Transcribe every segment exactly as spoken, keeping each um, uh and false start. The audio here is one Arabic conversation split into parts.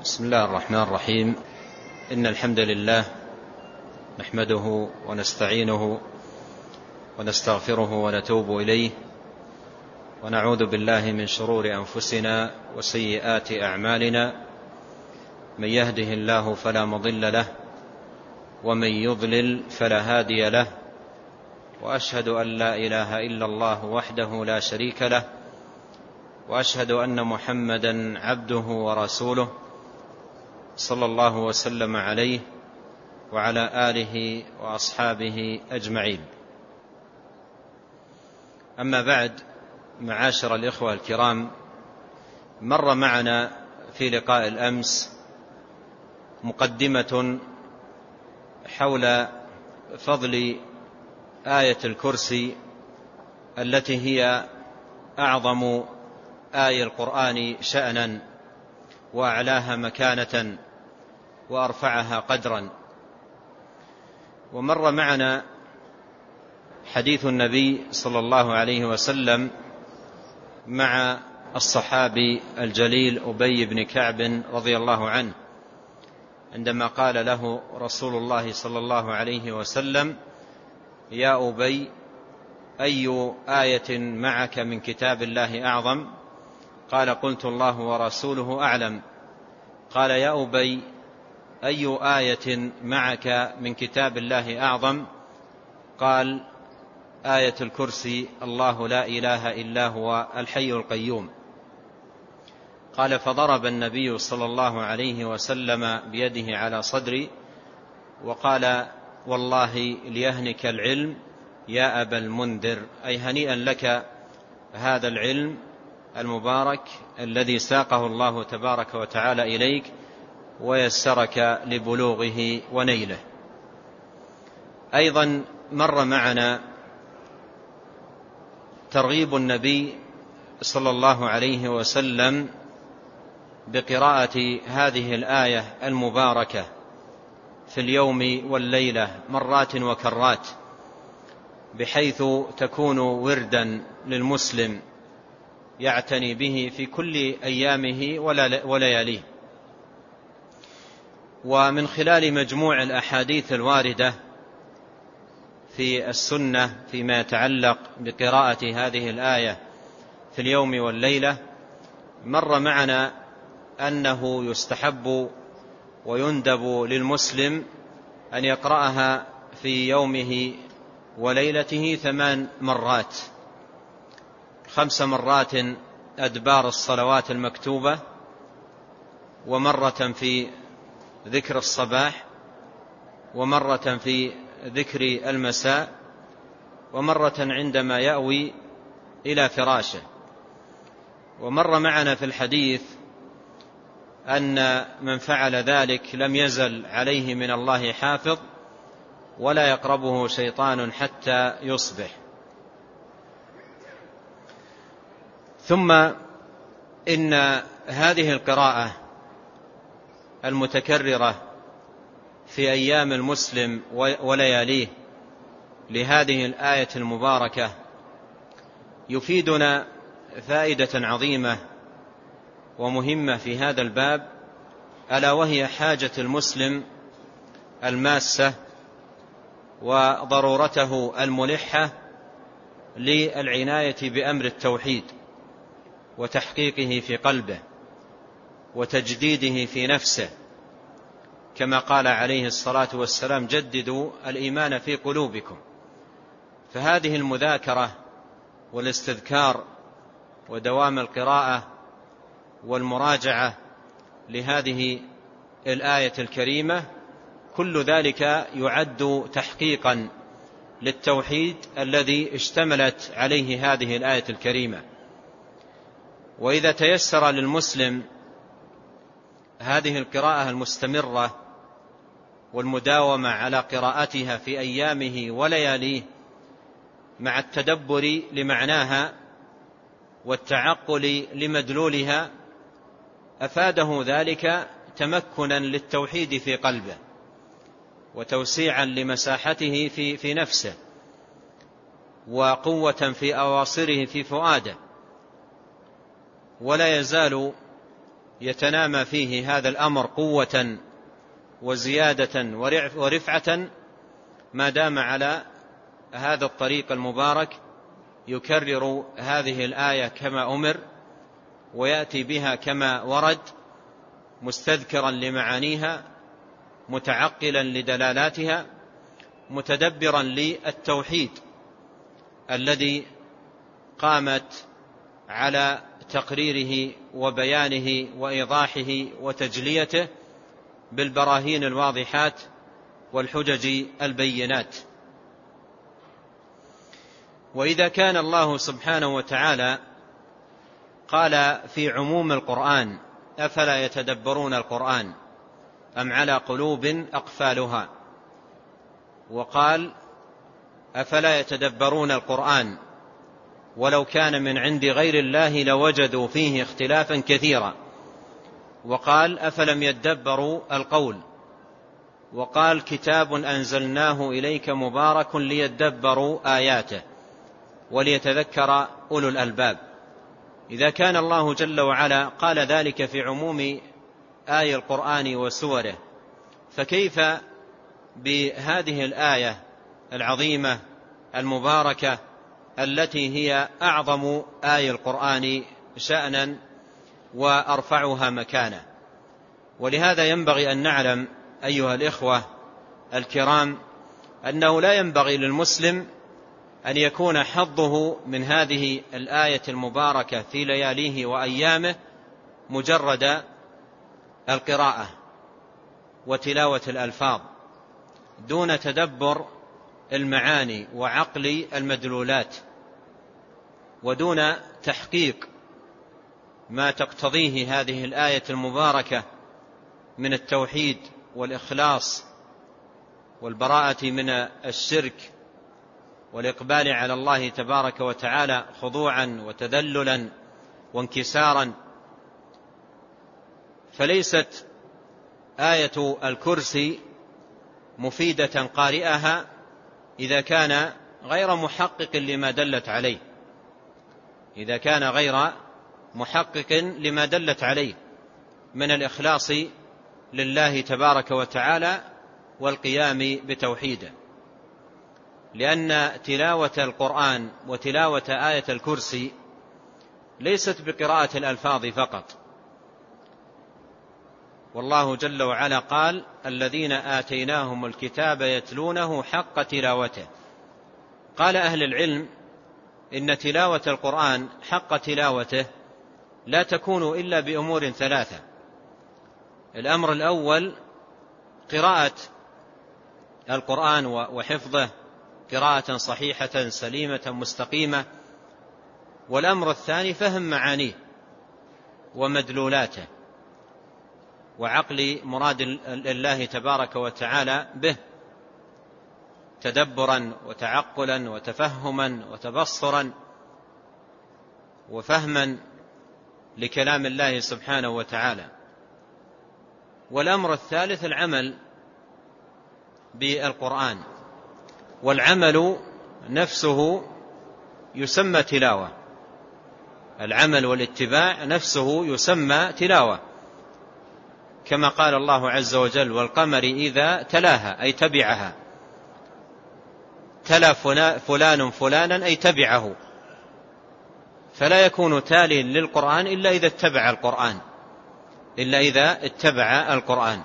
بسم الله الرحمن الرحيم. إن الحمد لله نحمده ونستعينه ونستغفره ونتوب إليه، ونعوذ بالله من شرور أنفسنا وسيئات أعمالنا. من يهده الله فلا مضل له، ومن يضلل فلا هادي له، وأشهد أن لا إله إلا الله وحده لا شريك له، وأشهد أن محمدا عبده ورسوله صلى الله وسلم عليه وعلى آله وأصحابه أجمعين. أما بعد، معاشر الإخوة الكرام، مر معنا في لقاء الأمس مقدمة حول فضل آية الكرسي التي هي أعظم آية القرآن شأنا، وأعلاها مكانة، وأرفعها قدرا. ومر معنا حديث النبي صلى الله عليه وسلم مع الصحابي الجليل أبي بن كعب رضي الله عنه، عندما قال له رسول الله صلى الله عليه وسلم: يا أبي، أي آية معك من كتاب الله أعظم؟ قال: قلت: الله ورسوله أعلم. قال: يا أبي، أي آية معك من كتاب الله أعظم؟ قال: آية الكرسي، الله لا إله إلا هو الحي القيوم. قال: فضرب النبي صلى الله عليه وسلم بيده على صدري وقال: والله ليهنك العلم يا أبا المنذر، أي هنيئا لك هذا العلم المبارك الذي ساقه الله تبارك وتعالى إليك ويسرك لبلوغه ونيله. أيضا مر معنا ترغيب النبي صلى الله عليه وسلم بقراءة هذه الآية المباركة في اليوم والليلة مرات وكرات، بحيث تكون وردا للمسلم يعتني به في كل أيامه ولياليه. ومن خلال مجموع الأحاديث الواردة في السنة فيما يتعلق بقراءة هذه الآية في اليوم والليلة، مر معنا أنه يستحب ويندب للمسلم أن يقرأها في يومه وليلته ثمان مرات، خمس مرات أدبار الصلوات المكتوبة، ومرة في ذكر الصباح، ومرة في ذكر المساء، ومرة عندما يأوي إلى فراشه. ومر معنا في الحديث أن من فعل ذلك لم يزل عليه من الله حافظ، ولا يقربه شيطان حتى يصبح. ثم إن هذه القراءة المتكررة في أيام المسلم ولياليه لهذه الآية المباركة يفيدنا فائدة عظيمة ومهمة في هذا الباب، ألا وهي حاجة المسلم الماسة وضرورته الملحة للعناية بأمر التوحيد وتحقيقه في قلبه وتجديده في نفسه، كما قال عليه الصلاة والسلام: جددوا الإيمان في قلوبكم. فهذه المذاكرة والاستذكار ودوام القراءة والمراجعة لهذه الآية الكريمة، كل ذلك يعد تحقيقا للتوحيد الذي اشتملت عليه هذه الآية الكريمة. وإذا تيسر للمسلم هذه القراءة المستمرة والمداومة على قراءتها في أيامه ولياليه مع التدبر لمعناها والتعقل لمدلولها، أفاده ذلك تمكنا للتوحيد في قلبه وتوسيعا لمساحته في, في نفسه، وقوة في أواصره في فؤاده. ولا يزال يتنامى فيه هذا الأمر قوة وزيادة ورفعة ما دام على هذا الطريق المبارك، يكرر هذه الآية كما أمر ويأتي بها كما ورد، مستذكرا لمعانيها، متعقلا لدلالاتها، متدبرا للتوحيد الذي قامت على تقريره وبيانه وإيضاحه وتجليته بالبراهين الواضحات والحجج البينات. وإذا كان الله سبحانه وتعالى قال في عموم القرآن: أفلا يتدبرون القرآن أم على قلوب أقفالها، وقال: أفلا يتدبرون القرآن ولو كان من عند غير الله لوجدوا فيه اختلافا كثيرا، وقال: أفلم يدبروا القول، وقال: كتاب أنزلناه إليك مبارك ليدبروا آياته وليتذكر أولو الألباب. إذا كان الله جل وعلا قال ذلك في عموم آي القرآن وسوره، فكيف بهذه الآية العظيمة المباركة التي هي أعظم آي القرآن شأنا وأرفعها مكانة؟ ولهذا ينبغي أن نعلم أيها الإخوة الكرام أنه لا ينبغي للمسلم أن يكون حظه من هذه الآية المباركة في لياليه وأيامه مجرد القراءة وتلاوة الألفاظ دون تدبر المعاني وعقل المدلولات، ودون تحقيق ما تقتضيه هذه الآية المباركة من التوحيد والإخلاص والبراءة من الشرك والإقبال على الله تبارك وتعالى خضوعا وتذللا وانكسارا. فليست آية الكرسي مفيدة قارئها إذا كان غير محقق لما دلت عليه، إذا كان غير محقق لما دلت عليه من الإخلاص لله تبارك وتعالى والقيام بتوحيده. لأن تلاوة القرآن وتلاوة آية الكرسي ليست بقراءة الألفاظ فقط، والله جل وعلا قال: الذين آتيناهم الكتاب يتلونه حق تلاوته. قال أهل العلم إن تلاوة القرآن حق تلاوته لا تكون إلا بأمور ثلاثة. الأمر الأول قراءة القرآن وحفظه قراءة صحيحة سليمة مستقيمة، والأمر الثاني فهم معانيه ومدلولاته وعقل مراد الله تبارك وتعالى به، تدبرا وتعقلا وتفهما وتبصرا وفهما لكلام الله سبحانه وتعالى. والأمر الثالث العمل بالقرآن، والعمل نفسه يسمى تلاوة، العمل والاتباع نفسه يسمى تلاوة، كما قال الله عز وجل: والقمر إذا تلاها أي تبعها، تلا فلان فلانا أي تبعه. فلا يكون تالي للقرآن إلا إذا اتبع القرآن إلا إذا اتبع القرآن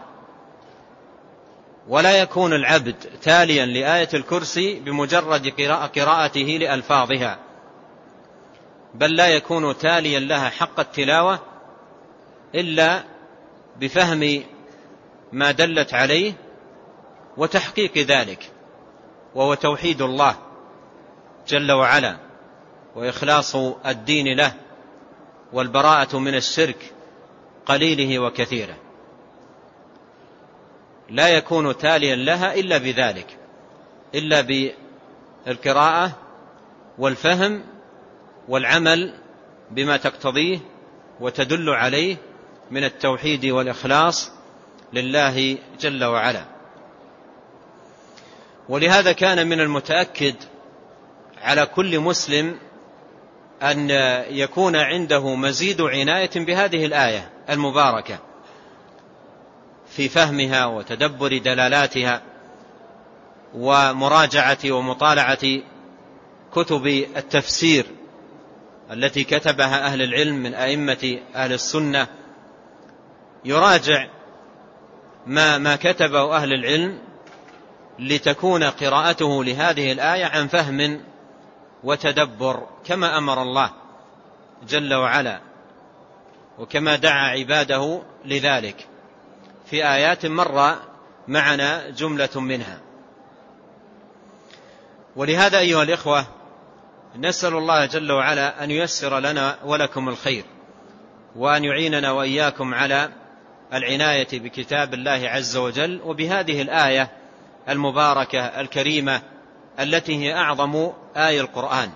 ولا يكون العبد تاليا لآية الكرسي بمجرد قراءته لألفاظها، بل لا يكون تاليا لها حق التلاوة إلا بفهم ما دلت عليه وتحقيق ذلك، وهو توحيد الله جل وعلا وإخلاص الدين له والبراءة من الشرك قليله وكثيره. لا يكون تاليا لها إلا بذلك، إلا بالقراءة والفهم والعمل بما تقتضيه وتدل عليه من التوحيد والإخلاص لله جل وعلا. ولهذا كان من المتأكد على كل مسلم أن يكون عنده مزيد عناية بهذه الآية المباركة في فهمها وتدبر دلالاتها ومراجعة ومطالعة كتب التفسير التي كتبها أهل العلم من أئمة أهل السنة، يراجع ما ما كتبه أهل العلم لتكون قراءته لهذه الآية عن فهم وتدبر كما أمر الله جل وعلا وكما دعا عباده لذلك في آيات مر معنا جملة منها. ولهذا أيها الإخوة نسأل الله جل وعلا أن ييسر لنا ولكم الخير، وأن يعيننا وإياكم على العناية بكتاب الله عز وجل وبهذه الآية المباركة الكريمة التي هي أعظم آية القرآن.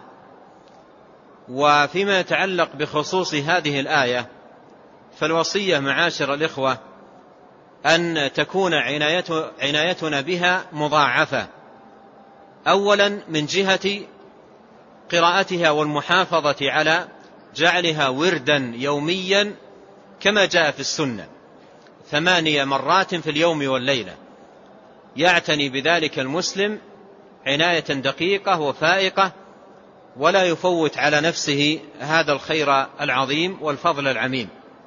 وفيما يتعلق بخصوص هذه الآية فالوصية معاشر الإخوة أن تكون عنايتنا بها مضاعفة، أولا من جهة قراءتها والمحافظة على جعلها وردا يوميا كما جاء في السنة ثمانية مرات في اليوم والليلة، يعتني بذلك المسلم عناية دقيقة وفائقة ولا يفوت على نفسه هذا الخير العظيم والفضل العميم.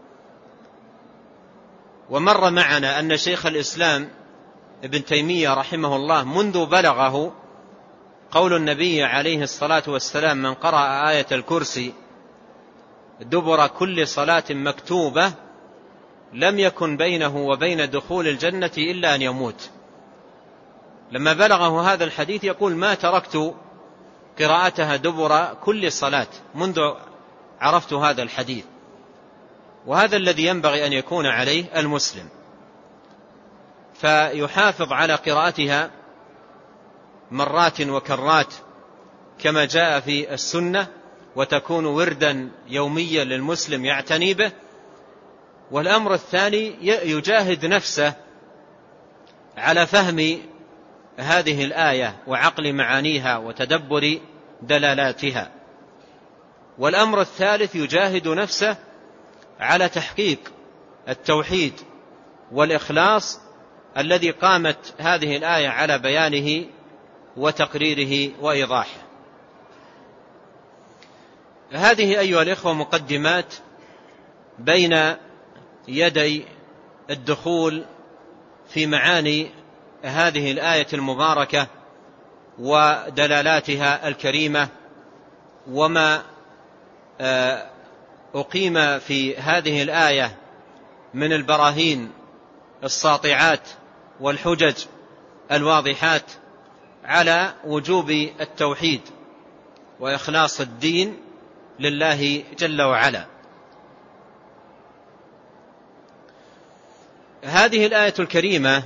ومر معنا أن شيخ الإسلام ابن تيمية رحمه الله منذ بلغه قول النبي عليه الصلاة والسلام من قرأ آية الكرسي دبر كل صلاة مكتوبة لم يكن بينه وبين دخول الجنة إلا أن يموت، لما بلغه هذا الحديث يقول ما تركت قراءتها دبر كل صلاة منذ عرفت هذا الحديث. وهذا الذي ينبغي أن يكون عليه المسلم، فيحافظ على قراءتها مرات وكرات كما جاء في السنة، وتكون وردا يوميا للمسلم يعتني به. والأمر الثاني يجاهد نفسه على فهم هذه الآية وعقل معانيها وتدبر دلالاتها. والأمر الثالث يجاهد نفسه على تحقيق التوحيد والإخلاص الذي قامت هذه الآية على بيانه وتقريره وإيضاحه. هذه أيها الإخوة مقدمات بين يدي الدخول في معاني هذه الآية المباركة ودلالاتها الكريمة وما أقيم في هذه الآية من البراهين الساطعات والحجج الواضحات على وجوب التوحيد وإخلاص الدين لله جل وعلا. هذه الآية الكريمة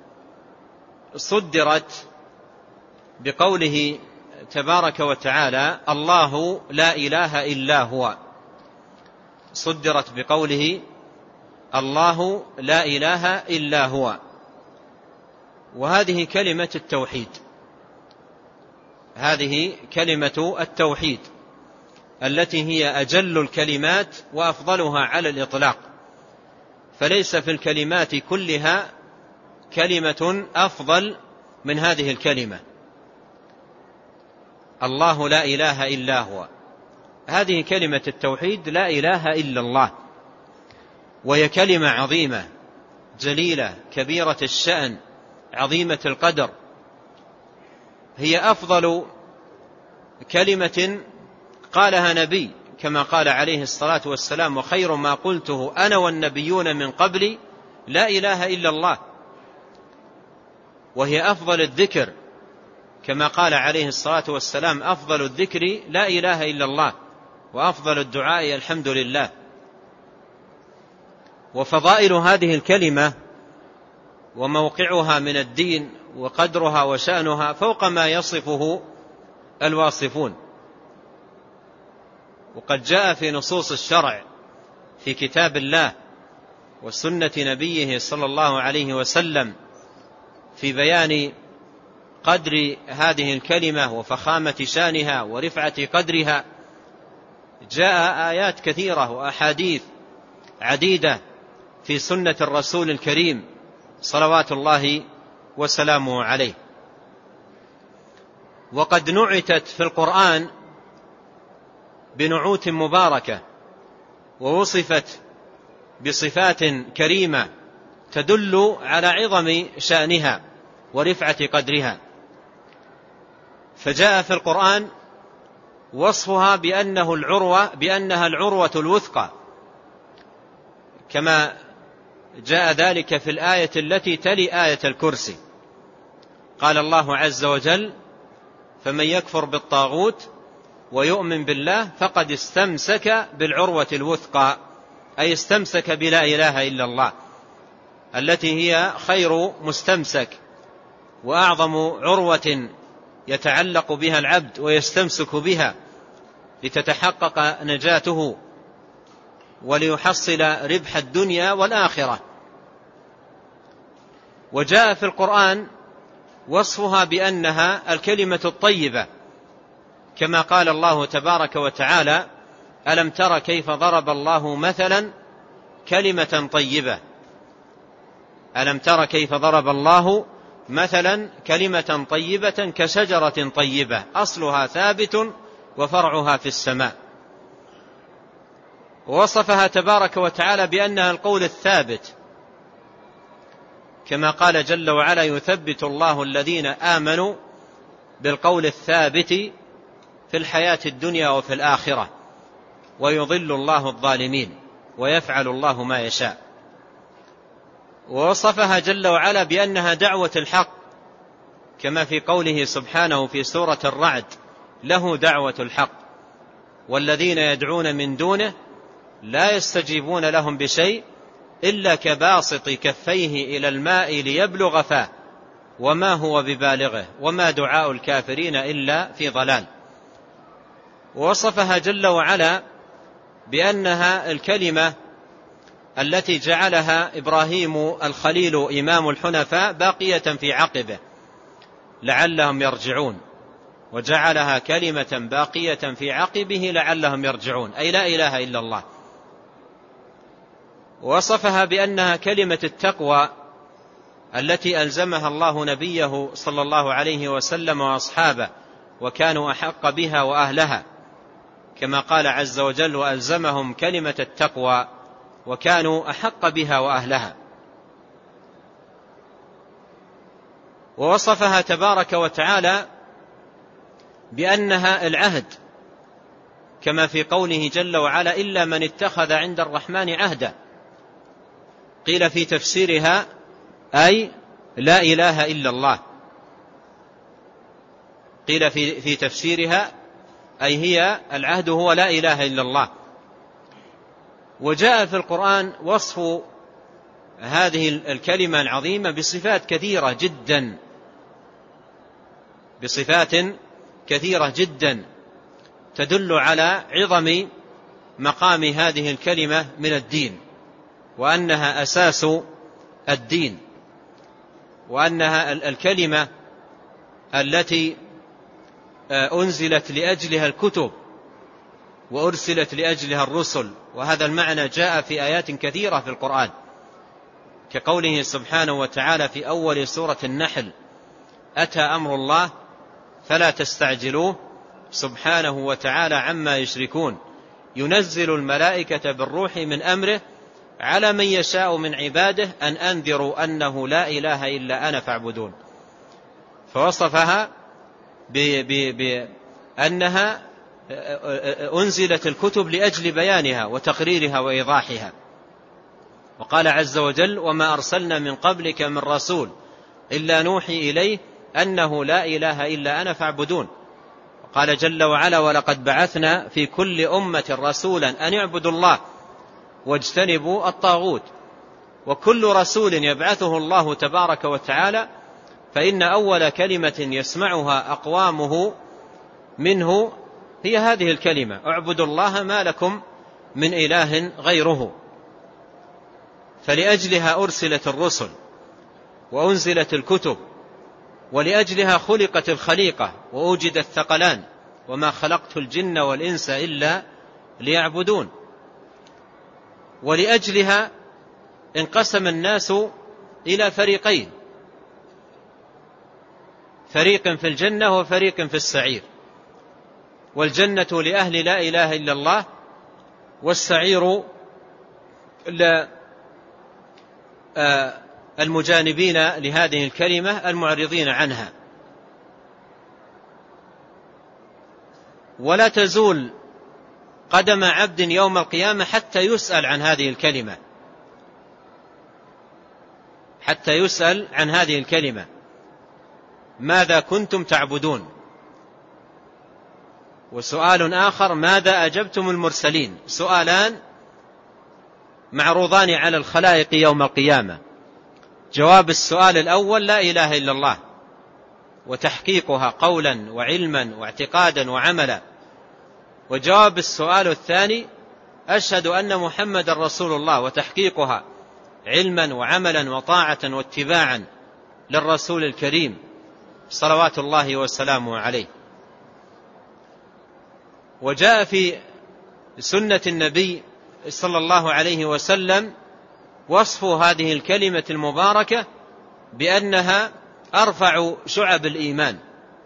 صدرت بقوله تبارك وتعالى الله لا إله إلا هو، صدرت بقوله الله لا إله إلا هو، وهذه كلمة التوحيد، هذه كلمة التوحيد التي هي أجل الكلمات وأفضلها على الإطلاق، فليس في الكلمات كلها كلمة أفضل من هذه الكلمة الله لا إله إلا هو. هذه كلمة التوحيد لا إله إلا الله، وهي كلمة عظيمة جليلة كبيرة الشأن عظيمة القدر، هي أفضل كلمة قالها نبي كما قال عليه الصلاة والسلام وخير ما قلته أنا والنبيون من قبلي لا إله إلا الله، وهي أفضل الذكر كما قال عليه الصلاة والسلام أفضل الذكر لا إله إلا الله وأفضل الدعاء الحمد لله. وفضائل هذه الكلمة وموقعها من الدين وقدرها وشأنها فوق ما يصفه الواصفون. وقد جاء في نصوص الشرع في كتاب الله وسنة نبيه صلى الله عليه وسلم في بيان قدر هذه الكلمة وفخامة شانها ورفعة قدرها، جاء آيات كثيرة وأحاديث عديدة في سنة الرسول الكريم صلوات الله وسلامه عليه. وقد نعتت في القرآن بنعوت مباركة، ووصفت بصفات كريمة تدل على عظم شأنها ورفعة قدرها. فجاء في القرآن وصفها بأنه العروة بأنها العروة الوثقى، كما جاء ذلك في الآية التي تلي آية الكرسي. قال الله عز وجل: فمن يكفر بالطاغوت ويؤمن بالله فقد استمسك بالعروة الوثقى، أي استمسك بلا إله إلا الله التي هي خير مستمسك وأعظم عروة يتعلق بها العبد ويستمسك بها لتتحقق نجاته وليحصل ربح الدنيا والآخرة. وجاء في القرآن وصفها بأنها الكلمة الطيبة، كما قال الله تبارك وتعالى: ألم تر كيف ضرب الله مثلا كلمة طيبة ألم تر كيف ضرب الله مثلا كلمة طيبة كشجرة طيبة أصلها ثابت وفرعها في السماء. ووصفها تبارك وتعالى بأنها القول الثابت، كما قال جل وعلا: يثبت الله الذين آمنوا بالقول الثابت في الحياة الدنيا وفي الآخرة ويضل الله الظالمين ويفعل الله ما يشاء. ووصفها جل وعلا بأنها دعوة الحق، كما في قوله سبحانه في سورة الرعد: له دعوة الحق والذين يدعون من دونه لا يستجيبون لهم بشيء إلا كباسط كفيه إلى الماء ليبلغ فاه وما هو ببالغه وما دعاء الكافرين إلا في ضلال. ووصفها جل وعلا بأنها الكلمة التي جعلها إبراهيم الخليل إمام الحنفاء باقية في عقبه لعلهم يرجعون، وجعلها كلمة باقية في عقبه لعلهم يرجعون، أي لا إله إلا الله. وصفها بأنها كلمة التقوى التي ألزمها الله نبيه صلى الله عليه وسلم وأصحابه وكانوا أحق بها وأهلها، كما قال عز وجل: وألزمهم كلمة التقوى وكانوا أحق بها وأهلها. ووصفها تبارك وتعالى بأنها العهد، كما في قوله جل وعلا: إلا من اتخذ عند الرحمن عهدا. قيل في تفسيرها أي لا إله إلا الله، قيل في, في تفسيرها أي هي العهد هو لا إله إلا الله. وجاء في القرآن وصف هذه الكلمة العظيمة بصفات كثيرة جدا بصفات كثيرة جدا تدل على عظم مقام هذه الكلمة من الدين، وأنها أساس الدين، وأنها الكلمة التي أنزلت لأجلها الكتب وأرسلت لأجلها الرسل. وهذا المعنى جاء في آيات كثيرة في القرآن، كقوله سبحانه وتعالى في أول سورة النحل: أتى أمر الله فلا تستعجلوه سبحانه وتعالى عما يشركون ينزل الملائكة بالروح من أمره على من يشاء من عباده أن أنذروا أنه لا إله إلا أنا فاعبدون. فوصفها بأنها أنزلت الكتب لأجل بيانها وتقريرها وإيضاحها. وقال عز وجل: وما أرسلنا من قبلك من رسول إلا نوحي إليه أنه لا إله إلا أنا فاعبدون. وقال جل وعلا: ولقد بعثنا في كل أمة رسولا أن اعبدوا الله واجتنبوا الطاغوت. وكل رسول يبعثه الله تبارك وتعالى فإن أول كلمة يسمعها أقوامه منه هي هذه الكلمة: اعبدوا الله ما لكم من إله غيره. فلأجلها أرسلت الرسل وأنزلت الكتب، ولأجلها خلقت الخليقة وأوجد الثقلان: وما خلقت الجن والإنس إلا ليعبدون. ولأجلها انقسم الناس إلى فريقين، فريق في الجنة وفريق في السعير، والجنة لأهل لا إله إلا الله، والسعير للمجانبين لهذه الكلمة المعرضين عنها. ولا تزول قدم عبد يوم القيامة حتى يسأل عن هذه الكلمة، حتى يسأل عن هذه الكلمة: ماذا كنتم تعبدون؟ وسؤال آخر: ماذا أجبتم المرسلين؟ سؤالان معروضان على الخلائق يوم القيامة. جواب السؤال الأول لا إله إلا الله، وتحقيقها قولا وعلما واعتقادا وعملا. وجواب السؤال الثاني: أشهد أن محمد رسول الله، وتحقيقها علما وعملا وطاعة واتباعا للرسول الكريم صلوات الله وسلامه عليه. وجاء في سنة النبي صلى الله عليه وسلم وصف هذه الكلمة المباركة بأنها أرفع شعب الإيمان،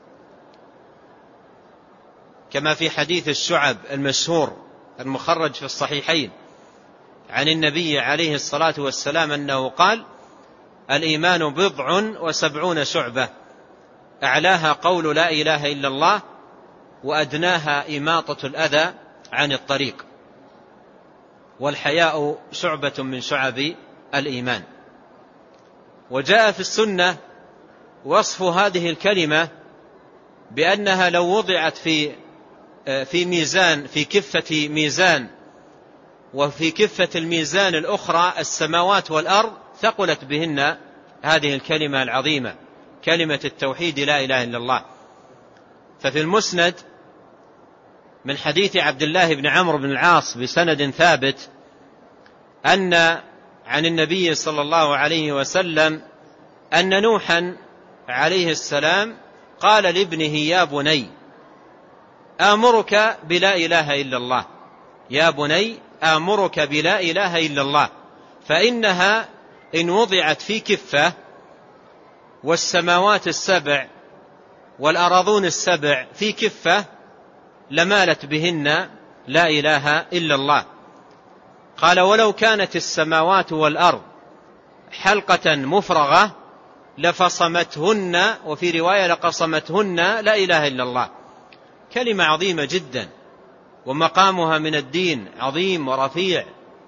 كما في حديث الشعب المشهور المخرج في الصحيحين عن النبي عليه الصلاة والسلام أنه قال: الإيمان بضع وسبعون شعبة، أعلاها قول لا إله إلا الله، وأدناها إماطة الأذى عن الطريق، والحياء شعبة من شعب الإيمان. وجاء في السنة وصف هذه الكلمة بأنها لو وضعت في في ميزان، في كفة ميزان، وفي كفة الميزان الأخرى السماوات والأرض، ثقلت بهن هذه الكلمة العظيمة، كلمة التوحيد لا إله إلا الله. ففي المسند من حديث عبد الله بن عمرو بن العاص بسند ثابت أن عن النبي صلى الله عليه وسلم أن نوحا عليه السلام قال لابنه: يا بني آمرك بلا إله إلا الله، يا بني آمرك بلا إله إلا الله، فإنها إن وضعت في كفة والسماوات السبع والأراضون السبع في كفة لمالت بهن لا إله إلا الله. قال: ولو كانت السماوات والأرض حلقة مفرغة لفصمتهن، وفي رواية لقصمتهن لا إله إلا الله. كلمة عظيمة جدا، ومقامها من الدين عظيم ورفيع.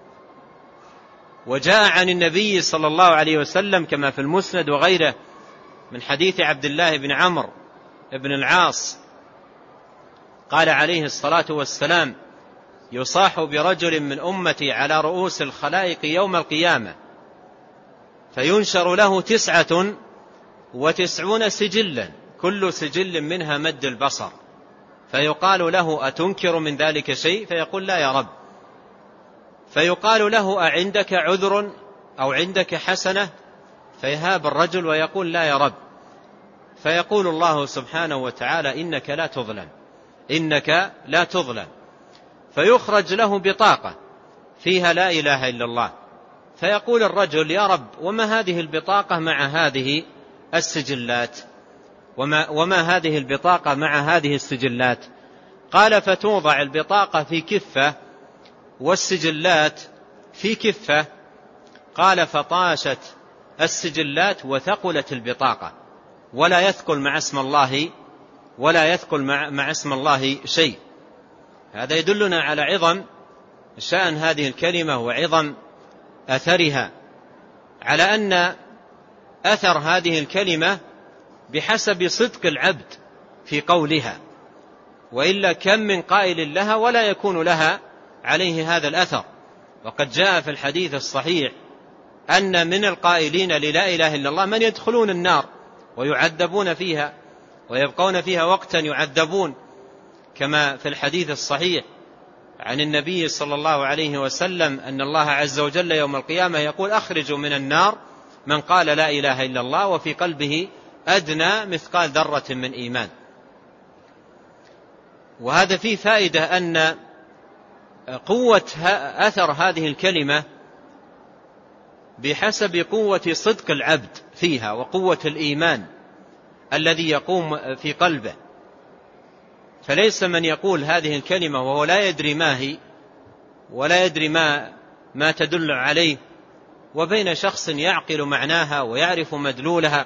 وجاء عن النبي صلى الله عليه وسلم كما في المسند وغيره من حديث عبد الله بن عمرو بن العاص قال عليه الصلاة والسلام: يصاح برجل من أمتي على رؤوس الخلائق يوم القيامة، فينشر له تسعة وتسعون سجلا، كل سجل منها مد البصر، فيقال له: أتنكر من ذلك شيء؟ فيقول: لا يا رب. فيقال له: أعندك عذر أو عندك حسنة؟ فيهاب الرجل ويقول: لا يا رب. فيقول الله سبحانه وتعالى: إنك لا تظلم، إنك لا تظلم. فيخرج له بطاقة فيها لا إله إلا الله، فيقول الرجل: يا رب، وما هذه البطاقة مع هذه السجلات؟ وما, وما هذه البطاقة مع هذه السجلات؟ قال: فتوضع البطاقة في كفة والسجلات في كفة. قال: فطاشت السجلات وثقلت البطاقة، ولا يثقل مع اسم الله ولا يثقل مع, مع اسم الله شيء. هذا يدلنا على عظم شأن هذه الكلمة وعظم أثرها، على أن أثر هذه الكلمة بحسب صدق العبد في قولها، وإلا كم من قائل لها ولا يكون لها عليه هذا الأثر. وقد جاء في الحديث الصحيح أن من القائلين للا إله إلا الله من يدخلون النار ويعذبون فيها ويبقون فيها وقتا يعذبون، كما في الحديث الصحيح عن النبي صلى الله عليه وسلم أن الله عز وجل يوم القيامة يقول: أخرجوا من النار من قال لا إله إلا الله وفي قلبه أدنى مثقال ذرة من إيمان. وهذا فيه فائدة أن قوة أثر هذه الكلمة بحسب قوة صدق العبد فيها وقوة الإيمان الذي يقوم في قلبه. فليس من يقول هذه الكلمة وهو لا يدري ما هي ولا يدري ما, ما تدل عليه، وبين شخص يعقل معناها ويعرف مدلولها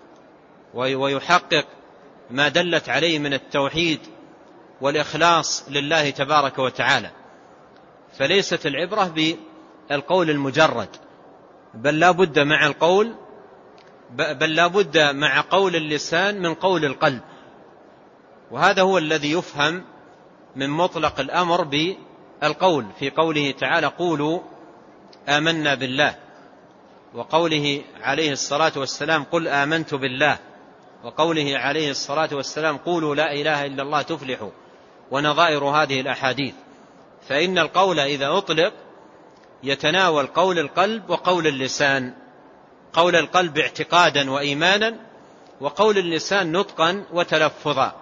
ويحقق ما دلت عليه من التوحيد والإخلاص لله تبارك وتعالى. فليست العبرة بالقول المجرد، بل لا بد مع القول بل لا بد مع قول اللسان من قول القلب. وهذا هو الذي يفهم من مطلق الأمر بالقول في قوله تعالى قولوا آمنا بالله، وقوله عليه الصلاة والسلام قل آمنت بالله، وقوله عليه الصلاة والسلام قولوا لا إله إلا الله تفلحوا، ونظائر هذه الأحاديث. فإن القول إذا أطلق يتناول قول القلب وقول اللسان، قول القلب اعتقادا وإيمانا، وقول اللسان نطقا وتلفظا.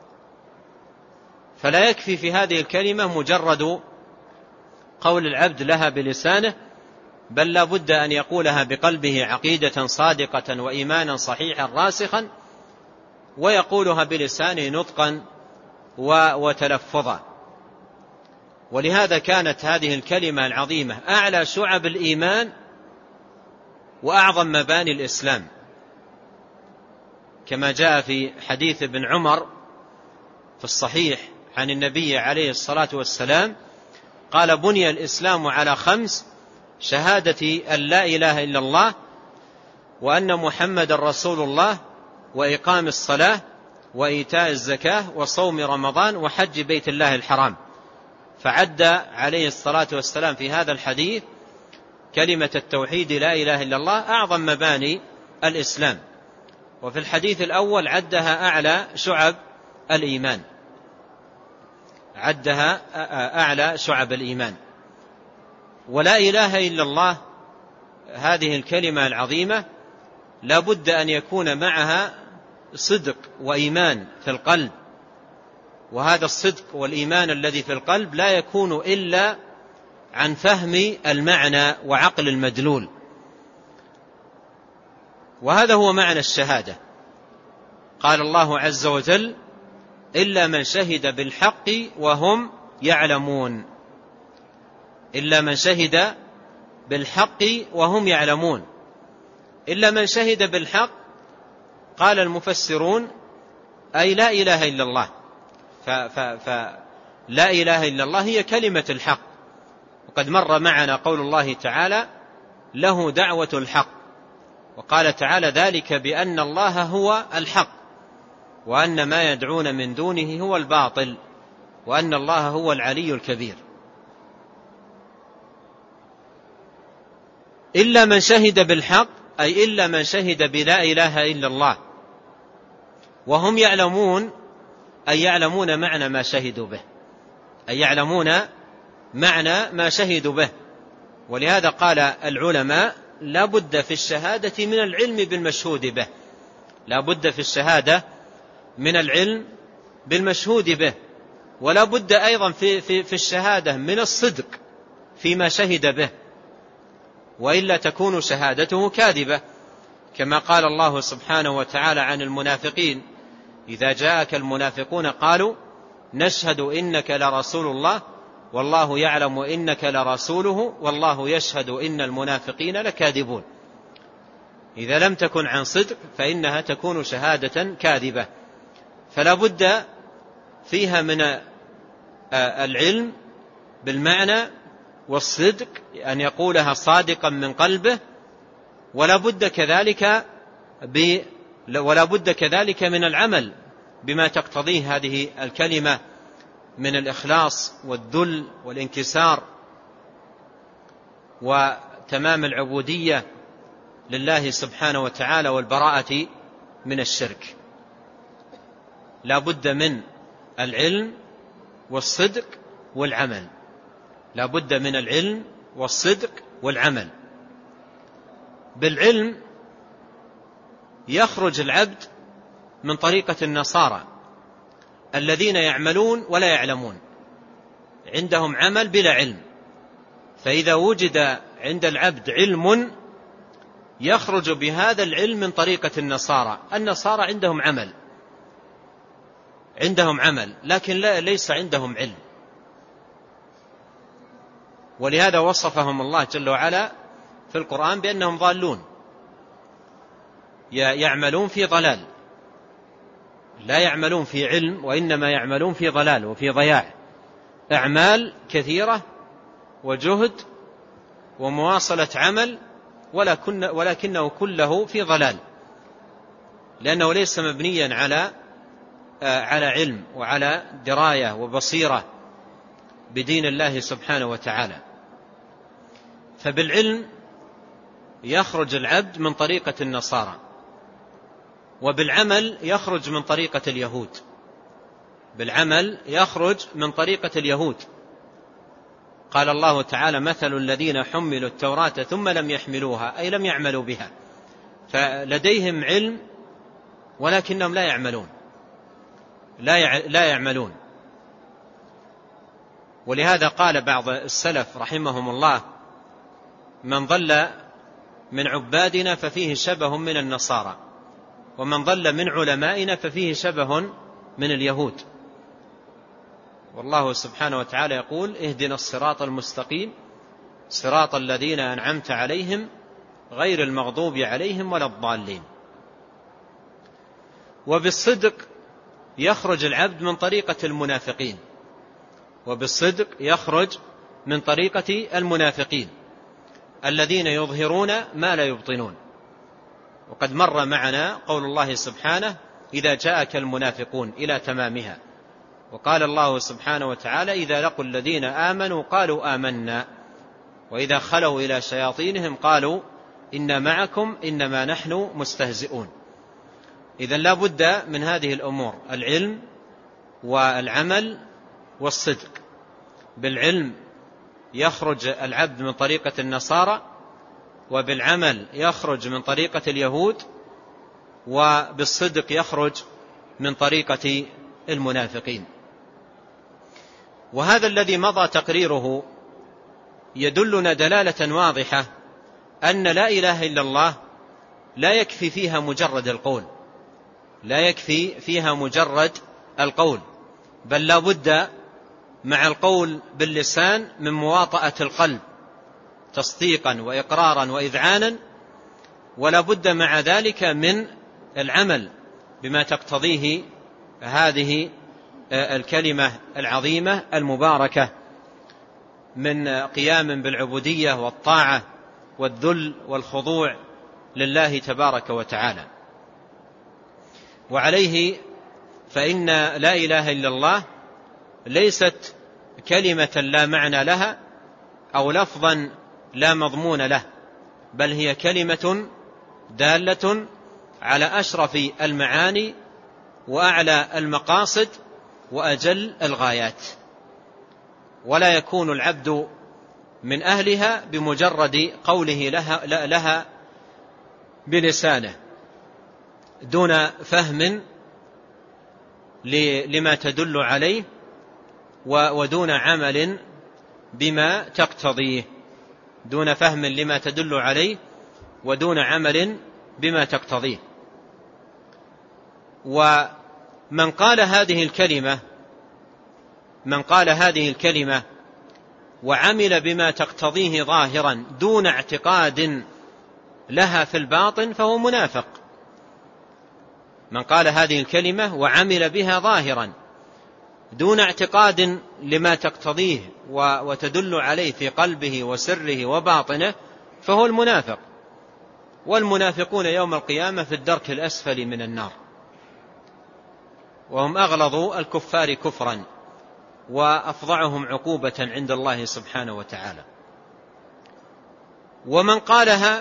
فلا يكفي في هذه الكلمة مجرد قول العبد لها بلسانه، بل لا بد أن يقولها بقلبه عقيدة صادقة وإيمانا صحيحا راسخا، ويقولها بلسانه نطقا وتلفظا. ولهذا كانت هذه الكلمة العظيمة أعلى شعب الإيمان وأعظم مباني الإسلام، كما جاء في حديث ابن عمر في الصحيح عن النبي عليه الصلاة والسلام قال بني الإسلام على خمس: شهادة أن لا إله إلا الله، وأن محمد رسول الله، وإقام الصلاة، وإيتاء الزكاة، وصوم رمضان، وحج بيت الله الحرام. فعد عليه الصلاة والسلام في هذا الحديث كلمة التوحيد لا إله إلا الله أعظم مباني الإسلام، وفي الحديث الأول عدها أعلى شعب الإيمان، عدها أعلى شعب الإيمان. ولا إله إلا الله هذه الكلمة العظيمة لا بد أن يكون معها صدق وإيمان في القلب، وهذا الصدق والإيمان الذي في القلب لا يكون إلا عن فهم المعنى وعقل المدلول. وهذا هو معنى الشهادة. قال الله عز وجل إلا من شهد بالحق وهم يعلمون، إلا من شهد بالحق وهم يعلمون. إلا من شهد بالحق قال المفسرون أي لا إله إلا الله، فلا إله إلا الله هي كلمة الحق. وقد مر معنا قول الله تعالى له دعوة الحق، وقال تعالى ذلك بأن الله هو الحق وأن ما يدعون من دونه هو الباطل وأن الله هو العلي الكبير. إلا من شهد بالحق أي إلا من شهد بلا إله إلا الله وهم يعلمون، أي يعلمون معنى ما شهدوا به، أي يعلمون معنى ما شهدوا به. ولهذا قال العلماء لا بد في الشهادة من العلم بالمشهود به، لا بد في الشهادة من العلم بالمشهود به، ولا بد أيضا في, في, في الشهادة من الصدق فيما شهد به، وإلا تكون شهادته كاذبة، كما قال الله سبحانه وتعالى عن المنافقين إذا جاءك المنافقون قالوا نشهد إنك لرسول الله والله يعلم إنك لرسوله والله يشهد إن المنافقين لكاذبون. إذا لم تكن عن صدق فإنها تكون شهادة كاذبة. فلا بد فيها من العلم بالمعنى والصدق أن يقولها صادقا من قلبه، ولا بد كذلك ب ولا بد كذلك من العمل بما تقتضيه هذه الكلمة من الإخلاص والذل والانكسار وتمام العبودية لله سبحانه وتعالى والبراءة من الشرك. لا بد من العلم والصدق والعمل، لا بد من العلم والصدق والعمل. بالعلم يخرج العبد من طريقة النصارى الذين يعملون ولا يعلمون، عندهم عمل بلا علم. فإذا وجد عند العبد علم يخرج بهذا العلم من طريقة النصارى. النصارى عندهم عمل عندهم عمل لكن لا ليس عندهم علم، ولهذا وصفهم الله جل وعلا في القرآن بأنهم ضالون، يعملون في ضلال، لا يعملون في علم وإنما يعملون في ضلال وفي ضياع، أعمال كثيرة وجهد ومواصلة عمل ولكنه كله في ضلال، لأنه ليس مبنيا على على علم وعلى دراية وبصيرة بدين الله سبحانه وتعالى. فبالعلم يخرج العبد من طريقة النصارى، وبالعمل يخرج من طريقة اليهود. بالعمل يخرج من طريقة اليهود. قال الله تعالى: مثل الذين حملوا التوراة ثم لم يحملوها، أي لم يعملوا بها، فلديهم علم ولكنهم لا يعملون لا يعملون ولهذا قال بعض السلف رحمهم الله: من ضل من عبادنا ففيه شبه من النصارى، ومن ضل من علمائنا ففيه شبه من اليهود. والله سبحانه وتعالى يقول: اهدنا الصراط المستقيم صراط الذين أنعمت عليهم غير المغضوب عليهم ولا الضالين. وبالصدق يخرج العبد من طريقة المنافقين وبالصدق يخرج من طريقة المنافقين الذين يظهرون ما لا يبطنون. وقد مر معنا قول الله سبحانه: إذا جاءك المنافقون إلى تمامها. وقال الله سبحانه وتعالى: إذا لقوا الذين آمنوا قالوا آمنا وإذا خلوا إلى شياطينهم قالوا إنا معكم إنما نحن مستهزئون. إذن لا بد من هذه الأمور: العلم والعمل والصدق. بالعلم يخرج العبد من طريقة النصارى، وبالعمل يخرج من طريقة اليهود، وبالصدق يخرج من طريقة المنافقين. وهذا الذي مضى تقريره يدلنا دلالة واضحة أن لا إله إلا الله لا يكفي فيها مجرد القول لا يكفي فيها مجرد القول بل لا بد مع القول باللسان من مواطأة القلب تصديقا وإقرارا وإذعانا، ولا بد مع ذلك من العمل بما تقتضيه هذه الكلمة العظيمة المباركة من قيام بالعبودية والطاعة والذل والخضوع لله تبارك وتعالى. وعليه فإن لا إله إلا الله ليست كلمة لا معنى لها أو لفظا لا مضمون له، بل هي كلمة دالة على أشرف المعاني وأعلى المقاصد وأجل الغايات، ولا يكون العبد من أهلها بمجرد قوله لها, لها بلسانه دون فهم لما تدل عليه ودون عمل بما تقتضيه دون فهم لما تدل عليه ودون عمل بما تقتضيه. ومن قال هذه الكلمة من قال هذه الكلمة وعمل بما تقتضيه ظاهرا دون اعتقاد لها في الباطن فهو منافق. من قال هذه الكلمة وعمل بها ظاهرا دون اعتقاد لما تقتضيه وتدل عليه في قلبه وسره وباطنه فهو المنافق. والمنافقون يوم القيامة في الدرك الأسفل من النار، وهم أغلظ الكفار كفرا وأفظعهم عقوبة عند الله سبحانه وتعالى. ومن قالها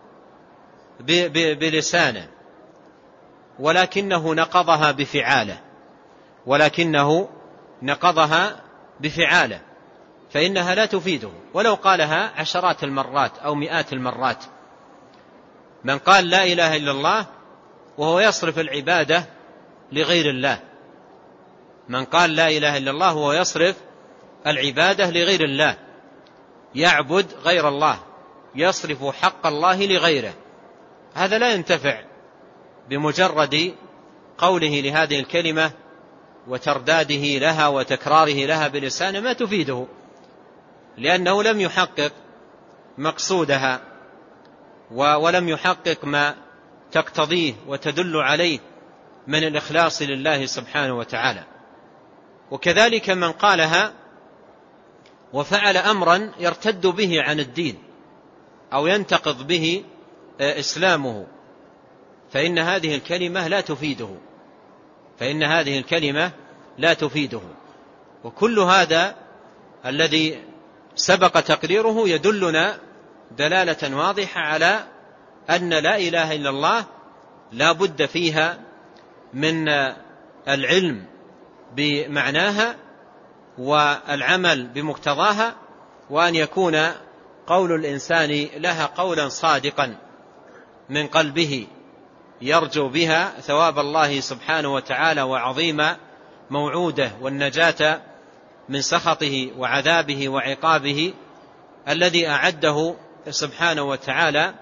بلسانه ولكنه نقضها بفعاله ولكنه نقضها بفعاله فإنها لا تفيده ولو قالها عشرات المرات أو مئات المرات. من قال لا إله إلا الله وهو يصرف العبادة لغير الله من قال لا إله إلا الله وهو يصرف العبادة لغير الله، يعبد غير الله، يصرف حق الله لغيره، هذا لا ينتفع بمجرد قوله لهذه الكلمة وترداده لها وتكراره لها بلسانه، ما تفيده، لأنه لم يحقق مقصودها ولم يحقق ما تقتضيه وتدل عليه من الإخلاص لله سبحانه وتعالى. وكذلك من قالها وفعل أمرا يرتد به عن الدين أو ينتقض به إسلامه، فإن هذه الكلمة لا تفيده فإن هذه الكلمة لا تفيده. وكل هذا الذي سبق تقريره يدلنا دلالة واضحة على أن لا إله إلا الله لا بد فيها من العلم بمعناها والعمل بمقتضاها، وأن يكون قول الإنسان لها قولا صادقا من قلبه يرجو بها ثواب الله سبحانه وتعالى وعظيم موعوده والنجاة من سخطه وعذابه وعقابه الذي أعده سبحانه وتعالى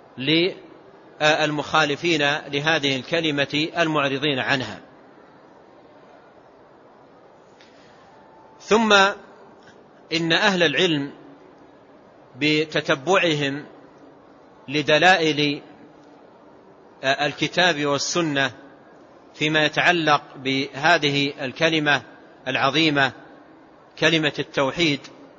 للمخالفين لهذه الكلمة المعرضين عنها. ثم إن أهل العلم بتتبعهم لدلائل الكتاب والسنة فيما يتعلق بهذه الكلمة العظيمة كلمة التوحيد،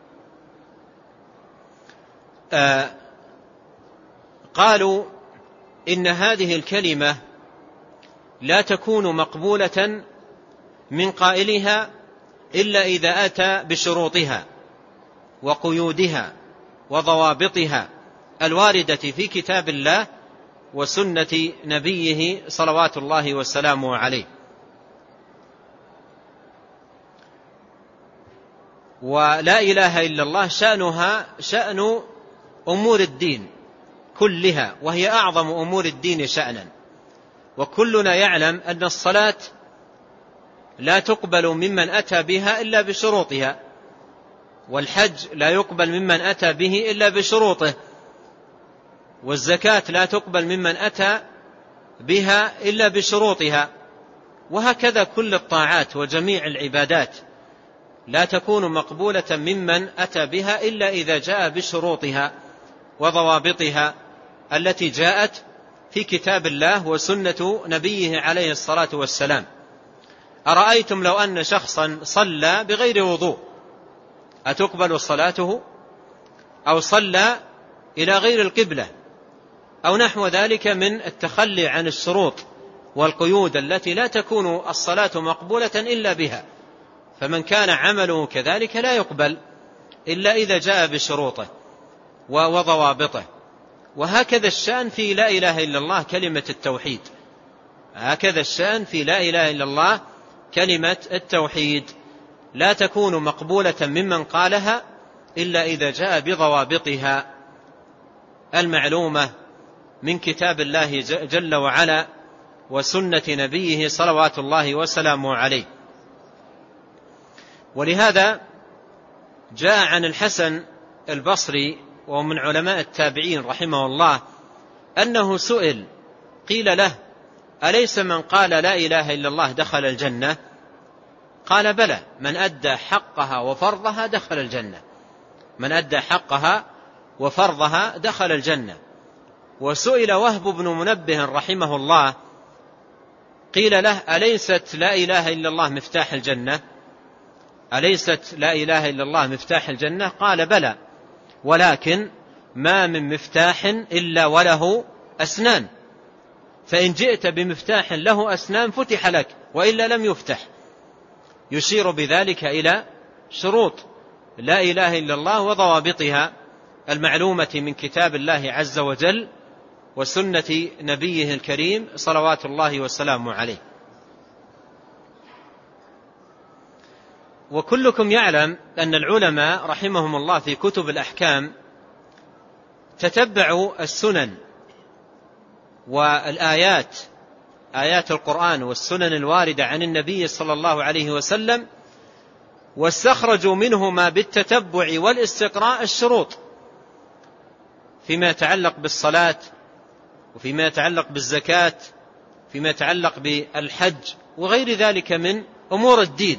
قالوا إن هذه الكلمة لا تكون مقبولة من قائلها إلا إذا أتى بشروطها وقيودها وضوابطها الواردة في كتاب الله وسنة نبيه صلوات الله وسلامه عليه. ولا إله إلا الله شأنها شأن أمور الدين كلها، وهي أعظم أمور الدين شأنا. وكلنا يعلم أن الصلاة لا تقبل ممن أتى بها إلا بشروطها، والحج لا يقبل ممن أتى به إلا بشروطه، والزكاة لا تقبل ممن أتى بها إلا بشروطها، وهكذا كل الطاعات وجميع العبادات لا تكون مقبولة ممن أتى بها إلا إذا جاء بشروطها وضوابطها التي جاءت في كتاب الله وسنة نبيه عليه الصلاة والسلام. أرأيتم لو أن شخصا صلى بغير وضوء أتقبل صلاته؟ أو صلى إلى غير القبلة أو نحو ذلك من التخلي عن الشروط والقيود التي لا تكون الصلاة مقبولة إلا بها، فمن كان عمله كذلك لا يقبل إلا إذا جاء بشروطه وضوابطه. وهكذا الشأن في لا إله إلا الله كلمة التوحيد، هكذا الشأن في لا إله إلا الله كلمة التوحيد، لا تكون مقبولة ممن قالها إلا إذا جاء بضوابطها المعلومة من كتاب الله جل وعلا وسنة نبيه صلوات الله وسلامه عليه. ولهذا جاء عن الحسن البصري ومن علماء التابعين رحمه الله أنه سئل قيل له أليس من قال لا إله إلا الله دخل الجنة؟ قال بلى، من أدى حقها وفرضها دخل الجنة، من أدى حقها وفرضها دخل الجنة. وسئل وهب بن منبه رحمه الله قيل له أليست لا إله إلا الله مفتاح الجنة؟ أليست لا إله إلا الله مفتاح الجنة؟ قال بلى، ولكن ما من مفتاح إلا وله أسنان، فإن جئت بمفتاح له أسنان فتح لك وإلا لم يفتح، يشير بذلك إلى شروط لا إله إلا الله وضوابطها المعلومة من كتاب الله عز وجل وسنة نبيه الكريم صلوات الله وسلامه عليه. وكلكم يعلم أن العلماء رحمهم الله في كتب الأحكام تتبعوا السنن والآيات، آيات القرآن والسنن الواردة عن النبي صلى الله عليه وسلم، واستخرجوا منهما بالتتبع والاستقراء الشروط فيما يتعلق بالصلاة وفيما يتعلق بالزكاة، فيما يتعلق بالحج وغير ذلك من أمور الدين.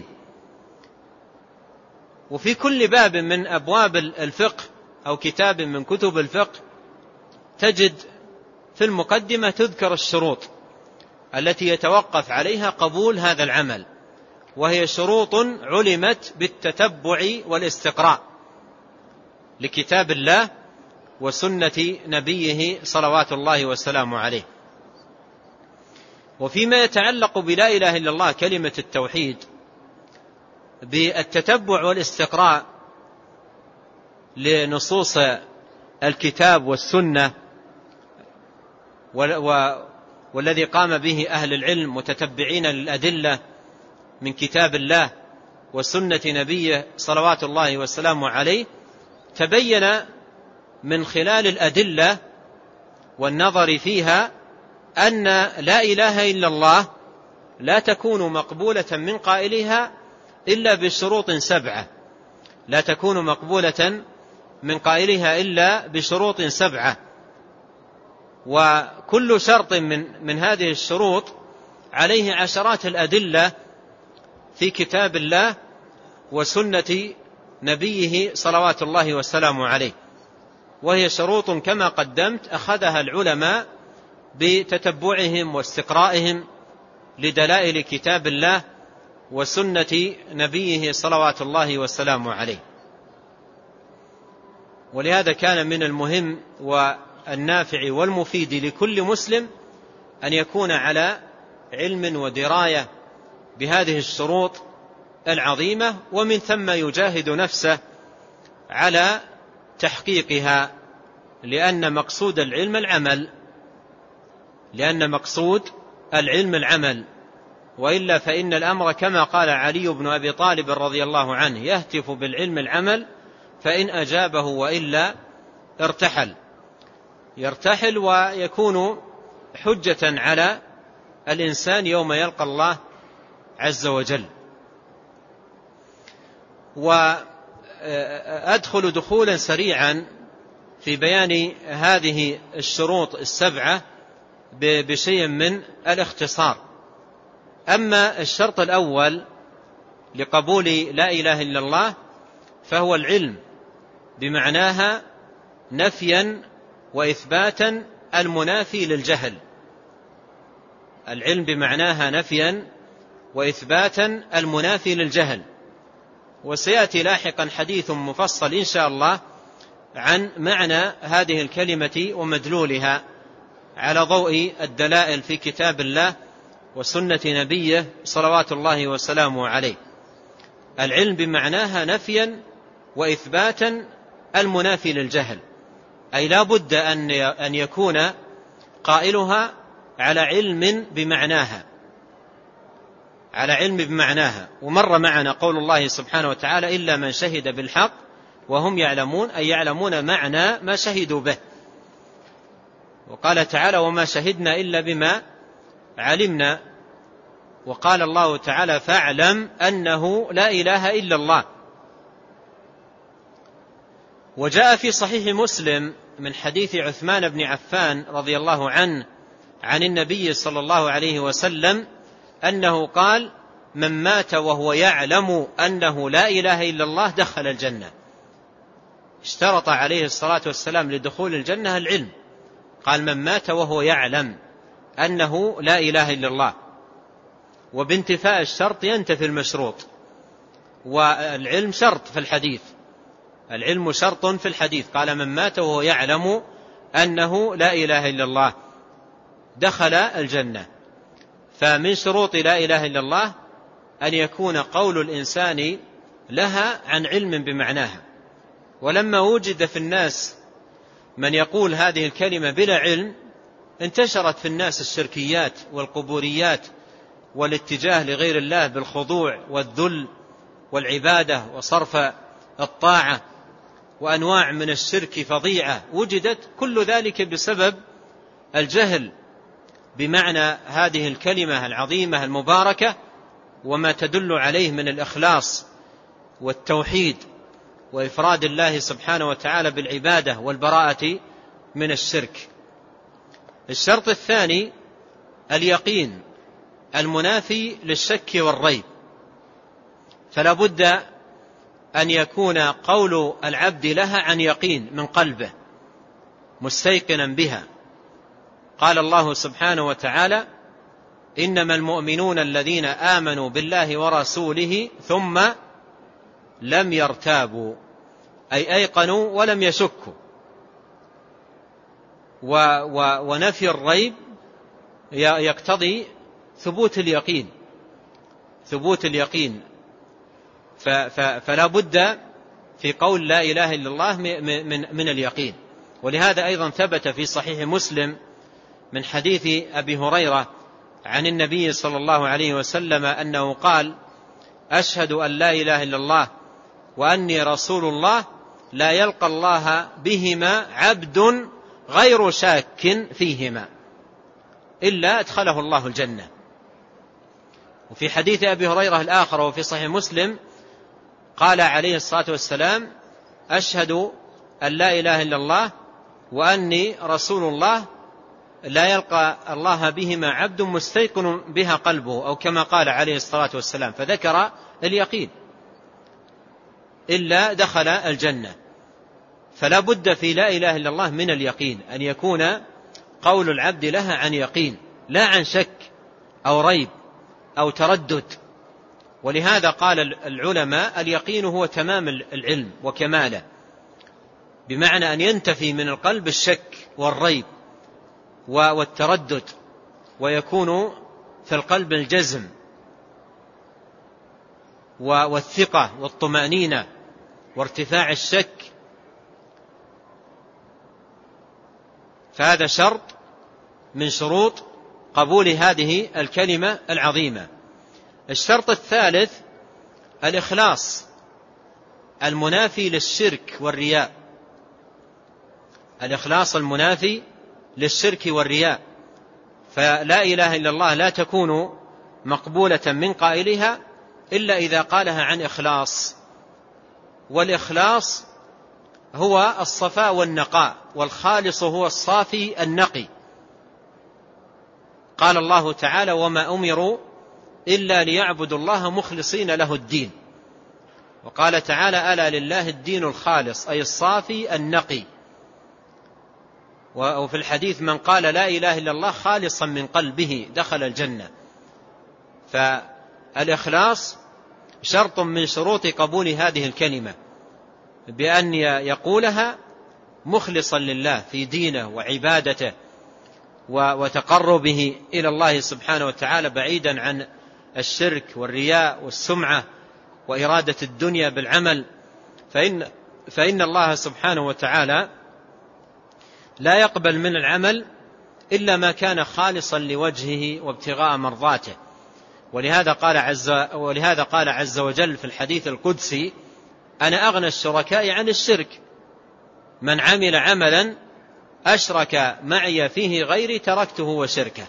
وفي كل باب من أبواب الفقه أو كتاب من كتب الفقه تجد في المقدمة تذكر الشروط التي يتوقف عليها قبول هذا العمل، وهي شروط علمت بالتتبع والاستقراء لكتاب الله وسنة نبيه صلوات الله والسلام عليه. وفيما يتعلق بلا إله إلا الله كلمة التوحيد بالتتبع والاستقراء لنصوص الكتاب والسنة والذي قام به أهل العلم متتبعين للأدلة من كتاب الله وسنة نبيه صلوات الله والسلام عليه، تبين من خلال الأدلة والنظر فيها أن لا إله إلا الله لا تكون مقبولة من قائلها إلا بشروط سبعة، لا تكون مقبولة من قائلها إلا بشروط سبعة. وكل شرط من, من هذه الشروط عليه عشرات الأدلة في كتاب الله وسنة نبيه صلوات الله والسلام عليه، وهي شروط كما قدمت أخذها العلماء بتتبعهم واستقرائهم لدلائل كتاب الله وسنة نبيه صلوات الله والسلام عليه. ولهذا كان من المهم والنافع والمفيد لكل مسلم أن يكون على علم ودراية بهذه الشروط العظيمة، ومن ثم يجاهد نفسه على تحقيقها، لأن مقصود العلم العمل لأن مقصود العلم العمل وإلا فإن الأمر كما قال علي بن أبي طالب رضي الله عنه: يهتف بالعلم العمل فإن أجابه وإلا ارتحل. يرتحل ويكون حجة على الإنسان يوم يلقى الله عز وجل. وأدخل دخولا سريعا في بيان هذه الشروط السبعة بشيء من الاختصار. أما الشرط الأول لقبول لا إله إلا الله فهو العلم بمعناها نفيا وإثباتا المنافي للجهل. العلم بمعناها نفيا وإثباتا المنافي للجهل. وسيأتي لاحقا حديث مفصل إن شاء الله عن معنى هذه الكلمة ومدلولها على ضوء الدلائل في كتاب الله وسنة نبيه صلوات الله وسلامه عليه. العلم بمعناها نفيا وإثباتا المنافي للجهل، أي لا بد أن يكون قائلها على علم بمعناها على علم بمعناها. ومر معنا قول الله سبحانه وتعالى: إلا من شهد بالحق وهم يعلمون، أي يعلمون معنى ما شهدوا به. وقال تعالى: وما شهدنا إلا بما علمنا. وقال الله تعالى: فاعلم أنه لا إله إلا الله. وجاء في صحيح مسلم من حديث عثمان بن عفان رضي الله عنه عن النبي صلى الله عليه وسلم أنه قال: من مات وهو يعلم أنه لا إله إلا الله دخل الجنة. اشترط عليه الصلاة والسلام لدخول الجنة العلم، قال: من مات وهو يعلم أنه لا إله إلا الله. وبانتفاء الشرط ينتفي المشروط، والعلم شرط في الحديث العلم شرط في الحديث قال: من مات وهو يعلم أنه لا إله إلا الله دخل الجنة. فمن شروط لا إله إلا الله أن يكون قول الإنسان لها عن علم بمعناها. ولما وجد في الناس من يقول هذه الكلمة بلا علم انتشرت في الناس الشركيات والقبوريات والاتجاه لغير الله بالخضوع والذل والعبادة وصرف الطاعة وأنواع من الشرك فظيعة وجدت، كل ذلك بسبب الجهل بمعنى هذه الكلمة العظيمة المباركة وما تدل عليه من الإخلاص والتوحيد وإفراد الله سبحانه وتعالى بالعبادة والبراءة من الشرك. الشرط الثاني اليقين المنافي للشك والريب، فلا بد أن يكون قول العبد لها عن يقين من قلبه مستيقنا بها. قال الله سبحانه وتعالى: إنما المؤمنون الذين آمنوا بالله ورسوله ثم لم يرتابوا، أي أيقنوا ولم يشكوا. ونفي الريب يقتضي ثبوت اليقين ثبوت اليقين فلا بد في قول لا إله إلا الله من, من اليقين. ولهذا أيضا ثبت في صحيح مسلم من حديث أبي هريرة عن النبي صلى الله عليه وسلم أنه قال: أشهد أن لا إله إلا الله وأني رسول الله لا يلقى الله بهما عبد غير شاك فيهما إلا أدخله الله الجنة. وفي حديث أبي هريرة الآخر وفي صحيح مسلم قال عليه الصلاة والسلام: أشهد أن لا إله إلا الله وأني رسول الله لا يلقى الله بهما عبد مستيقن بها قلبه، أو كما قال عليه الصلاة والسلام، فذكر اليقين إلا دخل الجنة. فلا بد في لا إله إلا الله من اليقين، أن يكون قول العبد لها عن يقين لا عن شك أو ريب أو تردد. ولهذا قال العلماء: اليقين هو تمام العلم وكماله، بمعنى أن ينتفي من القلب الشك والريب والتردد، ويكون في القلب الجزم والثقة والطمأنينة وارتفاع الشك. فهذا شرط من شروط قبول هذه الكلمة العظيمة. الشرط الثالث الإخلاص المنافي للشرك والرياء، الإخلاص المنافي للشرك والرياء. فلا إله إلا الله لا تكون مقبولة من قائلها إلا إذا قالها عن إخلاص. والإخلاص هو الصفاء والنقاء، والخالص هو الصافي النقي. قال الله تعالى: وما أمروا إلا ليعبدوا الله مخلصين له الدين. وقال تعالى: ألا لله الدين الخالص، أي الصافي النقي. وفي الحديث: من قال لا إله إلا الله خالصا من قلبه دخل الجنة. فالإخلاص شرط من شروط قبول هذه الكلمة، بأن يقولها مخلصا لله في دينه وعبادته وتقربه إلى الله سبحانه وتعالى، بعيدا عن الشرك والرياء والسمعة وإرادة الدنيا بالعمل. فإن, فإن الله سبحانه وتعالى لا يقبل من العمل إلا ما كان خالصا لوجهه وابتغاء مرضاته. ولهذا قال عز, ولهذا قال عز وجل في الحديث القدسي: أنا أغنى الشركاء عن الشرك، من عمل عملا أشرك معي فيه غيري تركته وشركه.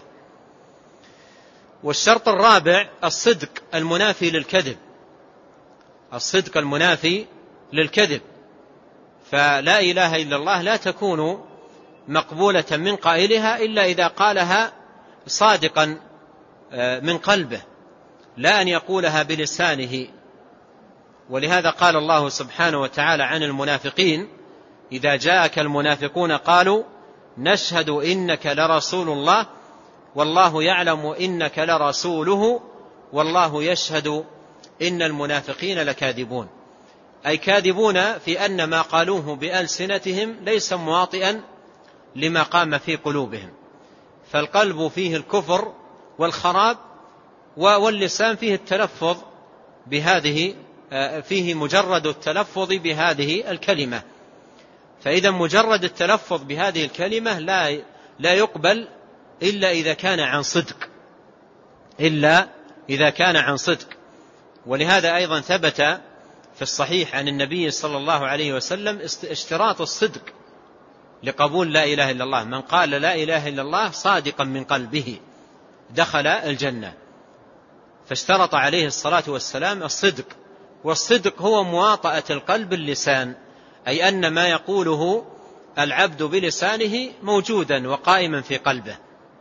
والشرط الرابع الصدق المنافي للكذب، الصدق المنافي للكذب. فلا إله إلا الله لا تكون مقبولة من قائلها إلا إذا قالها صادقا من قلبه، لا أن يقولها بلسانه. ولهذا قال الله سبحانه وتعالى عن المنافقين: إذا جاءك المنافقون قالوا نشهد إنك لرسول الله والله يعلم إنك لرسوله والله يشهد إن المنافقين لكاذبون. أي كاذبون في أن ما قالوه بألسنتهم ليس مواطئا لما قام في قلوبهم. فالقلب فيه الكفر والخراب، واللسان فيه التلفظ بهذه، فيه مجرد التلفظ بهذه الكلمة. فإذا مجرد التلفظ بهذه الكلمة لا لا يقبل إلا إذا كان عن صدق، إلا إذا كان عن صدق. ولهذا أيضا ثبت في الصحيح عن النبي صلى الله عليه وسلم اشتراط الصدق لقبول لا إله إلا الله: من قال لا إله إلا الله صادقا من قلبه دخل الجنة. فاشترط عليه الصلاة والسلام الصدق. والصدق هو مواطأة القلب اللسان، أي أن ما يقوله العبد بلسانه موجودا وقائما في قلبه.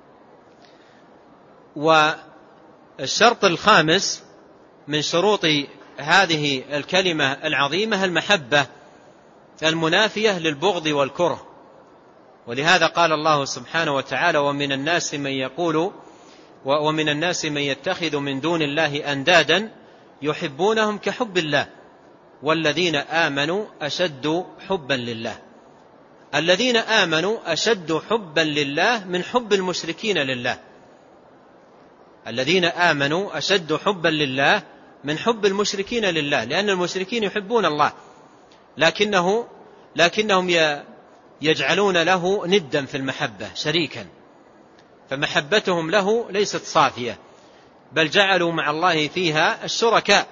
والشرط الخامس من شروط هذه الكلمة العظيمة المحبة المنافية للبغض والكره. ولهذا قال الله سبحانه وتعالى: ومن الناس من يقول ومن الناس من يتخذ من دون الله أندادا يحبونهم كحب الله والذين آمنوا أشد حبا لله. الذين آمنوا أشد حبا لله من حب المشركين لله. الذين آمنوا أشد حبا لله من حب المشركين لله، لأن المشركين يحبون الله لكنه لكنهم يجعلون له ندا في المحبة، شريكا، فمحبتهم له ليست صافية، بل جعلوا مع الله فيها الشركاء.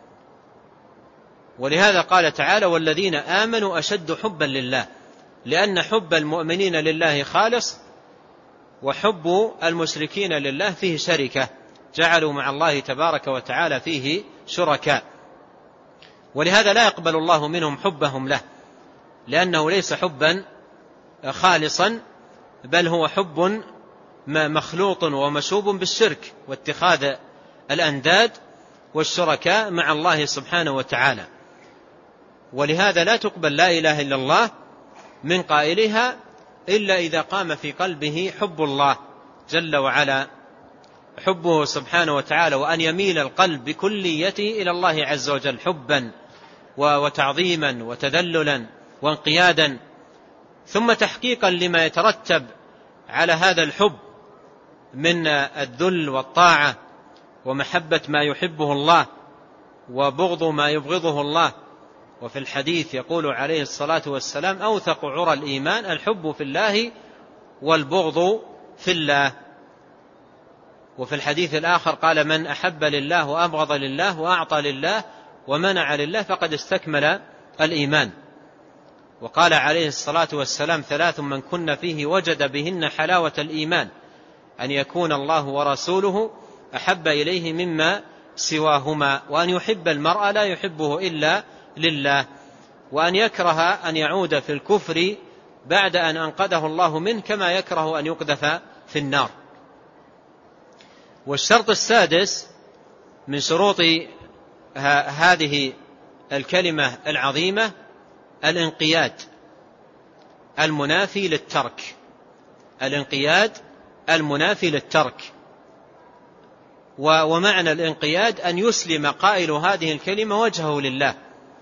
ولهذا قال تعالى: والذين آمنوا أشد حبا لله، لأن حب المؤمنين لله خالص، وحب المشركين لله فيه شركة، جعلوا مع الله تبارك وتعالى فيه شركاء. ولهذا لا يقبل الله منهم حبهم له، لأنه ليس حبا خالصا، بل هو حب مخلوط ومشوب بالشرك واتخاذ الأنداد والشركاء مع الله سبحانه وتعالى. ولهذا لا تقبل لا إله إلا الله من قائلها إلا إذا قام في قلبه حب الله جل وعلا، حبه سبحانه وتعالى، وأن يميل القلب بكليته إلى الله عز وجل حبا وتعظيما وتذللا وانقيادا، ثم تحقيقا لما يترتب على هذا الحب من الذل والطاعة ومحبة ما يحبه الله وبغض ما يبغضه الله. وفي الحديث يقول عليه الصلاة والسلام: أوثق عرى الإيمان الحب في الله والبغض في الله. وفي الحديث الآخر قال: من أحب لله وأبغض لله وأعطى لله ومنع لله فقد استكمل الإيمان. وقال عليه الصلاة والسلام: ثلاث من كن فيه وجد بهن حلاوة الإيمان: أن يكون الله ورسوله أحب إليه مما سواهما، وأن يحب المرء لا يحبه إلا لله، وأن يكره أن يعود في الكفر بعد أن أنقذه الله منه كما يكره أن يقذف في النار. والشرط السادس من شروط هذه الكلمة العظيمة الانقياد المنافي للترك. الانقياد المنافي للترك. ومعنى الانقياد أن يسلم قائل هذه الكلمة وجهه لله،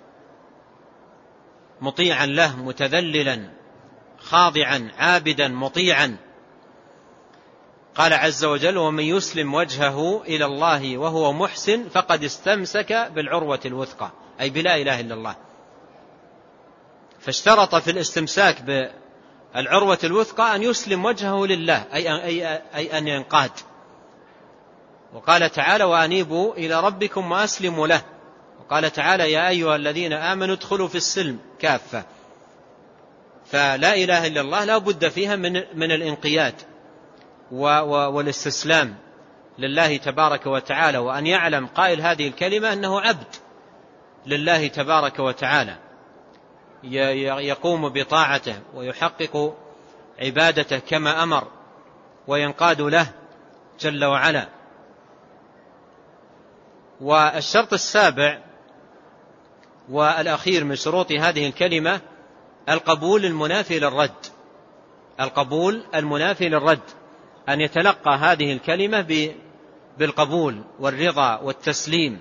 مطيعا له، متذللا، خاضعا، عابدا، مطيعا. قال عز وجل: ومن يسلم وجهه إلى الله وهو محسن فقد استمسك بالعروة الوثقى، أي بلا إله إلا الله. فاشترط في الاستمساك بالعروة الوثقى أن يسلم وجهه لله، أي, أي, أي أن ينقاد. وقال تعالى: وأنيبوا إلى ربكم وأسلموا له. وقال تعالى: يا أيها الذين آمنوا ادخلوا في السلم كافة. فلا إله إلا الله لا بد فيها من, من الانقياد والاستسلام لله تبارك وتعالى، وأن يعلم قائل هذه الكلمة أنه عبد لله تبارك وتعالى، يقوم بطاعته ويحقق عبادته كما أمر وينقاد له جل وعلا. والشرط السابع والأخير من شروط هذه الكلمة القبول المنافي للرد. القبول المنافي للرد، أن يتلقى هذه الكلمة بالقبول والرضا والتسليم،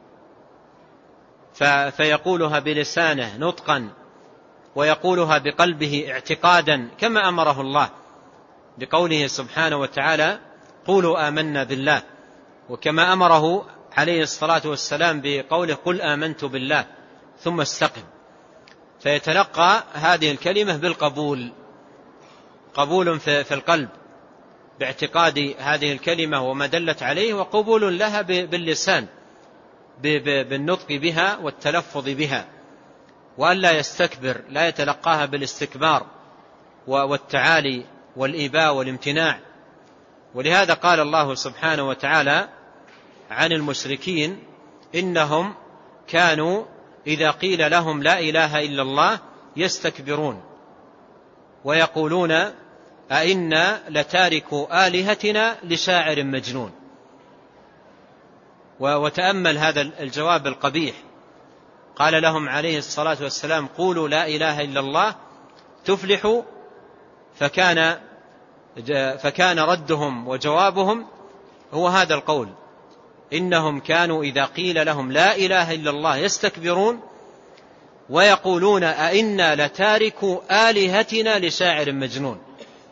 فيقولها بلسانه نطقا ويقولها بقلبه اعتقادا كما أمره الله بقوله سبحانه وتعالى: قولوا آمنا بالله، وكما أمره عليه الصلاة والسلام بقوله: قل آمنت بالله ثم استقم. فيتلقى هذه الكلمة بالقبول، قبول في القلب باعتقاد هذه الكلمة وما دلت عليه، وقبول لها باللسان بالنطق بها والتلفظ بها، وأن لا يستكبر، لا يتلقاها بالاستكبار والتعالي والإباء والامتناع. ولهذا قال الله سبحانه وتعالى عن المشركين: إنهم كانوا إذا قيل لهم لا إله إلا الله يستكبرون ويقولون أئنا لتاركو آلهتنا لشاعر مجنون. وتأمل هذا الجواب القبيح، قال لهم عليه الصلاة والسلام قولوا لا إله إلا الله تفلحوا، فكان فكان ردهم وجوابهم هو هذا القول: إنهم كانوا إذا قيل لهم لا إله إلا الله يستكبرون ويقولون أئنا لتاركو آلهتنا لشاعر مجنون.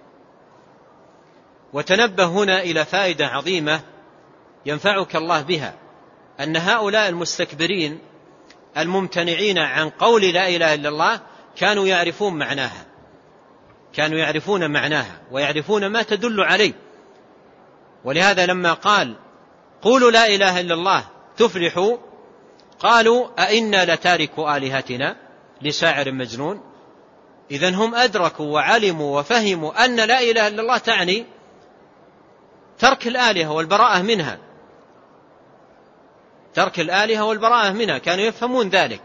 وتنبه هنا إلى فائدة عظيمة ينفعك الله بها، أن هؤلاء المستكبرين الممتنعين عن قول لا إله إلا الله كانوا يعرفون معناها، كانوا يعرفون معناها ويعرفون ما تدل عليه. ولهذا لما قال قولوا لا إله إلا الله تفلحوا قالوا أئنا لتاركوا آلهتنا لشاعر مجنون. إذن هم أدركوا وعلموا وفهموا أن لا إله إلا الله تعني ترك الآلهة والبراءة منها، ترك الآلهة والبراءة منها، كانوا يفهمون ذلك،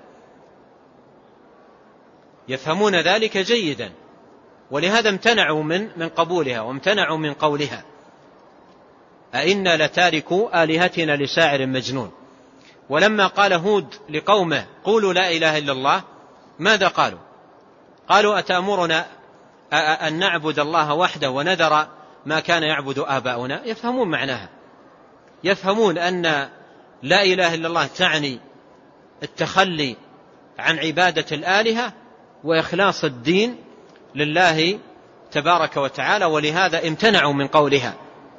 يفهمون ذلك جيدا، ولهذا امتنعوا من من قبولها وامتنعوا من قولها أئنا لتاركوا آلهتنا لشاعر مجنون. ولما قال هود لقومه قولوا لا إله إلا الله ماذا قالوا؟ قالوا أتأمرنا أن نعبد الله وحده ونذر ما كان يعبد آباؤنا؟ يفهمون معناها، يفهمون أن لا إله إلا الله تعني التخلي عن عبادة الآلهة وإخلاص الدين لله تبارك وتعالى، ولهذا امتنعوا من قولها.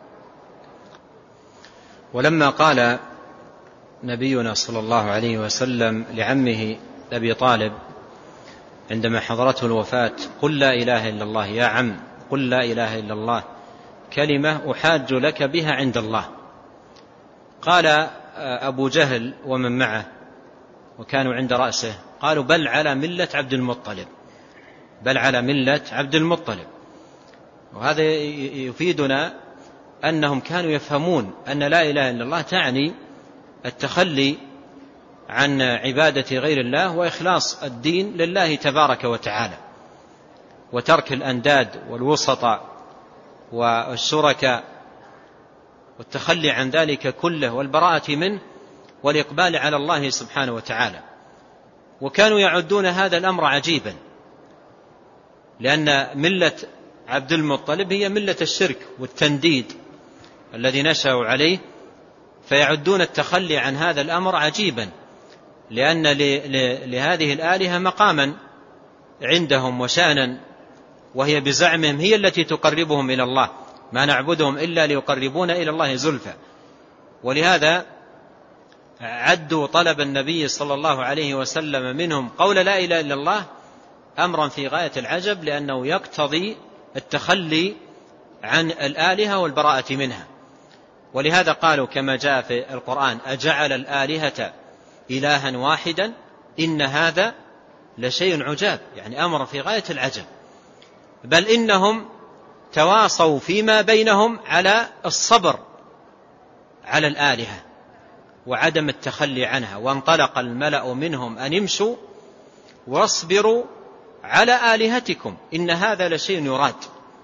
ولما قال نبينا صلى الله عليه وسلم لعمه أبي طالب عندما حضرته الوفاة قل لا إله إلا الله يا عم، قل لا إله إلا الله كلمة أحاج لك بها عند الله، قال أبو جهل ومن معه وكانوا عند رأسه قالوا بل على ملة عبد المطلب، بل على ملة عبد المطلب. وهذا يفيدنا أنهم كانوا يفهمون أن لا إله إلا الله تعني التخلي عن عبادة غير الله وإخلاص الدين لله تبارك وتعالى، وترك الأنداد والوسطاء والشركاء والتخلي عن ذلك كله والبراءة منه والإقبال على الله سبحانه وتعالى. وكانوا يعدون هذا الأمر عجيبا، لأن ملة عبد المطلب هي ملة الشرك والتنديد الذي نشأوا عليه، فيعدون التخلي عن هذا الأمر عجيبا، لأن لهذه الآلهة مقاما عندهم وشأنا، وهي بزعمهم هي التي تقربهم إلى الله، ما نعبدهم إلا ليقربون إلى الله زلفى. ولهذا عدوا طلب النبي صلى الله عليه وسلم منهم قول لا إله إلا الله أمرا في غاية العجب، لأنه يقتضي التخلي عن الآلهة والبراءة منها. ولهذا قالوا كما جاء في القرآن أجعل الآلهة إلها واحدا إن هذا لشيء عجاب، يعني أمر في غاية العجب. بل إنهم تواصوا فيما بينهم على الصبر على الآلهة وعدم التخلي عنها، وانطلق الملأ منهم أن امشوا واصبروا على آلهتكم إن هذا لشيء يراد.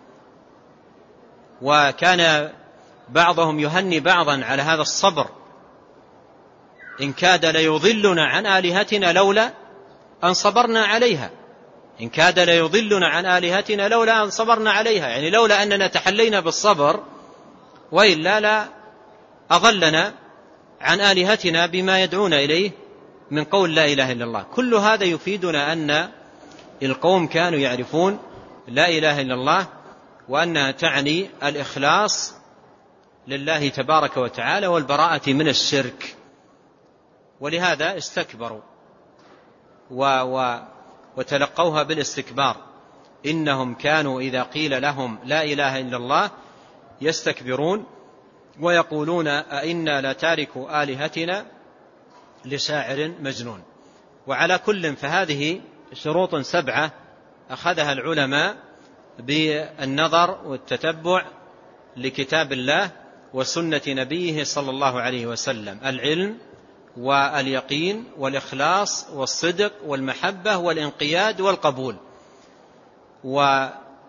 وكان بعضهم يهني بعضا على هذا الصبر: إن كاد ليضلنا عن آلهتنا لولا أن صبرنا عليها، إن كاد ليضلنا عن آلهتنا لولا أن صبرنا عليها، يعني لولا أننا تحلينا بالصبر وإلا لا أضلنا عن آلهتنا بما يدعون إليه من قول لا إله إلا الله. كل هذا يفيدنا أن القوم كانوا يعرفون لا إله إلا الله وأنها تعني الإخلاص لله تبارك وتعالى والبراءة من الشرك، ولهذا استكبروا و و وتلقوها بالاستكبار. إنهم كانوا إذا قيل لهم لا إله إلا الله يستكبرون ويقولون أئنا لتاركوا آلهتنا لشاعر مجنون. وعلى كل فهذه شروط سبعة أخذها العلماء بالنظر والتتبع لكتاب الله وسنة نبيه صلى الله عليه وسلم: العلم واليقين والإخلاص والصدق والمحبة والانقياد والقبول.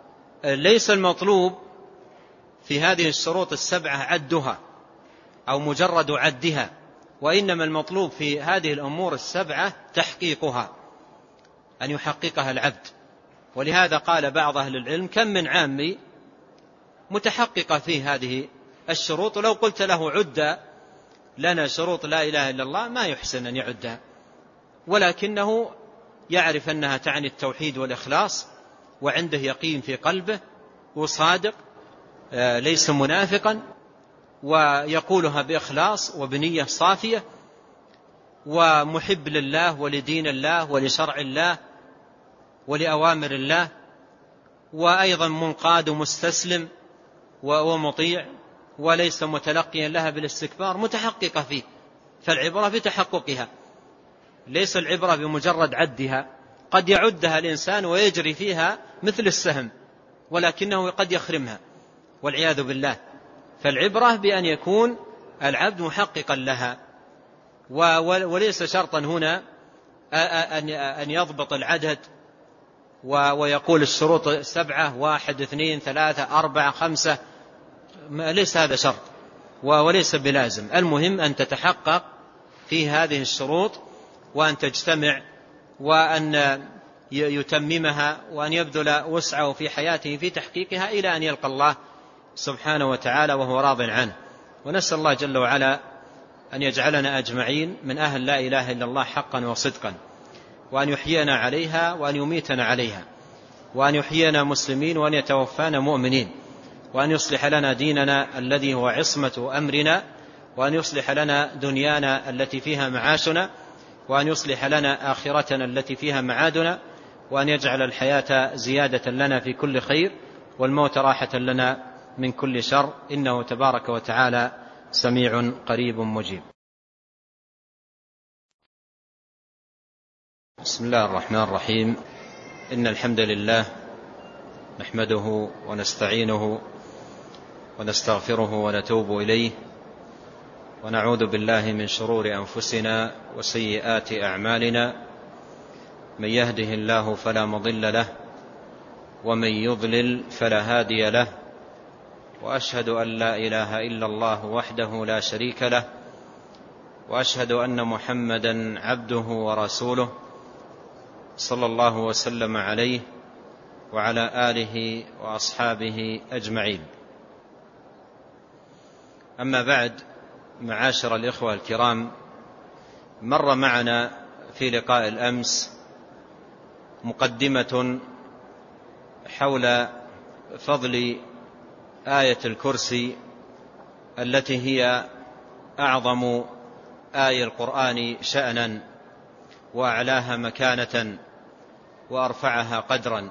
ليس المطلوب في هذه الشروط السبعة عدها أو مجرد عدها، وإنما المطلوب في هذه الأمور السبعة تحقيقها، أن يحققها العبد. ولهذا قال بعض أهل العلم: كم من عامي متحققة فيه هذه الشروط، ولو قلت له عد لنا شروط لا إله إلا الله ما يحسن أن يعدها، ولكنه يعرف أنها تعني التوحيد والإخلاص، وعنده يقين في قلبه وصادق ليس منافقا، ويقولها بإخلاص وبنية صافية، ومحب لله ولدين الله ولشرع الله ولأوامر الله، وأيضا منقاد ومستسلم ومطيع، وليس متلقيا لها بالاستكبار، متحققة فيه. فالعبرة بتحققها، ليس العبرة بمجرد عدها. قد يعدها الإنسان ويجري فيها مثل السهم، ولكنه قد يخرمها والعياذ بالله. فالعبرة بأن يكون العبد محققا لها، وليس شرطا هنا أن يضبط العدد ويقول الشروط السبعة واحد اثنين ثلاثة أربعة خمسة، ليس هذا شرط وليس بلازم. المهم أن تتحقق في هذه الشروط، وأن تجتمع، وأن يتممها، وأن يبذل وسعه في حياته في تحقيقها إلى أن يلقى الله سبحانه وتعالى وهو راض عنه. ونسأل الله جل وعلا أن يجعلنا أجمعين من أهل لا إله إلا الله حقا وصدقا، وأن يحيينا عليها وأن يميتنا عليها، وأن يحيينا مسلمين وأن يتوفانا مؤمنين، وأن يصلح لنا ديننا الذي هو عصمة أمرنا، وأن يصلح لنا دنيانا التي فيها معاشنا، وأن يصلح لنا آخرتنا التي فيها معادنا، وأن يجعل الحياة زيادة لنا في كل خير، والموت راحة لنا من كل شر، إنه تبارك وتعالى سميع قريب مجيب. بسم الله الرحمن الرحيم. إن الحمد لله نحمده ونستعينه ونستغفره ونتوب إليه، ونعوذ بالله من شرور أنفسنا وسيئات أعمالنا. من يهده الله فلا مضل له، ومن يضلل فلا هادي له، وأشهد أن لا إله إلا الله وحده لا شريك له، وأشهد أن محمدا عبده ورسوله صلى الله وسلم عليه وعلى آله وأصحابه أجمعين. أما بعد، معاشر الإخوة الكرام، مر معنا في لقاء الأمس مقدمة حول فضل آية الكرسي التي هي أعظم آية القرآن شأنا، وأعلاها مكانة، وأرفعها قدرا.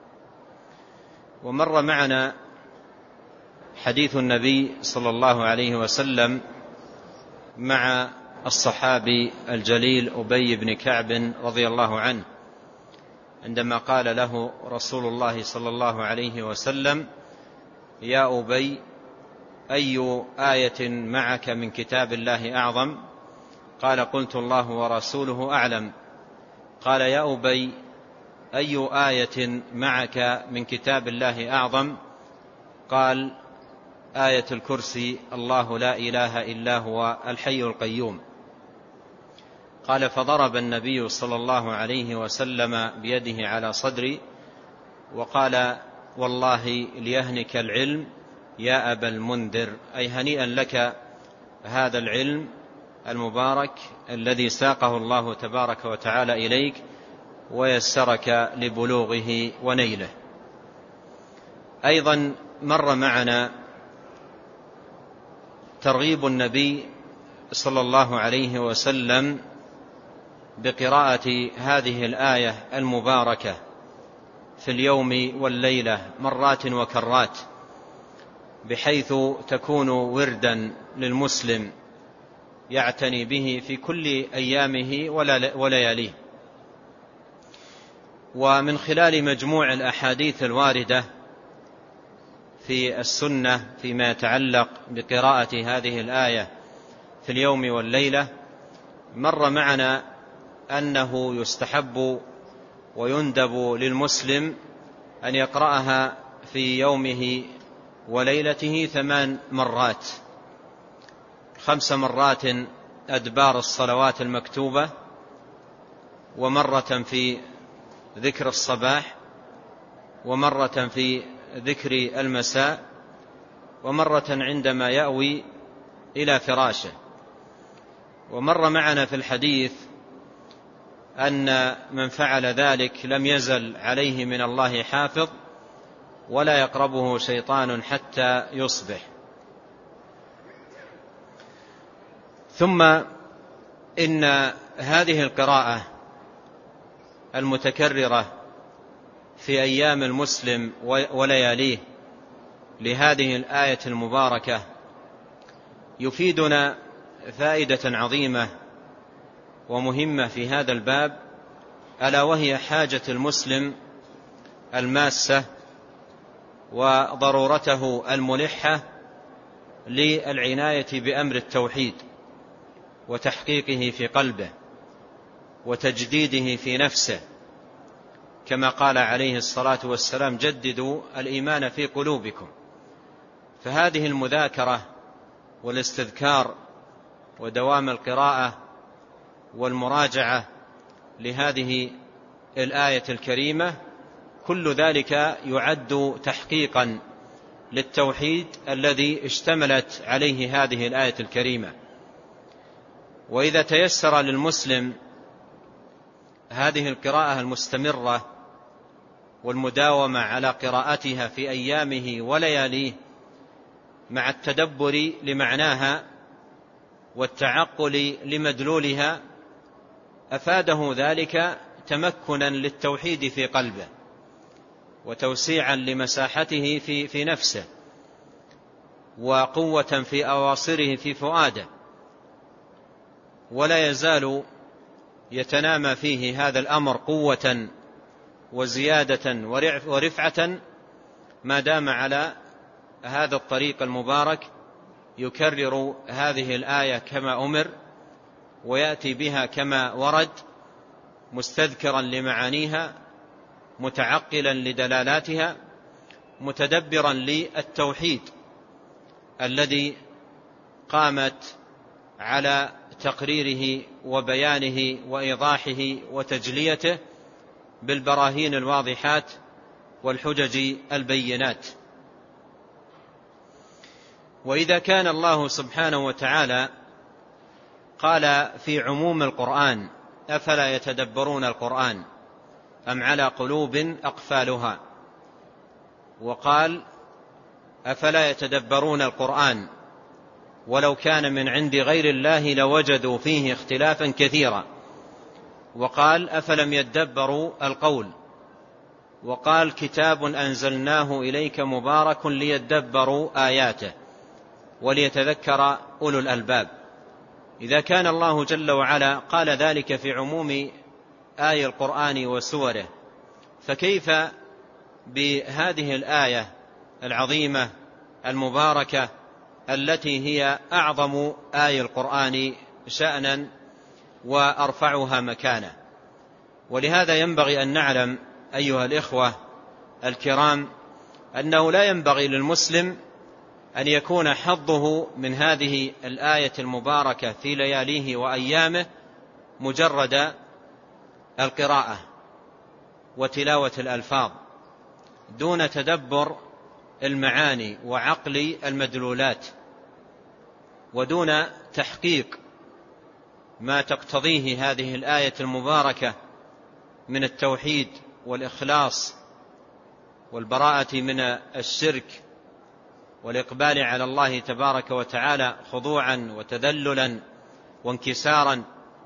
ومر معنا حديث النبي صلى الله عليه وسلم مع الصحابي الجليل أبي بن كعب رضي الله عنه، عندما قال له رسول الله صلى الله عليه وسلم: يا أبي، أي آية معك من كتاب الله أعظم؟ قال: قلت الله ورسوله أعلم. قال: يا أبي، أي آية معك من كتاب الله أعظم؟ قال: آية الكرسي، الله لا إله إلا هو الحي القيوم. قال: فضرب النبي صلى الله عليه وسلم بيده على صدري وقال: والله ليهنك العلم يا أبا المنذر، أي هنيئا لك هذا العلم المبارك الذي ساقه الله تبارك وتعالى إليك ويسرك لبلوغه ونيله. أيضا مر معنا ترغيب النبي صلى الله عليه وسلم بقراءة هذه الآية المباركة في اليوم والليلة مرات وكرات، بحيث تكون وردا للمسلم يعتني به في كل أيامه ولياليه. ومن خلال مجموع الأحاديث الواردة في السنة فيما يتعلق بقراءة هذه الآية في اليوم والليلة، مر معنا أنه يستحب ويندب للمسلم أن يقرأها في يومه وليلته ثمان مرات، خمس مرات أدبار الصلوات المكتوبة، ومرة في ذكر الصباح، ومرة في ذكر المساء، ومرة عندما يأوي إلى فراشه. ومر معنا في الحديث أن من فعل ذلك لم يزل عليه من الله حافظ ولا يقربه شيطان حتى يصبح. ثم إن هذه القراءة المتكررة في أيام المسلم ولياليه لهذه الآية المباركة يفيدنا فائدة عظيمة ومهمة في هذا الباب، ألا وهي حاجة المسلم الماسة وضرورته الملحة للعناية بأمر التوحيد وتحقيقه في قلبه وتجديده في نفسه، كما قال عليه الصلاة والسلام: جددوا الإيمان في قلوبكم. فهذه المذاكرة والاستذكار ودوام القراءة والمراجعة لهذه الآية الكريمة كل ذلك يعد تحقيقا للتوحيد الذي اشتملت عليه هذه الآية الكريمة. وإذا تيسر للمسلم هذه القراءة المستمرة والمداومة على قراءتها في أيامه ولياليه مع التدبر لمعناها والتعقل لمدلولها، أفاده ذلك تمكنا للتوحيد في قلبه وتوسيعا لمساحته في, في نفسه وقوة في أواصره في فؤاده، ولا يزال يتنامى فيه هذا الأمر قوة وزيادة ورفعة ما دام على هذا الطريق المبارك يكرر هذه الآية كما أمر ويأتي بها كما ورد، مستذكرا لمعانيها، متعقلا لدلالاتها، متدبرا للتوحيد الذي قامت على تقريره وبيانه وإيضاحه وتجليته بالبراهين الواضحات والحجج البينات. وإذا كان الله سبحانه وتعالى قال في عموم القرآن: أفلا يتدبرون القرآن أم على قلوب أقفالها، وقال: أفلا يتدبرون القرآن ولو كان من عند غير الله لوجدوا فيه اختلافا كثيرا، وقال: أفلم يدبروا القول، وقال: كتاب أنزلناه إليك مبارك ليدبروا آياته وليتذكر أولو الألباب. إذا كان الله جل وعلا قال ذلك في عموم آي القرآن وسوره، فكيف بهذه الآية العظيمة المباركة التي هي أعظم آي القرآن شأنا وأرفعها مكانة؟ ولهذا ينبغي أن نعلم أيها الإخوة الكرام أنه لا ينبغي للمسلم أن يكون حظه من هذه الآية المباركة في لياليه وأيامه مجرد القراءة وتلاوة الألفاظ دون تدبر المعاني وعقل المدلولات، ودون تحقيق ما تقتضيه هذه الآية المباركة من التوحيد والإخلاص والبراءة من الشرك والإقبال على الله تبارك وتعالى خضوعا وتذللا وانكسارا.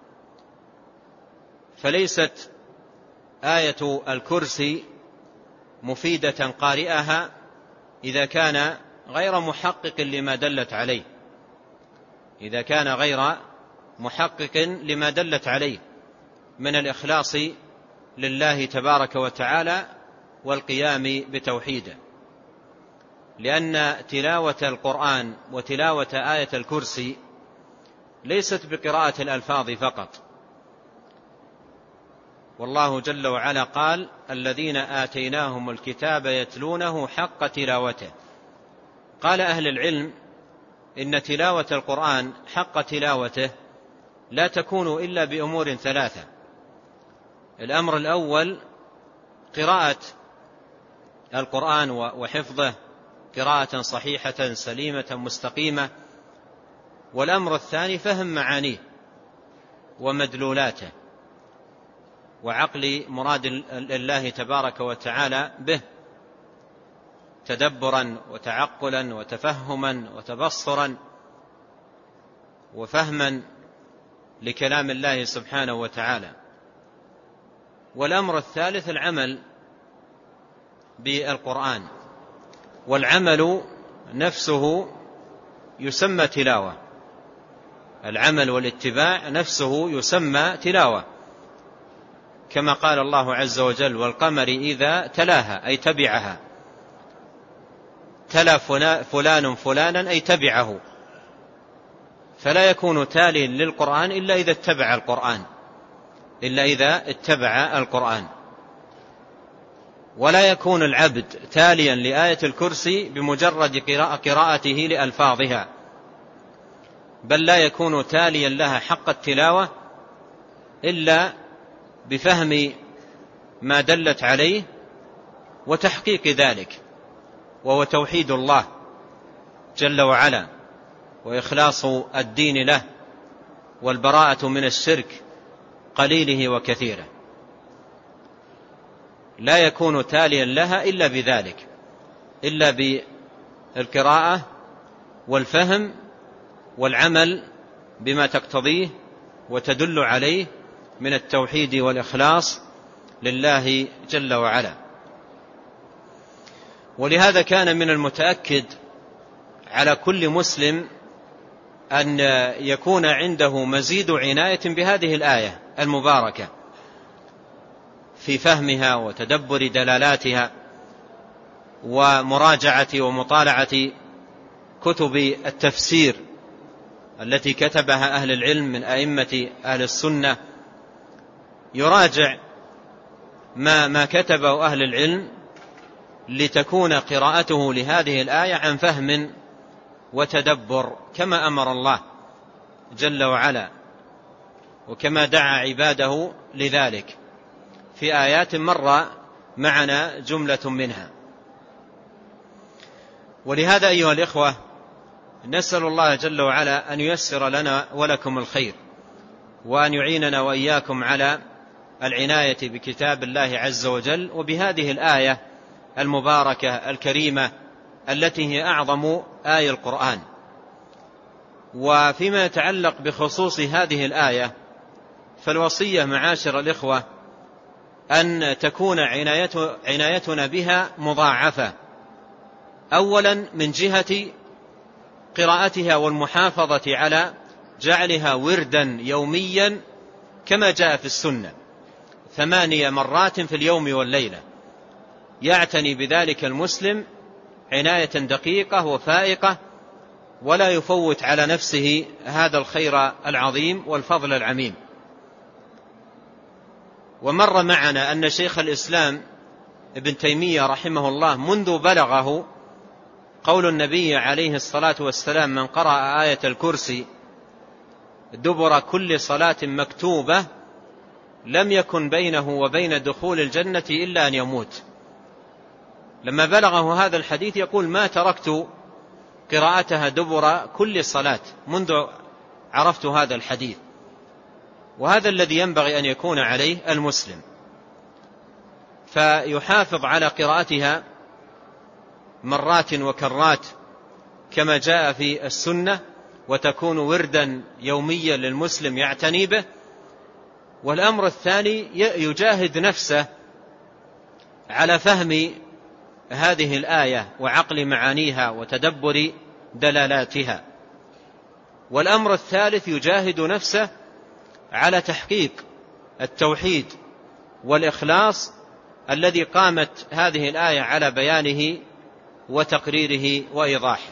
فليست آية الكرسي مفيدة قارئها إذا كان غير محقق لما دلت عليه، إذا كان غير محقق لما دلت عليه من الإخلاص لله تبارك وتعالى والقيام بتوحيده، لأن تلاوة القرآن وتلاوة آية الكرسي ليست بقراءة الألفاظ فقط، والله جل وعلا قال: الذين آتيناهم الكتاب يتلونه حق تلاوته. قال أهل العلم إن تلاوة القرآن حق تلاوته لا تكون إلا بأمور ثلاثة. الأمر الأول قراءة القرآن وحفظه قراءة صحيحة سليمة مستقيمة. والأمر الثاني فهم معانيه ومدلولاته وعقل مراد الله تبارك وتعالى به، تدبرا وتعقلا وتفهما وتبصرا وفهما لكلام الله سبحانه وتعالى. والأمر الثالث العمل بالقرآن، والعمل نفسه يسمى تلاوة، العمل والاتباع نفسه يسمى تلاوة، كما قال الله عز وجل: والقمر إذا تلاها أي تبعها، تلا فلان فلانا أي تبعه. فلا يكون تالي للقرآن إلا إذا اتبع القرآن إلا إذا اتبع القرآن ولا يكون العبد تاليا لآية الكرسي بمجرد قراءته لألفاظها، بل لا يكون تاليا لها حق التلاوة إلا بفهم ما دلت عليه وتحقيق ذلك، وهو توحيد الله جل وعلا وإخلاص الدين له والبراءة من الشرك قليله وكثيره. لا يكون تاليا لها إلا بذلك، إلا بالقراءة والفهم والعمل بما تقتضيه وتدل عليه من التوحيد والإخلاص لله جل وعلا. ولهذا كان من المتأكد على كل مسلم أن يكون عنده مزيد عناية بهذه الآية المباركة في فهمها وتدبر دلالاتها ومراجعة ومطالعة كتب التفسير التي كتبها أهل العلم من أئمة أهل السنة، يراجع ما ما كتبه أهل العلم لتكون قراءته لهذه الآية عن فهم وتدبر كما أمر الله جل وعلا وكما دعا عباده لذلك في آيات مر معنا جملة منها. ولهذا أيها الإخوة نسأل الله جل وعلا أن ييسر لنا ولكم الخير، وأن يعيننا وإياكم على العناية بكتاب الله عز وجل وبهذه الآية المباركة الكريمة التي هي أعظم آية القرآن. وفيما يتعلق بخصوص هذه الآية فالوصية معاشر الإخوة أن تكون عنايتنا بها مضاعفة، أولا من جهة قراءتها والمحافظة على جعلها وردا يوميا كما جاء في السنة ثمانية مرات في اليوم والليلة، يعتني بذلك المسلم عناية دقيقة وفائقة ولا يفوت على نفسه هذا الخير العظيم والفضل العميم. ومر معنا أن شيخ الإسلام ابن تيمية رحمه الله منذ بلغه قول النبي عليه الصلاة والسلام: من قرأ آية الكرسي دبر كل صلاة مكتوبة لم يكن بينه وبين دخول الجنة إلا أن يموت. لما بلغه هذا الحديث يقول: ما تركت قراءتها دبر كل صلاة منذ عرفت هذا الحديث. وهذا الذي ينبغي أن يكون عليه المسلم، فيحافظ على قراءتها مرات وكرات كما جاء في السنة، وتكون وردا يوميا للمسلم يعتني به. والأمر الثاني يجاهد نفسه على فهم هذه الآية وعقل معانيها وتدبر دلالاتها. والأمر الثالث يجاهد نفسه على تحقيق التوحيد والإخلاص الذي قامت هذه الآية على بيانه وتقريره وإيضاحه.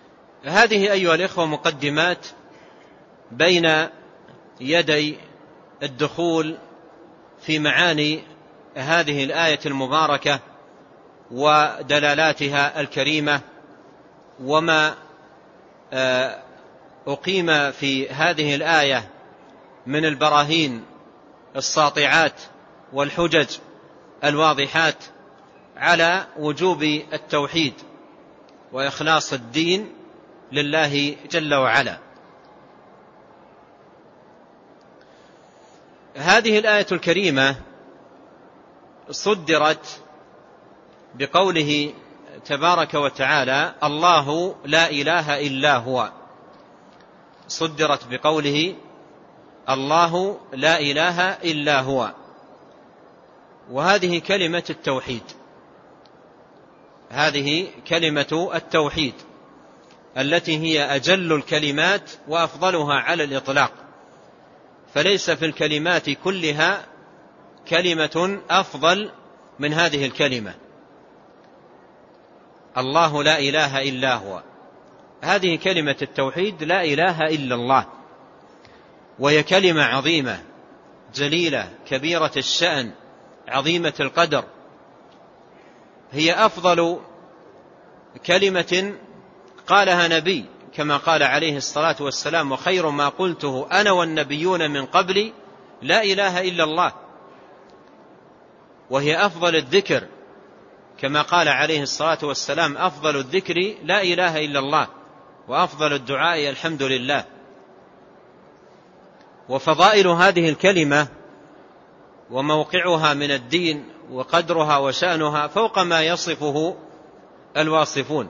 هذه أيها الإخوة مقدمات بين يدي الدخول في معاني هذه الآية المباركة ودلالاتها الكريمة، وما أقيم في هذه الآية من البراهين الساطعات والحجج الواضحات على وجوب التوحيد وإخلاص الدين لله جل وعلا. هذه الآية الكريمة صدرت بقوله تبارك وتعالى: الله لا إله إلا هو. صدرت بقوله: الله لا إله إلا هو. وهذه كلمة التوحيد، هذه كلمة التوحيد التي هي أجل الكلمات وأفضلها على الإطلاق، فليس في الكلمات كلها كلمة أفضل من هذه الكلمة. الله لا إله إلا هو، هذه كلمة التوحيد، لا إله إلا الله، وهي كلمة عظيمة جليلة كبيرة الشأن عظيمة القدر، هي أفضل كلمة قالها نبي كما قال عليه الصلاة والسلام: وخير ما قلته أنا والنبيون من قبلي لا إله إلا الله. وهي أفضل الذكر كما قال عليه الصلاة والسلام: أفضل الذكر لا إله إلا الله، وأفضل الدعاء الحمد لله. وفضائل هذه الكلمة وموقعها من الدين وقدرها وشأنها فوق ما يصفه الواصفون.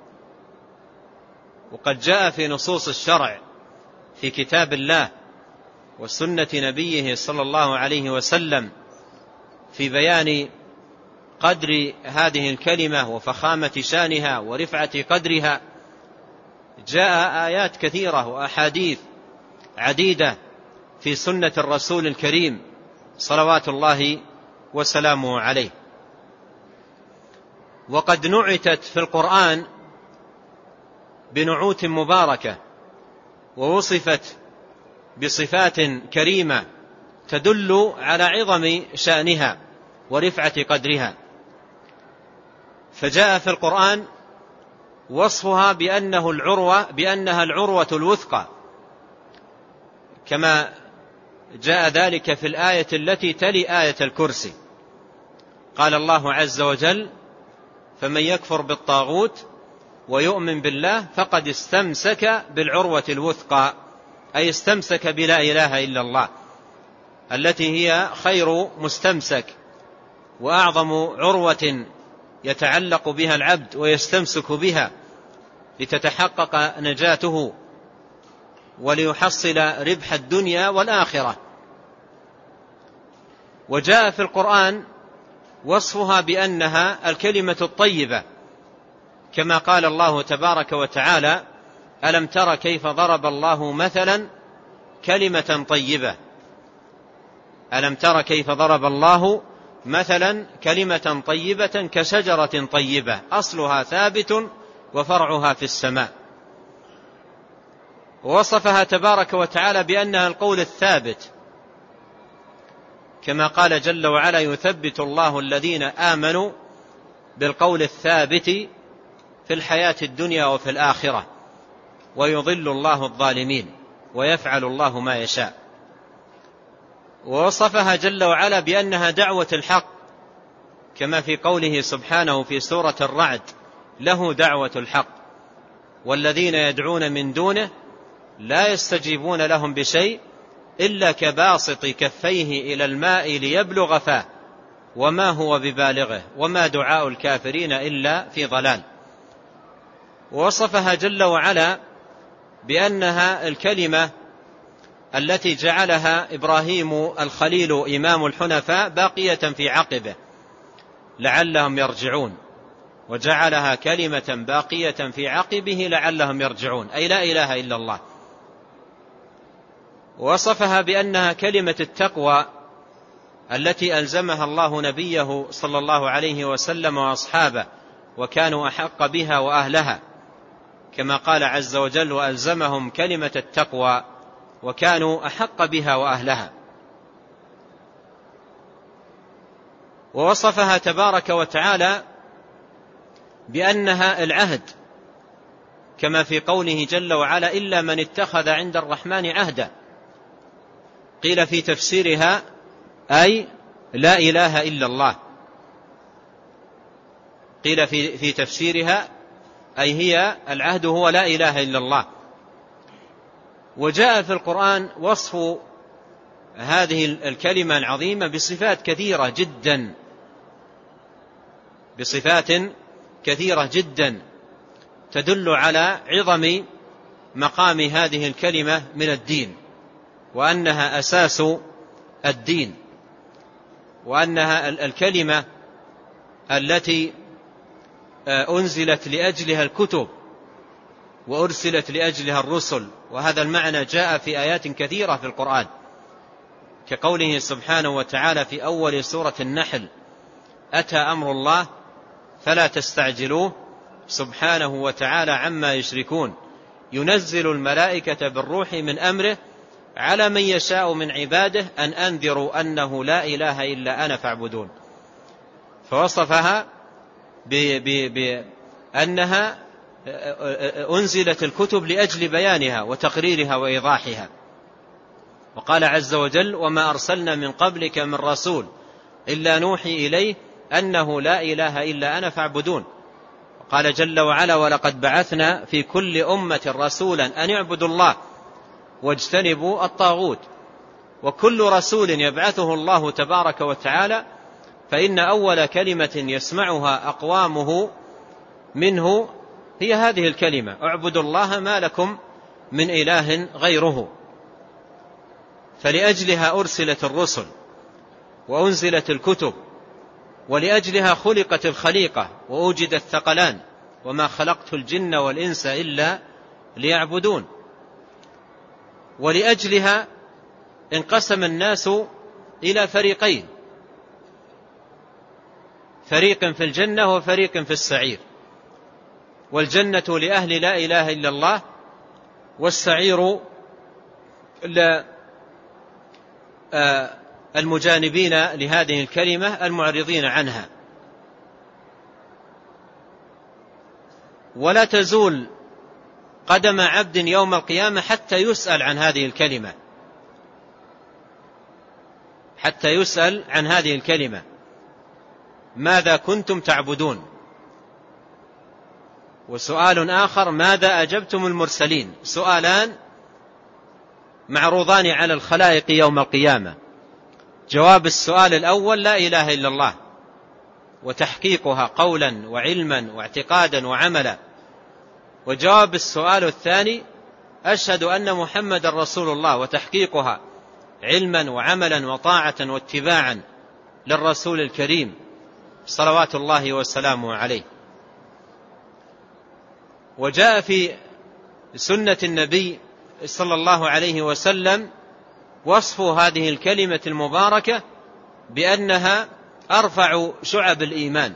وقد جاء في نصوص الشرع في كتاب الله وسنة نبيه صلى الله عليه وسلم في بيان قدر هذه الكلمة وفخامة شانها ورفعة قدرها، جاء آيات كثيرة وأحاديث عديدة في سنة الرسول الكريم صلوات الله وسلامه عليه. وقد نعتت في القرآن بنعوت مباركة، ووصفت بصفات كريمة تدل على عظم شأنها ورفعة قدرها. فجاء في القرآن وصفها بأنه العروة بأنها العروة الوثقى، كما جاء ذلك في الآية التي تلي آية الكرسي. قال الله عز وجل: فمن يكفر بالطاغوت ويؤمن بالله فقد استمسك بالعروة الوثقى، أي استمسك بلا إله إلا الله التي هي خير مستمسك وأعظم عروة يتعلق بها العبد ويستمسك بها لتتحقق نجاته وليحصل ربح الدنيا والآخرة. وجاء في القرآن وصفها بأنها الكلمة الطيبة، كما قال الله تبارك وتعالى: ألم تر كيف ضرب الله مثلا كلمة طيبة ألم تر كيف ضرب الله مثلا كلمة طيبة كشجرة طيبة أصلها ثابت وفرعها في السماء. ووصفها تبارك وتعالى بأنها القول الثابت، كما قال جل وعلا: يثبت الله الذين آمنوا بالقول الثابت في الحياة الدنيا وفي الآخرة ويضل الله الظالمين ويفعل الله ما يشاء. ووصفها جل وعلا بأنها دعوة الحق، كما في قوله سبحانه في سورة الرعد: له دعوة الحق والذين يدعون من دونه لا يستجيبون لهم بشيء إلا كباسط كفيه إلى الماء ليبلغ فاه وما هو ببالغه وما دعاء الكافرين إلا في ضلال. ووصفها جل وعلا بأنها الكلمة التي جعلها إبراهيم الخليل إمام الحنفاء باقية في عقبه لعلهم يرجعون، وجعلها كلمة باقية في عقبه لعلهم يرجعون، أي لا إله إلا الله. ووصفها بأنها كلمة التقوى التي ألزمها الله نبيه صلى الله عليه وسلم وأصحابه وكانوا أحق بها وأهلها، كما قال عز وجل: وألزمهم كلمة التقوى وكانوا أحق بها وأهلها. ووصفها تبارك وتعالى بأنها العهد، كما في قوله جل وعلا: إلا من اتخذ عند الرحمن عهدا. قيل في تفسيرها أي لا إله إلا الله، قيل في, في تفسيرها أي هي العهد هو لا إله إلا الله. وجاء في القرآن وصف هذه الكلمة العظيمة بصفات كثيرة جدا، بصفات كثيرة جدا تدل على عظم مقام هذه الكلمة من الدين، وأنها أساس الدين، وأنها الكلمة التي أنزلت لأجلها الكتب وأرسلت لأجلها الرسل. وهذا المعنى جاء في آيات كثيرة في القرآن، كقوله سبحانه وتعالى في أول سورة النحل: أتى أمر الله فلا تستعجلوه سبحانه وتعالى عما يشركون، ينزل الملائكة بالروح من أمره على من يشاء من عباده أن أنذروا أنه لا إله إلا أنا فاعبدون. فوصفها بأنها أنزلت الكتب لأجل بيانها وتقريرها وإيضاحها. وقال عز وجل: وما أرسلنا من قبلك من رسول إلا نوحي إليه أنه لا إله إلا أنا فاعبدون. وقال جل وعلا: ولقد بعثنا في كل أمة رسولا أن اعبدوا الله واجتنبوا الطاغوت. وكل رسول يبعثه الله تبارك وتعالى فإن أول كلمة يسمعها أقوامه منه هي هذه الكلمة: اعبدوا الله ما لكم من إله غيره. فلأجلها أرسلت الرسل وأنزلت الكتب، ولأجلها خلقت الخليقة وأوجد الثقلان: وما خلقت الجن والإنس إلا ليعبدون. ولأجلها انقسم الناس إلى فريقين: فريق في الجنة وفريق في السعير. والجنة لأهل لا إله إلا الله، والسعير للمجانبين لهذه الكلمة المعرضين عنها. ولا تزول قدم عبد يوم القيامة حتى يسأل عن هذه الكلمة، حتى يسأل عن هذه الكلمة: ماذا كنتم تعبدون؟ وسؤال آخر: ماذا أجبتم المرسلين؟ سؤالان معروضان على الخلائق يوم القيامة. جواب السؤال الأول لا إله إلا الله، وتحقيقها قولا وعلما واعتقادا وعملا. وجواب السؤال الثاني أشهد أن محمد رسول الله، وتحقيقها علما وعملا وطاعة واتباعا للرسول الكريم صلوات الله وسلامه عليه. وجاء في سنة النبي صلى الله عليه وسلم وصف هذه الكلمة المباركة بأنها أرفع شعب الإيمان،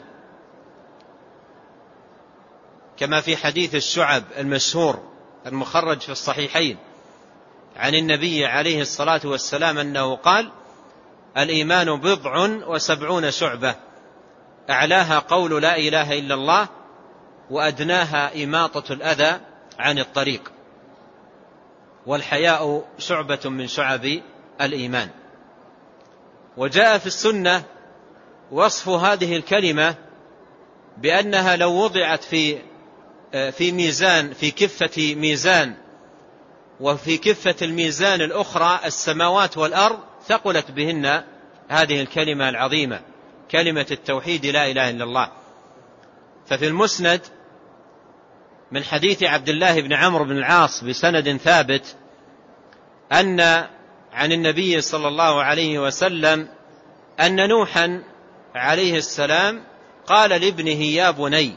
كما في حديث الشعب المشهور المخرج في الصحيحين عن النبي عليه الصلاة والسلام أنه قال: الإيمان بضع وسبعون شعبة، أعلاها قول لا إله إلا الله، وأدناها إماطة الأذى عن الطريق، والحياء شعبة من شعب الإيمان. وجاء في السنة وصف هذه الكلمة بأنها لو وضعت في في ميزان، في كفة ميزان، وفي كفة الميزان الأخرى السماوات والأرض، ثقلت بهن هذه الكلمة العظيمة، كلمة التوحيد لا إله إلا الله. ففي المسند من حديث عبد الله بن عمرو بن العاص بسند ثابت أن عن النبي صلى الله عليه وسلم أن نوحا عليه السلام قال لابنه: يا بني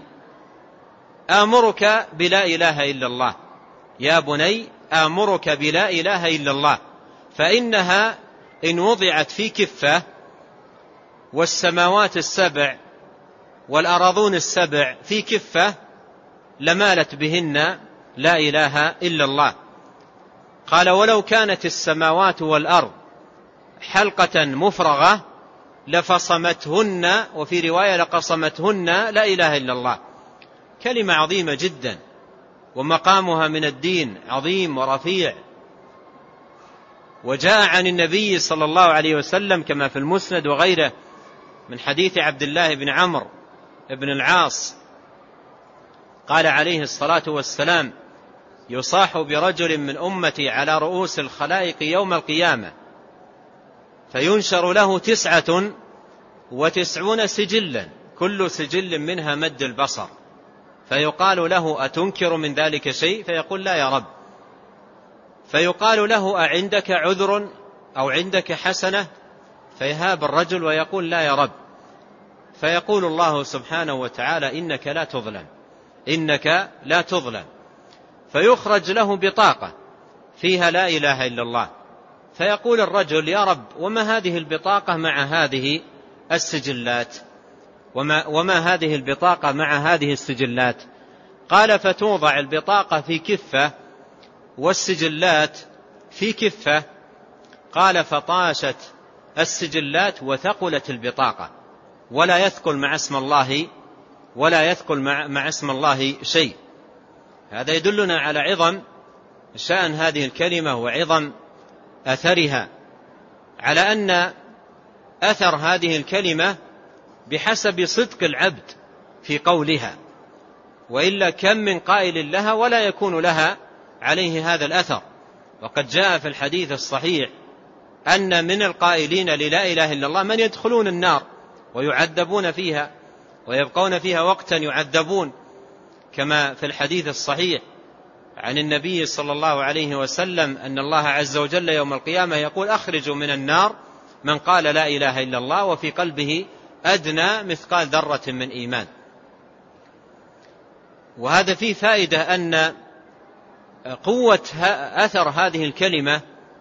آمرك بلا إله إلا الله، يا بني آمرك بلا إله إلا الله، فإنها إن وضعت في كفة والسماوات السبع والأراضون السبع في كفة لمالت بهن لا إله إلا الله. قال: ولو كانت السماوات والأرض حلقة مفرغة لفصمتهن، وفي رواية لقصمتهن لا إله إلا الله. كلمة عظيمة جدا، ومقامها من الدين عظيم ورفيع. وجاء عن النبي صلى الله عليه وسلم كما في المسند وغيره من حديث عبد الله بن عمرو بن العاص قال عليه الصلاة والسلام: يصاح برجل من أمتي على رؤوس الخلائق يوم القيامة، فينشر له تسعة وتسعون سجلا، كل سجل منها مد البصر، فيقال له: أتنكر من ذلك شيء؟ فيقول: لا يا رب. فيقال له: أعندك عذر أو عندك حسنة؟ فيهاب الرجل ويقول: لا يا رب. فيقول الله سبحانه وتعالى: إنك لا تظلم، إنك لا تظلم. فيخرج له بطاقة فيها لا إله إلا الله. فيقول الرجل: يا رب، وما هذه البطاقة مع هذه السجلات؟ وما, وما هذه البطاقة مع هذه السجلات؟ قال: فتوضع البطاقة في كفة والسجلات في كفة. قال: فطاشت السجلات وثقلت البطاقة، ولا يثقل مع اسم الله ولا يثقل مع, مع اسم الله شيء. هذا يدلنا على عظم شأن هذه الكلمة وعظم أثرها، على أن أثر هذه الكلمة بحسب صدق العبد في قولها، وإلا كم من قائل لها ولا يكون لها عليه هذا الأثر. وقد جاء في الحديث الصحيح أن من القائلين للا إله إلا الله من يدخلون النار ويعذبون فيها ويبقون فيها وقتا يعذبون، كما في الحديث الصحيح عن النبي صلى الله عليه وسلم أن الله عز وجل يوم القيامة يقول: أخرجوا من النار من قال لا إله إلا الله وفي قلبه أدنى مثقال ذرة من إيمان. وهذا فيه فائدة أن قوة أثر هذه الكلمة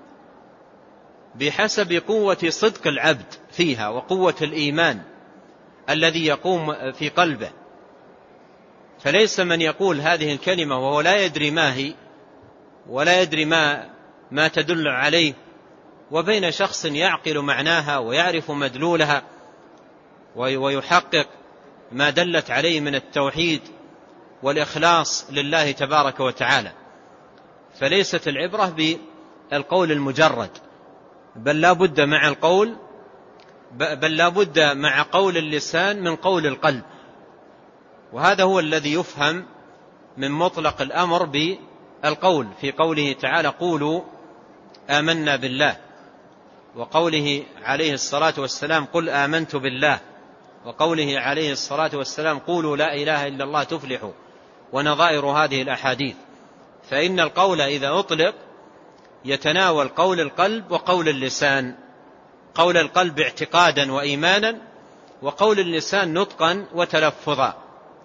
بحسب قوة صدق العبد فيها وقوة الإيمان الذي يقوم في قلبه. فليس من يقول هذه الكلمة وهو لا يدري ما هي ولا يدري ما, ما تدل عليه، وبين شخص يعقل معناها ويعرف مدلولها ويحقق ما دلت عليه من التوحيد والإخلاص لله تبارك وتعالى. فليست العبرة بالقول المجرد، بل لا بد مع القول بل لا بد مع قول اللسان من قول القلب. وهذا هو الذي يفهم من مطلق الأمر بالقول في قوله تعالى: قولوا آمنا بالله، وقوله عليه الصلاة والسلام: قل آمنت بالله، وقوله عليه الصلاة والسلام: قولوا لا إله إلا الله تفلحوا، ونظائر هذه الأحاديث. فإن القول إذا أطلق يتناول قول القلب وقول اللسان، قول القلب اعتقادا وإيمانا، وقول اللسان نطقا وتلفظا.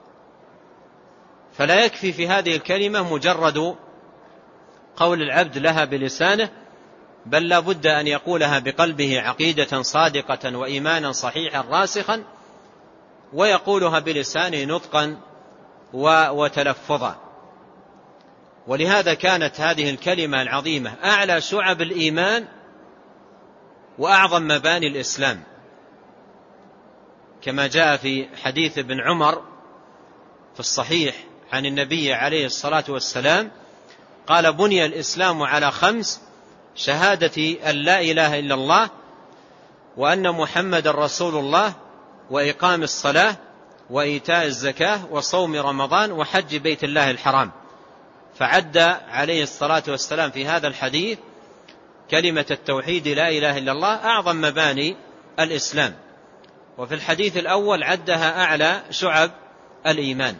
فلا يكفي في هذه الكلمة مجرد قول العبد لها بلسانه، بل لا بد أن يقولها بقلبه عقيدة صادقة وإيمانا صحيحا راسخا، ويقولها بلسانه نطقا وتلفظا. ولهذا كانت هذه الكلمة العظيمة أعلى شعب الإيمان وأعظم مباني الإسلام، كما جاء في حديث ابن عمر في الصحيح عن النبي عليه الصلاة والسلام قال: بني الإسلام على خمس: شهادة أن لا إله إلا الله، وأن محمد رسول الله، وإقام الصلاة، وإيتاء الزكاة، وصوم رمضان، وحج بيت الله الحرام. فعد عليه الصلاة والسلام في هذا الحديث كلمة التوحيد لا إله إلا الله أعظم مباني الإسلام، وفي الحديث الأول عدها أعلى شعب الإيمان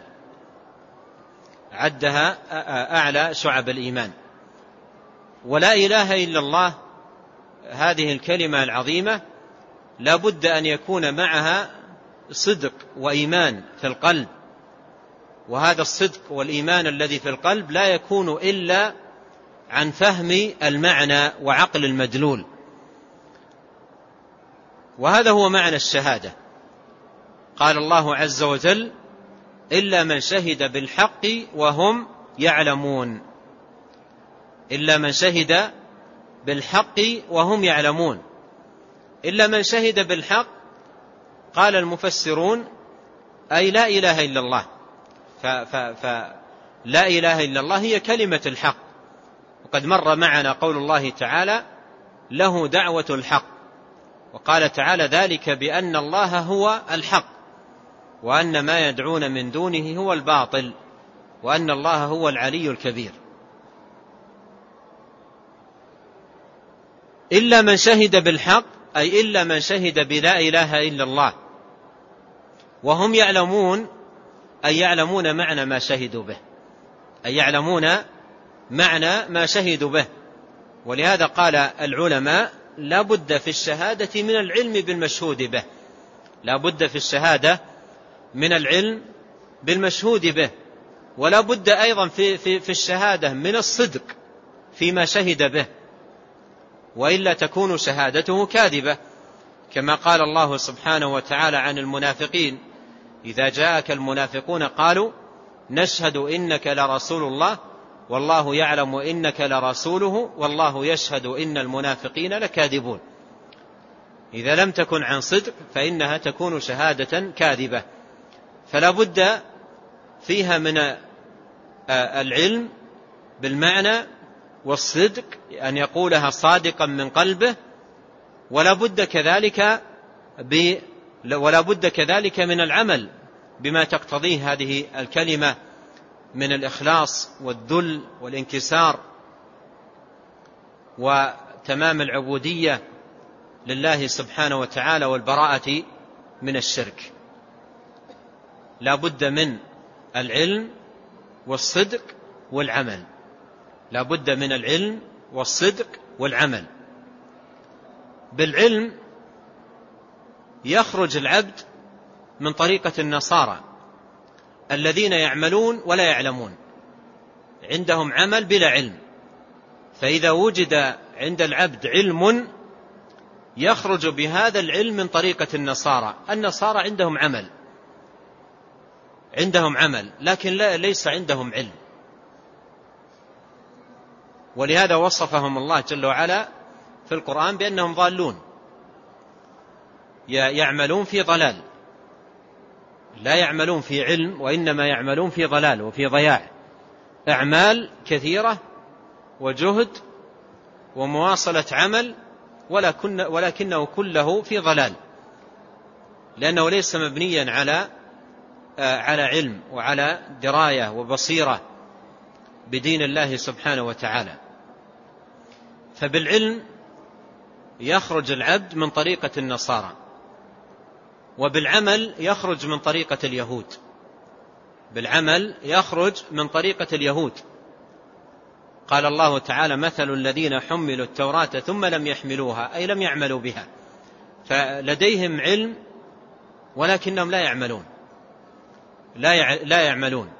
عدها أعلى شعب الإيمان. ولا إله إلا الله هذه الكلمة العظيمة لا بد أن يكون معها صدق وإيمان في القلب، وهذا الصدق والإيمان الذي في القلب لا يكون إلا عن فهم المعنى وعقل المدلول. وهذا هو معنى الشهادة. قال الله عز وجل: إلا من شهد بالحق وهم يعلمون. إلا من شهد بالحق وهم يعلمون. إلا من شهد بالحق قال المفسرون أي لا إله إلا الله، فلا إله إلا الله هي كلمة الحق. وقد مر معنا قول الله تعالى له دعوة الحق، وقال تعالى ذلك بأن الله هو الحق وأن ما يدعون من دونه هو الباطل وأن الله هو العلي الكبير. إلا من شهد بالحق أي إلا من شهد بلا إله إلا الله، وهم يعلمون أي يعلمون معنى ما شهدوا به، أي يعلمون معنى ما شهدوا به. ولهذا قال العلماء لا بد في الشهادة من العلم بالمشهود به، لا بد في الشهادة من العلم بالمشهود به، ولا بد أيضا في, في, في الشهادة من الصدق فيما شهد به، وإلا تكون شهادته كاذبة، كما قال الله سبحانه وتعالى عن المنافقين إذا جاءك المنافقون قالوا نشهد إنك لرسول الله والله يعلم إنك لرسوله والله يشهد إن المنافقين لكاذبون. إذا لم تكن عن صدق فإنها تكون شهادة كاذبة، فلا بد فيها من العلم بالمعنى والصدق أن يقولها صادقا من قلبه، ولا بد كذلك ب ولا بد كذلك من العمل بما تقتضيه هذه الكلمة من الإخلاص والذل والانكسار وتمام العبودية لله سبحانه وتعالى والبراءة من الشرك. لا بد من العلم والصدق والعمل، لا بد من العلم والصدق والعمل. بالعلم يخرج العبد من طريقة النصارى الذين يعملون ولا يعلمون، عندهم عمل بلا علم. فإذا وجد عند العبد علم يخرج بهذا العلم من طريقة النصارى. النصارى عندهم عمل، عندهم عمل لكن لا ليس عندهم علم، ولهذا وصفهم الله جل وعلا في القرآن بأنهم ضالون يعملون في ضلال، لا يعملون في علم وإنما يعملون في ضلال وفي ضياع، أعمال كثيرة وجهد ومواصلة عمل ولكنه كله في ضلال، لأنه ليس مبنيا على على علم وعلى دراية وبصيرة بدين الله سبحانه وتعالى. فبالعلم يخرج العبد من طريقة النصارى، وبالعمل يخرج من طريقة اليهود، بالعمل يخرج من طريقة اليهود. قال الله تعالى مثل الذين حملوا التوراة ثم لم يحملوها أي لم يعملوا بها، فلديهم علم ولكنهم لا يعملون لا يعملون.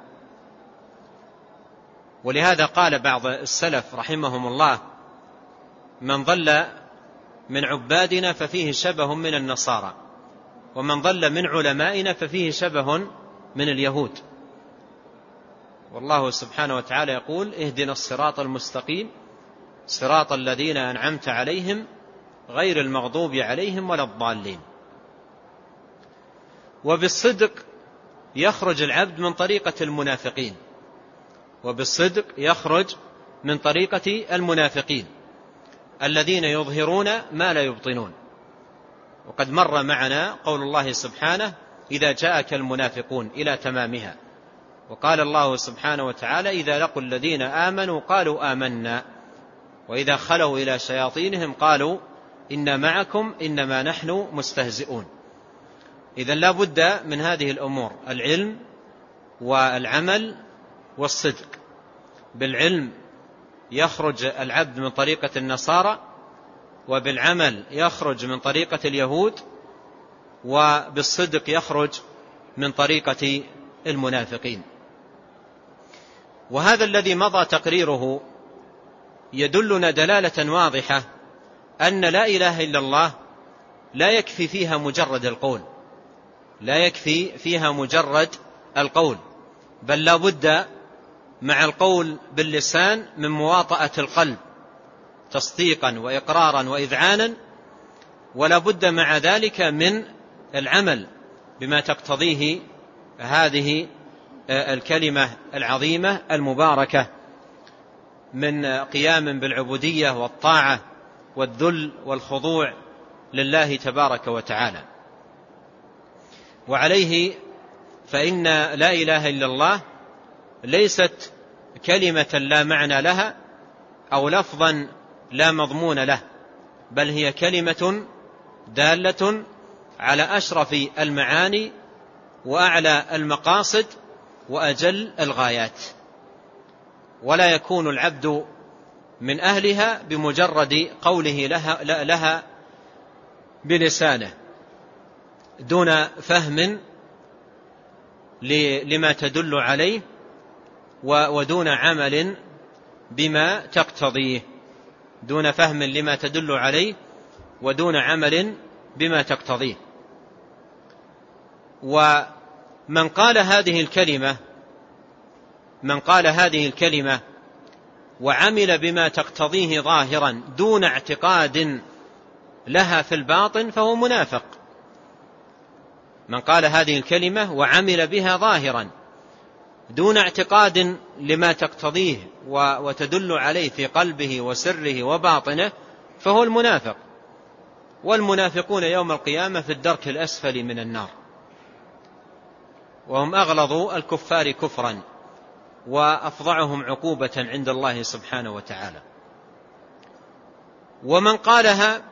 ولهذا قال بعض السلف رحمهم الله من ضل من عبادنا ففيه شبه من النصارى، ومن ضل من علمائنا ففيه شبه من اليهود. والله سبحانه وتعالى يقول اهدنا الصراط المستقيم صراط الذين أنعمت عليهم غير المغضوب عليهم ولا الضالين. وبالصدق يخرج العبد من طريقة المنافقين، وبالصدق يخرج من طريقة المنافقين الذين يظهرون ما لا يبطنون. وقد مر معنا قول الله سبحانه إذا جاءك المنافقون إلى تمامها، وقال الله سبحانه وتعالى إذا لقوا الذين آمنوا قالوا آمنا وإذا خلوا إلى شياطينهم قالوا إنا معكم إنما نحن مستهزئون. إذن لا بد من هذه الأمور، العلم والعمل والصدق. بالعلم يخرج العبد من طريقة النصارى، وبالعمل يخرج من طريقة اليهود، وبالصدق يخرج من طريقة المنافقين. وهذا الذي مضى تقريره يدلنا دلالة واضحة أن لا إله إلا الله لا يكفي فيها مجرد القول، لا يكفي فيها مجرد القول، بل لا بد مع القول باللسان من مواطأة القلب تصديقا وإقرارا وإذعانا، ولا بد مع ذلك من العمل بما تقتضيه هذه الكلمة العظيمة المباركة من قيام بالعبودية والطاعة والذل والخضوع لله تبارك وتعالى. وعليه فإن لا إله إلا الله ليست كلمة لا معنى لها أو لفظا لا مضمون له، بل هي كلمة دالة على أشرف المعاني وأعلى المقاصد وأجل الغايات، ولا يكون العبد من أهلها بمجرد قوله لها, لها بلسانه دون فهم لما تدل عليه ودون عمل بما تقتضيه، دون فهم لما تدل عليه ودون عمل بما تقتضيه. ومن قال هذه الكلمة من قال هذه الكلمة وعمل بما تقتضيه ظاهرا دون اعتقاد لها في الباطن فهو منافق. من قال هذه الكلمة وعمل بها ظاهرا دون اعتقاد لما تقتضيه وتدل عليه في قلبه وسره وباطنه فهو المنافق. والمنافقون يوم القيامة في الدرك الأسفل من النار، وهم أغلظ الكفار كفرا وأفظعهم عقوبة عند الله سبحانه وتعالى. ومن قالها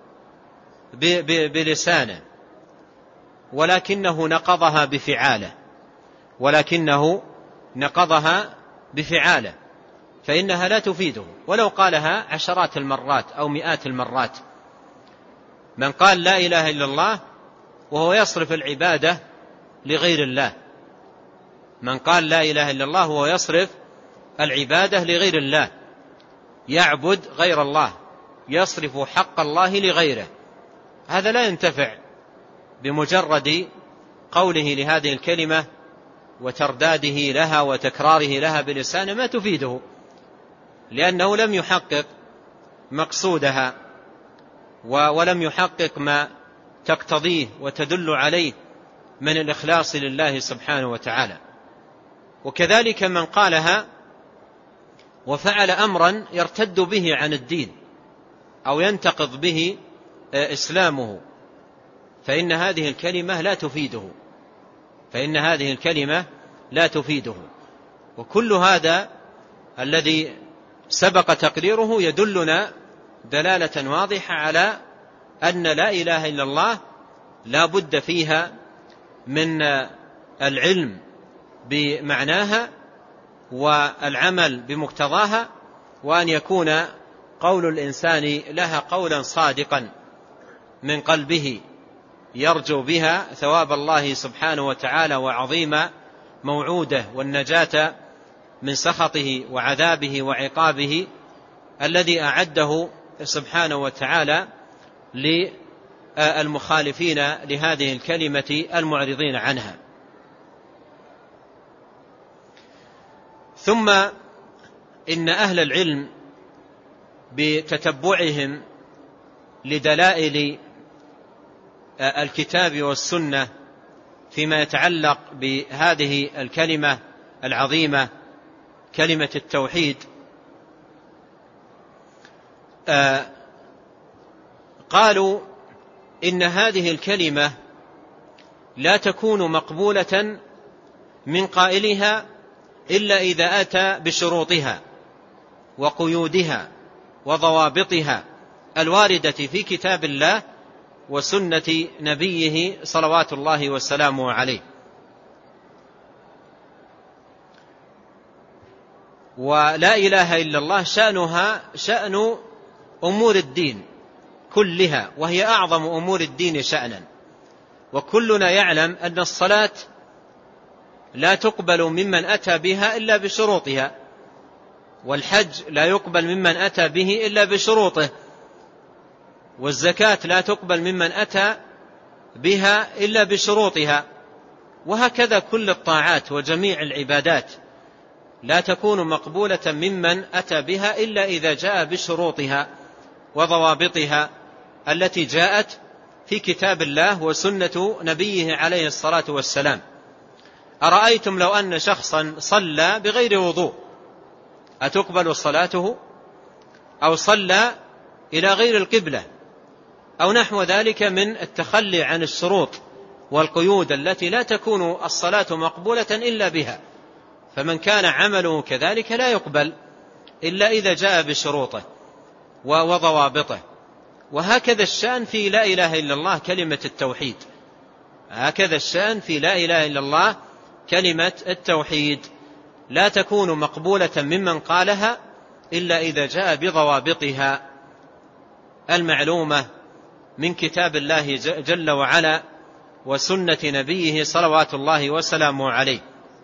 بلسانه ولكنه نقضها بفعاله ولكنه نقضها بفعاله فإنها لا تفيده ولو قالها عشرات المرات أو مئات المرات. من قال لا إله إلا الله وهو يصرف العبادة لغير الله، من قال لا إله إلا الله وهو يصرف العبادة لغير الله، يعبد غير الله، يصرف حق الله لغيره، هذا لا ينتفع بمجرد قوله لهذه الكلمة وترداده لها وتكراره لها بلسانه، ما تفيده، لأنه لم يحقق مقصودها ولم يحقق ما تقتضيه وتدل عليه من الإخلاص لله سبحانه وتعالى. وكذلك من قالها وفعل أمرا يرتد به عن الدين أو ينتقض به إسلامه فإن هذه الكلمة لا تفيده فإن هذه الكلمة لا تفيده. وكل هذا الذي سبق تقريره يدلنا دلالة واضحة على أن لا إله إلا الله لا بد فيها من العلم بمعناها والعمل بمقتضاها، وأن يكون قول الإنسان لها قولا صادقا من قلبه يرجو بها ثواب الله سبحانه وتعالى وعظيم موعوده والنجاة من سخطه وعذابه وعقابه الذي أعده سبحانه وتعالى للمخالفين لهذه الكلمة المعرضين عنها. ثم إن أهل العلم بتتبعهم لدلائل الكتاب والسنة فيما يتعلق بهذه الكلمة العظيمة كلمة التوحيد قالوا إن هذه الكلمة لا تكون مقبولة من قائلها إلا إذا أتى بشروطها وقيودها وضوابطها الواردة في كتاب الله وسنة نبيه صلوات الله وسلامه عليه. ولا إله إلا الله شأنها شأن أمور الدين كلها، وهي أعظم أمور الدين شأنا. وكلنا يعلم أن الصلاة لا تقبل ممن أتى بها إلا بشروطها، والحج لا يقبل ممن أتى به إلا بشروطه، والزكاة لا تقبل ممن أتى بها إلا بشروطها، وهكذا كل الطاعات وجميع العبادات لا تكون مقبولة ممن أتى بها إلا إذا جاء بشروطها وضوابطها التي جاءت في كتاب الله وسنة نبيه عليه الصلاة والسلام. أرأيتم لو أن شخصا صلى بغير وضوء أتقبل صلاته؟ أو صلى إلى غير القبلة أو نحو ذلك من التخلي عن الشروط والقيود التي لا تكون الصلاة مقبولة إلا بها، فمن كان عمله كذلك لا يقبل إلا إذا جاء بشروطه وضوابطه. وهكذا الشأن في لا إله إلا الله كلمة التوحيد، هكذا الشأن في لا إله إلا الله كلمة التوحيد، لا تكون مقبولة ممن قالها إلا إذا جاء بضوابطها المعلومة من كتاب الله جل وعلا وسنة نبيه صلوات الله وسلامه عليه.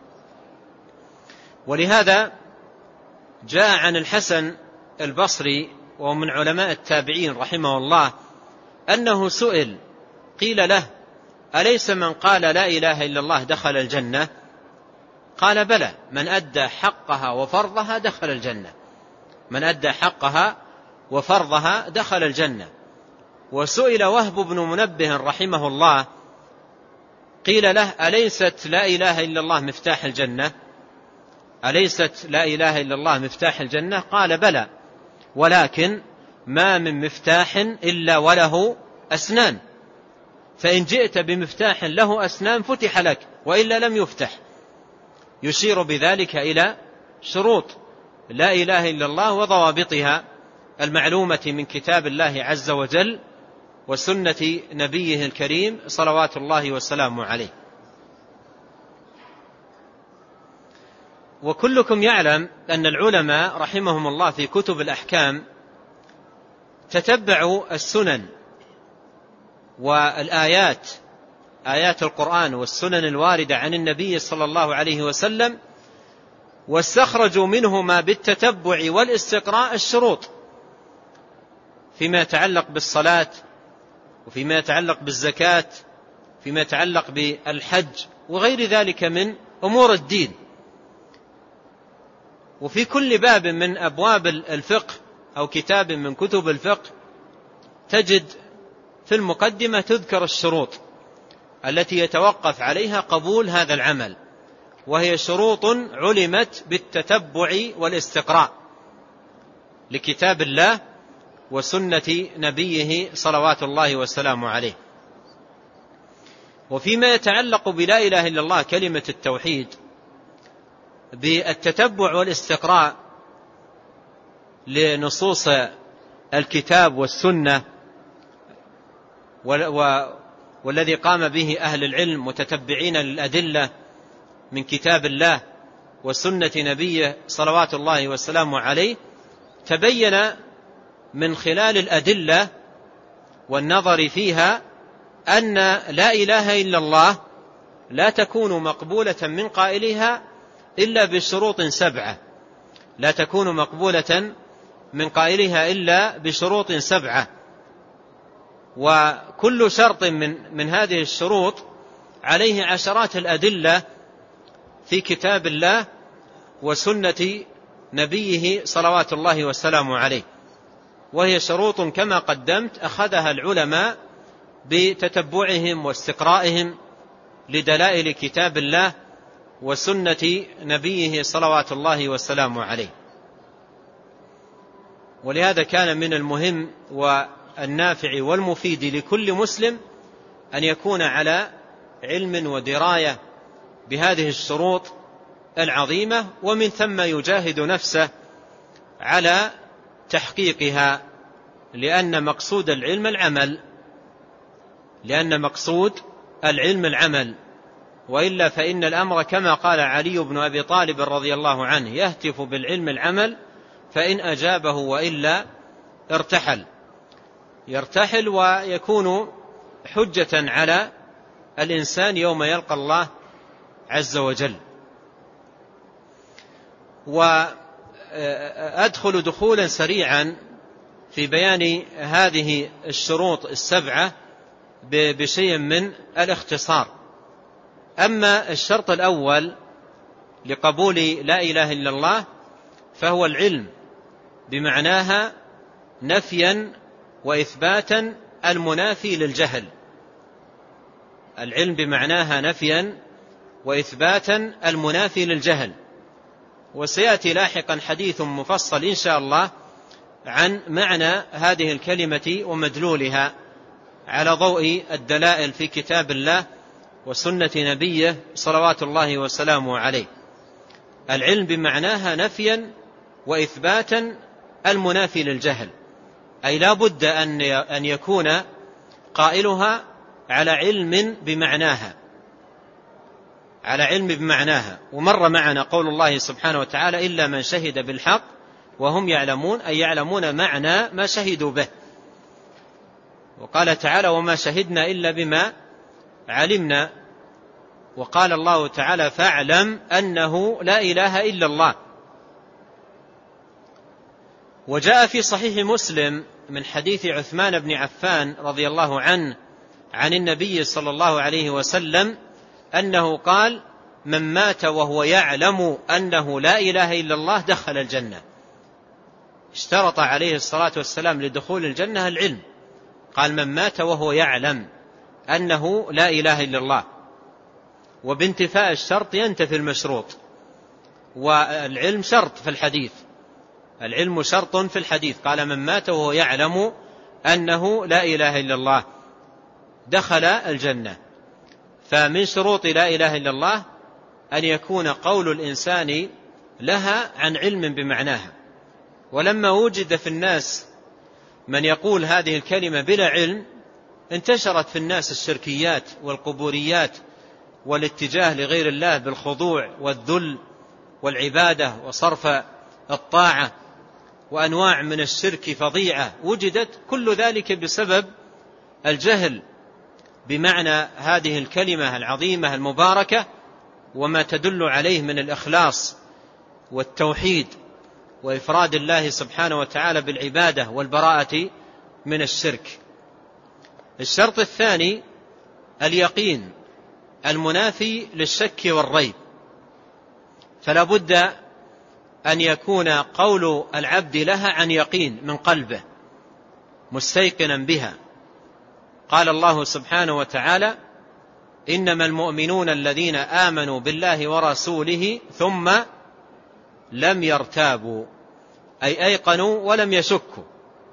ولهذا جاء عن الحسن البصري ومن علماء التابعين رحمه الله أنه سئل قيل له: أليس من قال لا إله إلا الله دخل الجنة؟ قال: بلى، من أدى حقها وفرضها دخل الجنة، من أدى حقها وفرضها دخل الجنة. وسئل وهب بن منبه رحمه الله قيل له: أليست لا إله إلا الله مفتاح الجنة؟ أليست لا إله إلا الله مفتاح الجنة؟ قال: بلى، ولكن ما من مفتاح إلا وله أسنان، فإن جئت بمفتاح له أسنان فتح لك، وإلا لم يفتح، يشير بذلك إلى شروط لا إله إلا الله وضوابطها المعلومة من كتاب الله عز وجل وسنة نبيه الكريم صلوات الله وسلامه عليه. وكلكم يعلم أن العلماء رحمهم الله في كتب الأحكام تتبعوا السنن والآيات، آيات القرآن والسنن الواردة عن النبي صلى الله عليه وسلم، واستخرجوا منهما بالتتبع والاستقراء الشروط فيما يتعلق بالصلاة، وفيما يتعلق بالزكاة، فيما يتعلق بالحج وغير ذلك من أمور الدين. وفي كل باب من أبواب الفقه أو كتاب من كتب الفقه تجد في المقدمة تذكر الشروط التي يتوقف عليها قبول هذا العمل، وهي شروط علمت بالتتبع والاستقراء لكتاب الله وسنة نبيه صلوات الله والسلام عليه. وفيما يتعلق بلا إله إلا الله كلمة التوحيد بالتتبع والاستقراء لنصوص الكتاب والسنة والذي قام به أهل العلم متتبعين للأدلة من كتاب الله وسنة نبيه صلوات الله والسلام عليه، تبين من خلال الأدلة والنظر فيها أن لا إله إلا الله لا تكون مقبولة من قائلها إلا بشروط سبعة، لا تكون مقبولة من قائلها إلا بشروط سبعة، وكل شرط من, من هذه الشروط عليه عشرات الأدلة في كتاب الله وسنة نبيه صلوات الله والسلام عليه. وهي شروط كما قدمت أخذها العلماء بتتبعهم واستقرائهم لدلائل كتاب الله وسنة نبيه صلوات الله والسلام عليه. ولهذا كان من المهم والنافع والمفيد لكل مسلم أن يكون على علم ودراية بهذه الشروط العظيمة، ومن ثم يجاهد نفسه على تحقيقها، لأن مقصود العلم العمل، لأن مقصود العلم العمل، وإلا فإن الأمر كما قال علي بن أبي طالب رضي الله عنه: يهتف بالعلم العمل فإن أجابه وإلا ارتحل، يرتحل ويكون حجة على الإنسان يوم يلقى الله عز وجل. وأدخل دخولا سريعا في بيان هذه الشروط السبعة بشيء من الاختصار. أما الشرط الأول لقبول لا إله إلا الله فهو العلم بمعناها نفيا وإثباتا المنافي للجهل. العلم بمعناها نفيا وإثباتا المنافي للجهل. وسيأتي لاحقا حديث مفصل إن شاء الله عن معنى هذه الكلمة ومدلولها على ضوء الدلائل في كتاب الله وسنة نبيه صلوات الله وسلامه عليه. العلم بمعناها نفيا وإثباتا المنافي للجهل، أي لا بد أن يكون قائلها على علم بمعناها على علم بمعناها. ومر معنا قول الله سبحانه وتعالى: إلا من شهد بالحق وهم يعلمون، أي يعلمون معنى ما شهدوا به. وقال تعالى: وما شهدنا إلا بما علمنا. وقال الله تعالى: فاعلم أنه لا إله إلا الله. وجاء في صحيح مسلم من حديث عثمان بن عفان رضي الله عنه عن النبي صلى الله عليه وسلم أنه قال: من مات وهو يعلم أنه لا إله إلا الله دخل الجنة. اشترط عليه الصلاة والسلام لدخول الجنة العلم، قال: من مات وهو يعلم أنه لا إله إلا الله. وبانتفاء الشرط ينتفي المشروط، والعلم شرط في الحديث، العلم شرط في الحديث. قال: من مات وهو يعلم أنه لا إله إلا الله دخل الجنة. فمن شروط لا إله إلا الله أن يكون قول الإنسان لها عن علم بمعناها. ولما وجد في الناس من يقول هذه الكلمة بلا علم، انتشرت في الناس الشركيات والقبوريات والاتجاه لغير الله بالخضوع والذل والعبادة وصرف الطاعة وأنواع من الشرك فظيعة وجدت، كل ذلك بسبب الجهل بمعنى هذه الكلمة العظيمة المباركة وما تدل عليه من الإخلاص والتوحيد وإفراد الله سبحانه وتعالى بالعبادة والبراءة من الشرك. الشرط الثاني اليقين المنافي للشك والريب. فلا بد أن يكون قول العبد لها عن يقين من قلبه مستيقنا بها. قال الله سبحانه وتعالى: إنما المؤمنون الذين آمنوا بالله ورسوله ثم لم يرتابوا، أي أيقنوا ولم يشكوا.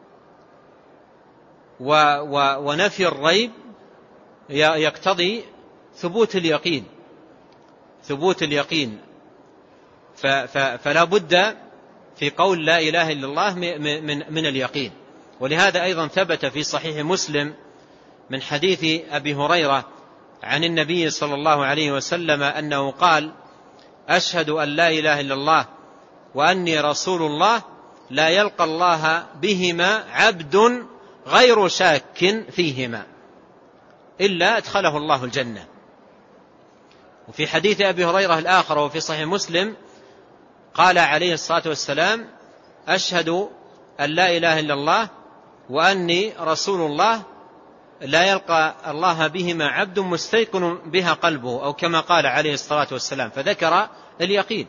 ونفي الريب يقتضي ثبوت اليقين ثبوت اليقين فلا بد في قول لا إله إلا الله من, من اليقين. ولهذا أيضا ثبت في صحيح مسلم من حديث أبي هريرة عن النبي صلى الله عليه وسلم أنه قال: أشهد أن لا إله إلا الله وأني رسول الله لا يلقى الله بهما عبد غير شاك فيهما إلا أدخله الله الجنة. وفي حديث أبي هريرة الآخر وفي صحيح مسلم قال عليه الصلاة والسلام: أشهد أن لا إله إلا الله وأني رسول الله لا يلقى الله بهما عبد مستيقن بها قلبه، أو كما قال عليه الصلاة والسلام، فذكر اليقين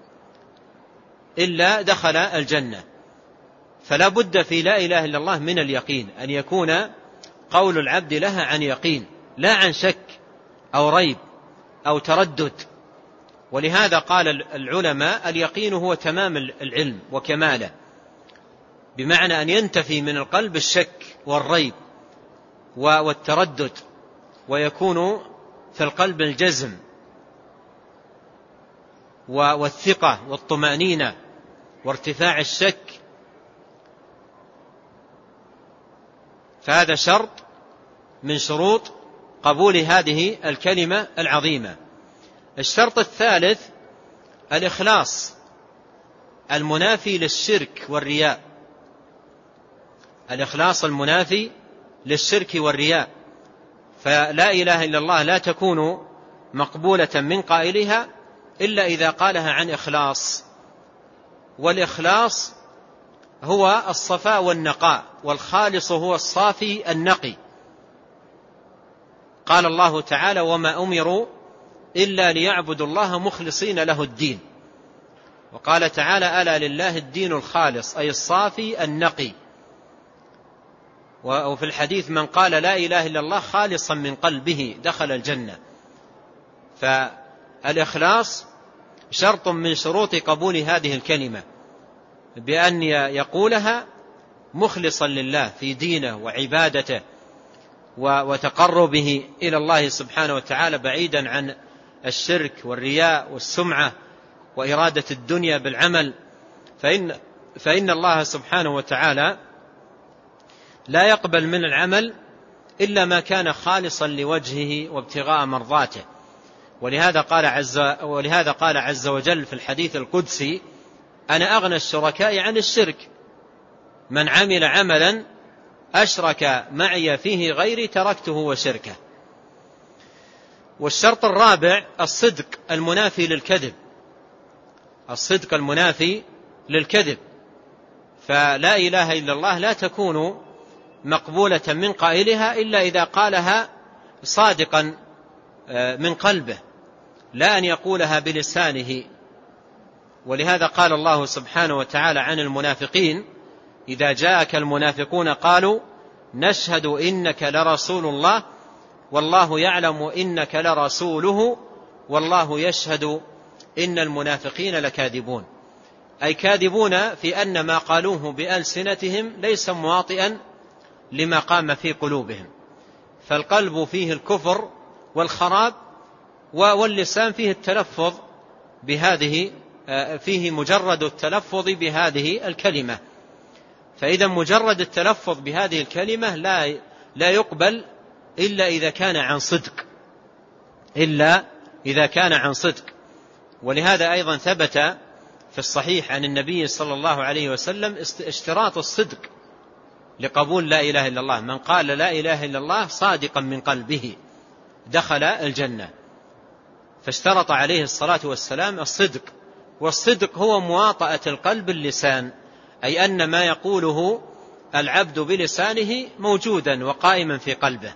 إلا دخل الجنة. فلا بد في لا إله إلا الله من اليقين، أن يكون قول العبد لها عن يقين لا عن شك أو ريب أو تردد. ولهذا قال العلماء: اليقين هو تمام العلم وكماله، بمعنى أن ينتفي من القلب الشك والريب والتردد، ويكون في القلب الجزم والثقة والطمأنينة وارتفاع الشك. فهذا شرط من شروط قبول هذه الكلمة العظيمة. الشرط الثالث الإخلاص المنافي للشرك والرياء. الإخلاص المنافي للشرك والرياء. فلا إله إلا الله لا تكون مقبولة من قائلها إلا إذا قالها عن إخلاص. والإخلاص هو الصفاء والنقاء، والخالص هو الصافي النقي. قال الله تعالى: وما أمروا إلا ليعبدوا الله مخلصين له الدين. وقال تعالى: ألا لله الدين الخالص، أي الصافي النقي. وفي الحديث من قال لا إله إلا الله خالصا من قلبه دخل الجنة. فالإخلاص شرط من شروط قبول هذه الكلمة، بأن يقولها مخلصا لله في دينه وعبادته وتقربه إلى الله سبحانه وتعالى، بعيدا عن الشرك والرياء والسمعة وإرادة الدنيا بالعمل. فإن, فإن الله سبحانه وتعالى لا يقبل من العمل إلا ما كان خالصا لوجهه وابتغاء مرضاته. ولهذا قال عز, ولهذا قال عز وجل في الحديث القدسي: أنا أغنى الشركاء عن الشرك، من عمل عملا أشرك معي فيه غيري تركته وشركه. والشرط الرابع الصدق المنافي للكذب، الصدق المنافي للكذب. فلا إله إلا الله لا تكون مقبولة من قائلها إلا إذا قالها صادقا من قلبه، لا أن يقولها بلسانه. ولهذا قال الله سبحانه وتعالى عن المنافقين: إذا جاءك المنافقون قالوا نشهد إنك لرسول الله والله يعلم إنك لرسوله والله يشهد إن المنافقين لكاذبون. أي كاذبون في أن ما قالوه بألسنتهم ليس مواطئا لما قام في قلوبهم، فالقلب فيه الكفر والخراب، واللسان فيه التلفظ بهذه فيه مجرد التلفظ بهذه الكلمة. فإذا مجرد التلفظ بهذه الكلمة لا لا يقبل إلا إذا كان عن صدق، إلا إذا كان عن صدق. ولهذا أيضا ثبت في الصحيح عن النبي صلى الله عليه وسلم اشتراط الصدق لقبول لا إله إلا الله: من قال لا إله إلا الله صادقا من قلبه دخل الجنة. فاشترط عليه الصلاة والسلام الصدق، والصدق هو مواطأة القلب باللسان، أي أن ما يقوله العبد بلسانه موجودا وقائما في قلبه.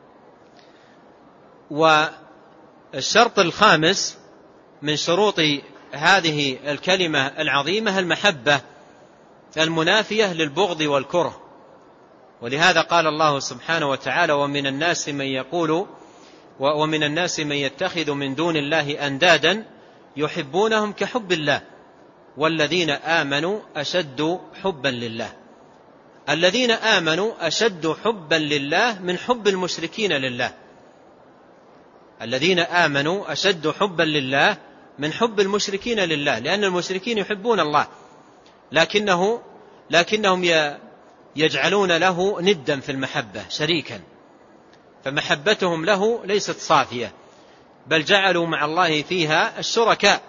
والشرط الخامس من شروط هذه الكلمة العظيمة المحبة المنافية للبغض والكره. ولهذا قال الله سبحانه وتعالى: ومن الناس من يقول ومن الناس من يتخذ من دون الله أندادا يحبونهم كحب الله والذين آمنوا أشد حبا لله. الذين آمنوا أشد حبا لله من حب المشركين لله. الذين آمنوا أشد حبا لله من حب المشركين لله، لأن المشركين يحبون الله لكنه لكنهم يجعلون له ندا في المحبة، شريكا، فمحبتهم له ليست صافية، بل جعلوا مع الله فيها الشركاء.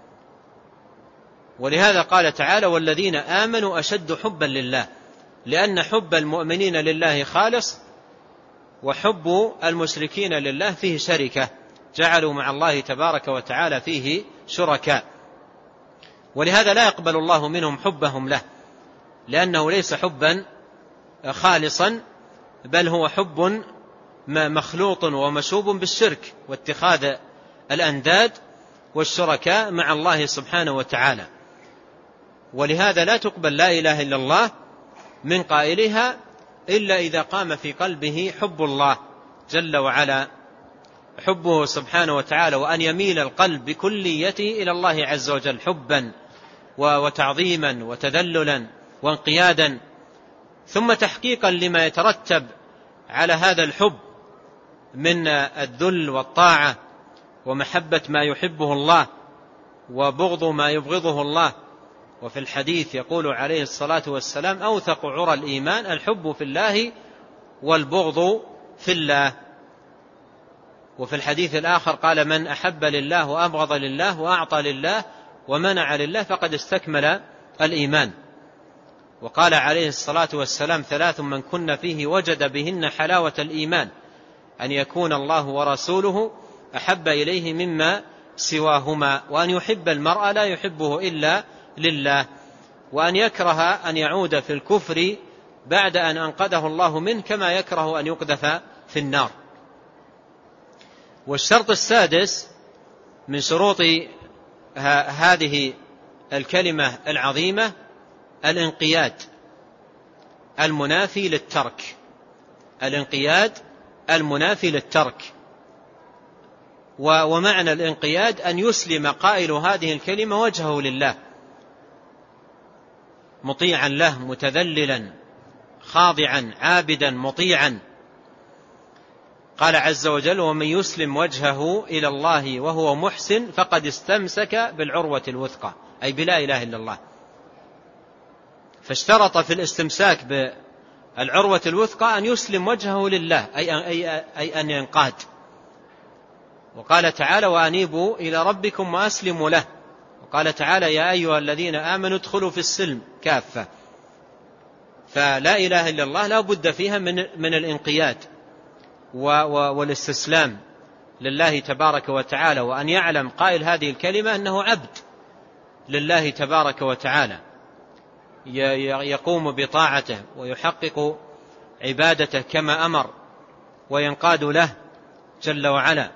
ولهذا قال تعالى: والذين آمنوا أشد حبا لله، لأن حب المؤمنين لله خالص، وحب المشركين لله فيه شركة، جعلوا مع الله تبارك وتعالى فيه شركاء. ولهذا لا يقبل الله منهم حبهم له، لأنه ليس حبا خالصا، بل هو حب مخلوط ومشوب بالشرك واتخاذ الأنداد والشركاء مع الله سبحانه وتعالى. ولهذا لا تقبل لا إله إلا الله من قائلها إلا إذا قام في قلبه حب الله جل وعلا، حبه سبحانه وتعالى، وأن يميل القلب بكليته إلى الله عز وجل حبا وتعظيما وتذللا وانقيادا، ثم تحقيقا لما يترتب على هذا الحب من الذل والطاعة ومحبة ما يحبه الله وبغض ما يبغضه الله. وفي الحديث يقول عليه الصلاة والسلام: أوثق عرى الإيمان الحب في الله والبغض في الله. وفي الحديث الآخر قال: من أحب لله وأبغض لله وأعطى لله ومنع لله فقد استكمل الإيمان. وقال عليه الصلاة والسلام: ثلاث من كن فيه وجد بهن حلاوة الإيمان: أن يكون الله ورسوله أحب إليه مما سواهما، وأن يحب المرء لا يحبه إلا لله، وأن يكره أن يعود في الكفر بعد أن أنقذه الله منه كما يكره أن يقذف في النار. والشرط السادس من شروط هذه الكلمة العظيمة الانقياد المنافي للترك. الانقياد المنافي للترك. ومعنى الانقياد أن يسلم قائل هذه الكلمة وجهه لله، مطيعا له، متذللا، خاضعا، عابدا، مطيعا. قال عز وجل: ومن يسلم وجهه إلى الله وهو محسن فقد استمسك بالعروة الوثقى، أي بلا إله إلا الله. فاشترط في الاستمساك بالعروة الوثقى أن يسلم وجهه لله، أي, أي, أي أن ينقاد. وقال تعالى: وأنيبوا إلى ربكم وأسلموا له. وقال تعالى: يا أيها الذين آمنوا ادخلوا في السلم كافة. فلا إله إلا الله لا بد فيها من, من الانقياد والاستسلام لله تبارك وتعالى، وأن يعلم قائل هذه الكلمة أنه عبد لله تبارك وتعالى، يقوم بطاعته ويحقق عبادته كما أمر وينقاد له جل وعلا.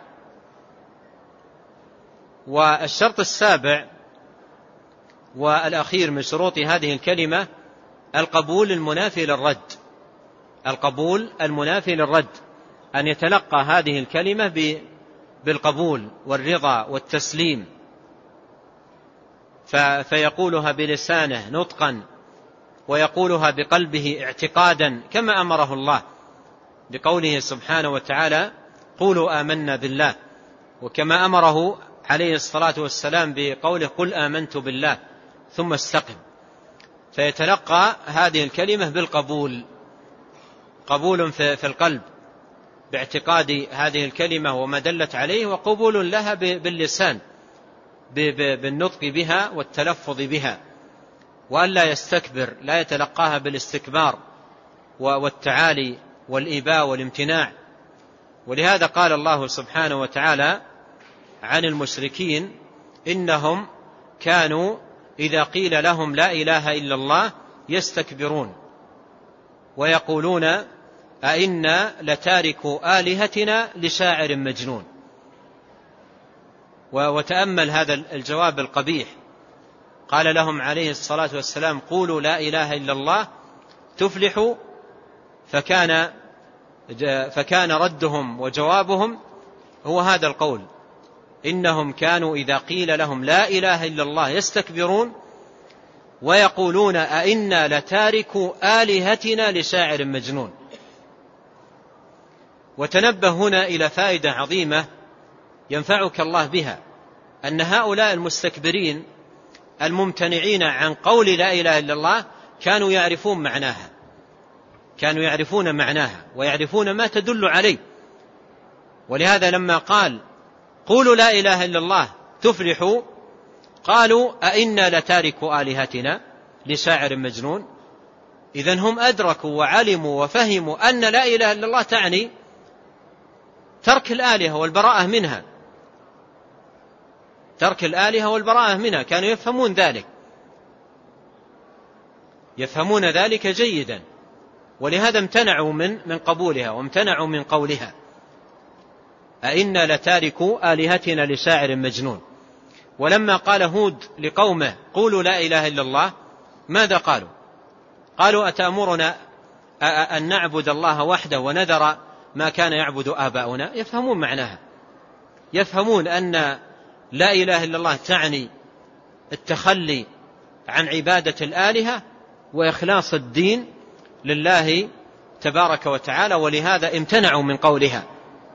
والشرط السابع والأخير من شروط هذه الكلمة القبول المنافي للرد. القبول المنافي للرد، أن يتلقى هذه الكلمة بالقبول والرضا والتسليم، فيقولها بلسانه نطقا، ويقولها بقلبه اعتقادا كما أمره الله بقوله سبحانه وتعالى: قولوا آمنا بالله، وكما أمره عليه الصلاة والسلام بقوله: قل آمنت بالله ثم استقم. فيتلقى هذه الكلمة بالقبول، قبول في القلب باعتقاد هذه الكلمة وما دلت عليه، وقبول لها باللسان بالنطق بها والتلفظ بها، وأن لا يستكبر، لا يتلقاها بالاستكبار والتعالي والإباء والامتناع. ولهذا قال الله سبحانه وتعالى عن المشركين: إنهم كانوا إذا قيل لهم لا إله إلا الله يستكبرون ويقولون أئنا لتاركوا آلهتنا لشاعر مجنون. وتأمل هذا الجواب القبيح، قال لهم عليه الصلاة والسلام: قولوا لا إله إلا الله تفلحوا، فكان فكان ردهم وجوابهم هو هذا القول: إنهم كانوا إذا قيل لهم لا إله إلا الله يستكبرون ويقولون أئنا لتاركوا آلهتنا لشاعر مجنون. وتنبه هنا إلى فائدة عظيمة ينفعك الله بها، أن هؤلاء المستكبرين الممتنعين عن قول لا إله إلا الله كانوا يعرفون معناها، كانوا يعرفون معناها ويعرفون ما تدل عليه. ولهذا لما قال: قولوا لا إله إلا الله تفلحوا، قالوا أئنا لتاركوا آلهتنا لشاعر مجنون. إذن هم أدركوا وعلموا وفهموا أن لا إله إلا الله تعني ترك الآلهة والبراءة منها، ترك الآلهة والبراءة منها، كانوا يفهمون ذلك، يفهمون ذلك جيدا، ولهذا امتنعوا من من قبولها وامتنعوا من قولها أئنا لتاركوا آلهتنا لشاعر مجنون. ولما قال هود لقومه: قولوا لا إله إلا الله، ماذا قالوا؟ قالوا: أتأمرنا أن نعبد الله وحده ونذر ما كان يعبد آباؤنا؟ يفهمون معناها، يفهمون أن لا إله إلا الله تعني التخلي عن عبادة الآلهة وإخلاص الدين لله تبارك وتعالى، ولهذا امتنعوا من قولها.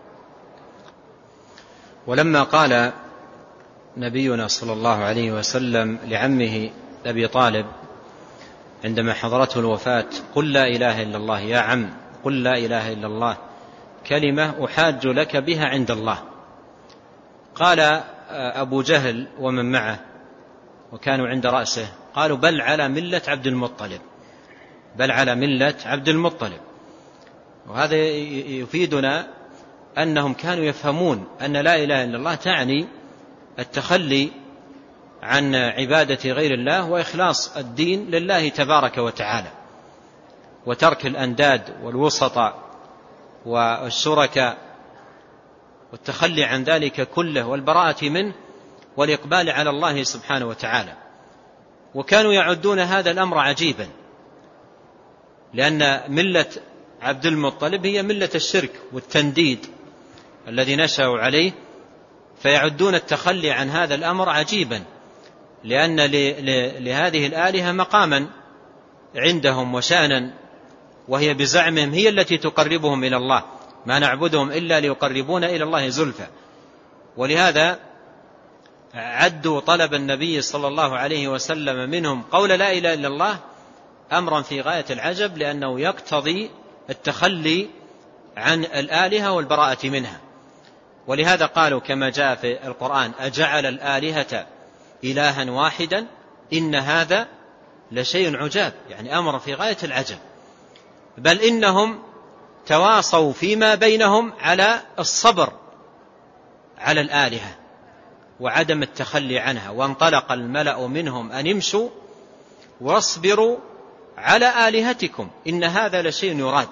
ولما قال نبينا صلى الله عليه وسلم لعمه أبي طالب عندما حضرته الوفاة: قل لا إله إلا الله يا عم، قل لا إله إلا الله كلمة أحاج لك بها عند الله، قال أبو جهل ومن معه وكانوا عند رأسه: قالوا بل على ملة عبد المطلب، بل على ملة عبد المطلب. وهذا يفيدنا أنهم كانوا يفهمون أن لا إله إلا الله تعني التخلي عن عبادة غير الله وإخلاص الدين لله تبارك وتعالى، وترك الأنداد والوسطاء والشركاء والتخلي عن ذلك كله والبراءة منه والإقبال على الله سبحانه وتعالى. وكانوا يعدون هذا الأمر عجيبا، لأن ملة عبد المطلب هي ملة الشرك والتنديد الذي نشأوا عليه، فيعدون التخلي عن هذا الأمر عجيبا، لأن لهذه الآلهة مقاما عندهم وشأنا، وهي بزعمهم هي التي تقربهم إلى الله، ما نعبدهم إلا ليقربونا إلى الله زلفى. ولهذا عدوا طلب النبي صلى الله عليه وسلم منهم قول لا إله إلا الله أمرا في غاية العجب، لأنه يقتضي التخلي عن الآلهة والبراءة منها. ولهذا قالوا كما جاء في القرآن: أجعل الآلهة إلها واحدا إن هذا لشيء عجاب، يعني أمر في غاية العجب. بل إنهم تواصوا فيما بينهم على الصبر على الآلهة وعدم التخلي عنها، وانطلق الملأ منهم أن امشوا واصبروا على آلهتكم إن هذا لشيء يراد.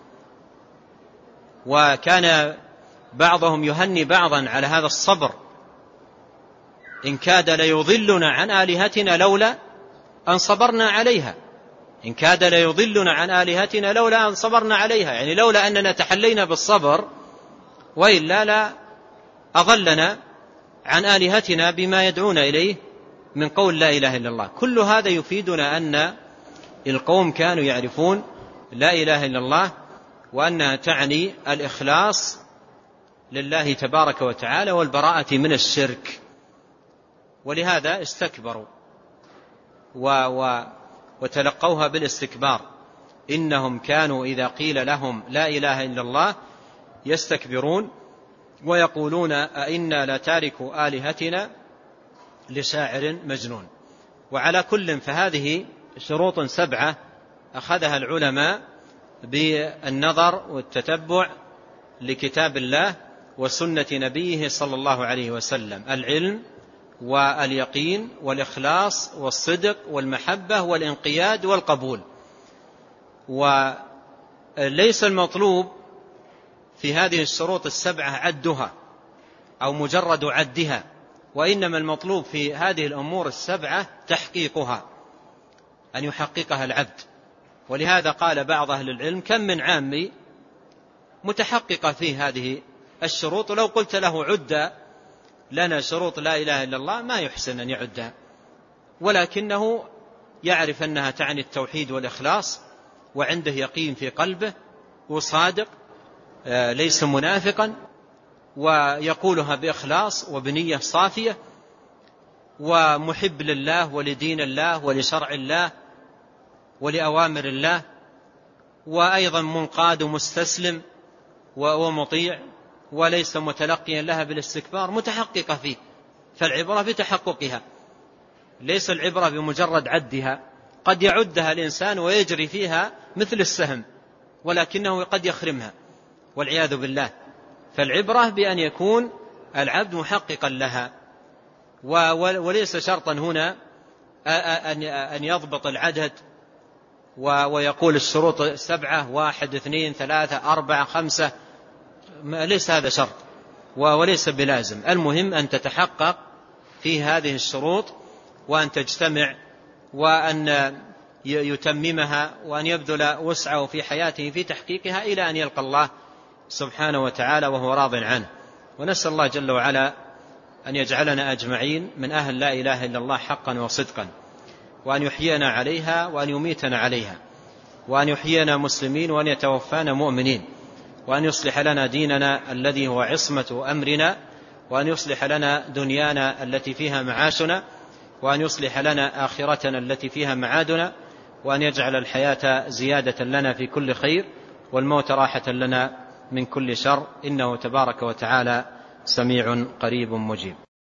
وكان بعضهم يهني بعضا على هذا الصبر: إن كاد ليضلنا عن آلهتنا لولا أن صبرنا عليها، إن كاد ليضلنا عن آلهتنا لولا أن صبرنا عليها، يعني لولا أننا تحلينا بالصبر وإلا لا أضلنا عن آلهتنا بما يدعون إليه من قول لا إله إلا الله. كل هذا يفيدنا أن القوم كانوا يعرفون لا إله إلا الله، وأنها تعني الإخلاص لله تبارك وتعالى والبراءة من الشرك. ولهذا استكبروا و و وتلقوها بالاستكبار. إنهم كانوا إذا قيل لهم لا إله إلا الله يستكبرون ويقولون أئنا لتاركوا آلهتنا لشاعر مجنون. وعلى كل فهذه شروط سبعة أخذها العلماء بالنظر والتتبع لكتاب الله وسنة نبيه صلى الله عليه وسلم: العلم واليقين والإخلاص والصدق والمحبة والانقياد والقبول. وليس المطلوب في هذه الشروط السبعة عدها أو مجرد عدها، وإنما المطلوب في هذه الأمور السبعة تحقيقها، أن يحققها العبد. ولهذا قال بعض أهل العلم: كم من عامي متحققة في هذه الشروط، لو قلت له عد لنا شروط لا إله إلا الله ما يحسن أن يعدها، ولكنه يعرف أنها تعني التوحيد والإخلاص، وعنده يقين في قلبه وصادق ليس منافقا، ويقولها بإخلاص وبنية صافية، ومحب لله ولدين الله ولشرع الله ولأوامر الله، وأيضا منقاد ومستسلم ومطيع، وليس متلقيا لها بالاستكبار، متحققة فيه. فالعبرة بتحققها، ليس العبرة بمجرد عدها. قد يعدها الإنسان ويجري فيها مثل السهم، ولكنه قد يخرمها والعياذ بالله. فالعبرة بأن يكون العبد محققا لها، وليس شرطا هنا أن يضبط العدد ويقول الشروط السبعة واحد اثنين ثلاثة أربعة خمسة، ليس هذا شرط وليس بلازم. المهم أن تتحقق في هذه الشروط، وأن تجتمع، وأن يتممها، وأن يبذل وسعه في حياته في تحقيقها إلى أن يلقى الله سبحانه وتعالى وهو راض عنه. ونسأل الله جل وعلا أن يجعلنا أجمعين من أهل لا إله إلا الله حقا وصدقا، وأن يحيينا عليها وأن يميتنا عليها، وأن يحيينا مسلمين وأن يتوفانا مؤمنين، وأن يصلح لنا ديننا الذي هو عصمة أمرنا، وأن يصلح لنا دنيانا التي فيها معاشنا، وأن يصلح لنا آخرتنا التي فيها معادنا، وأن يجعل الحياة زيادة لنا في كل خير والموت راحة لنا من كل شر، إنه تبارك وتعالى سميع قريب مجيب.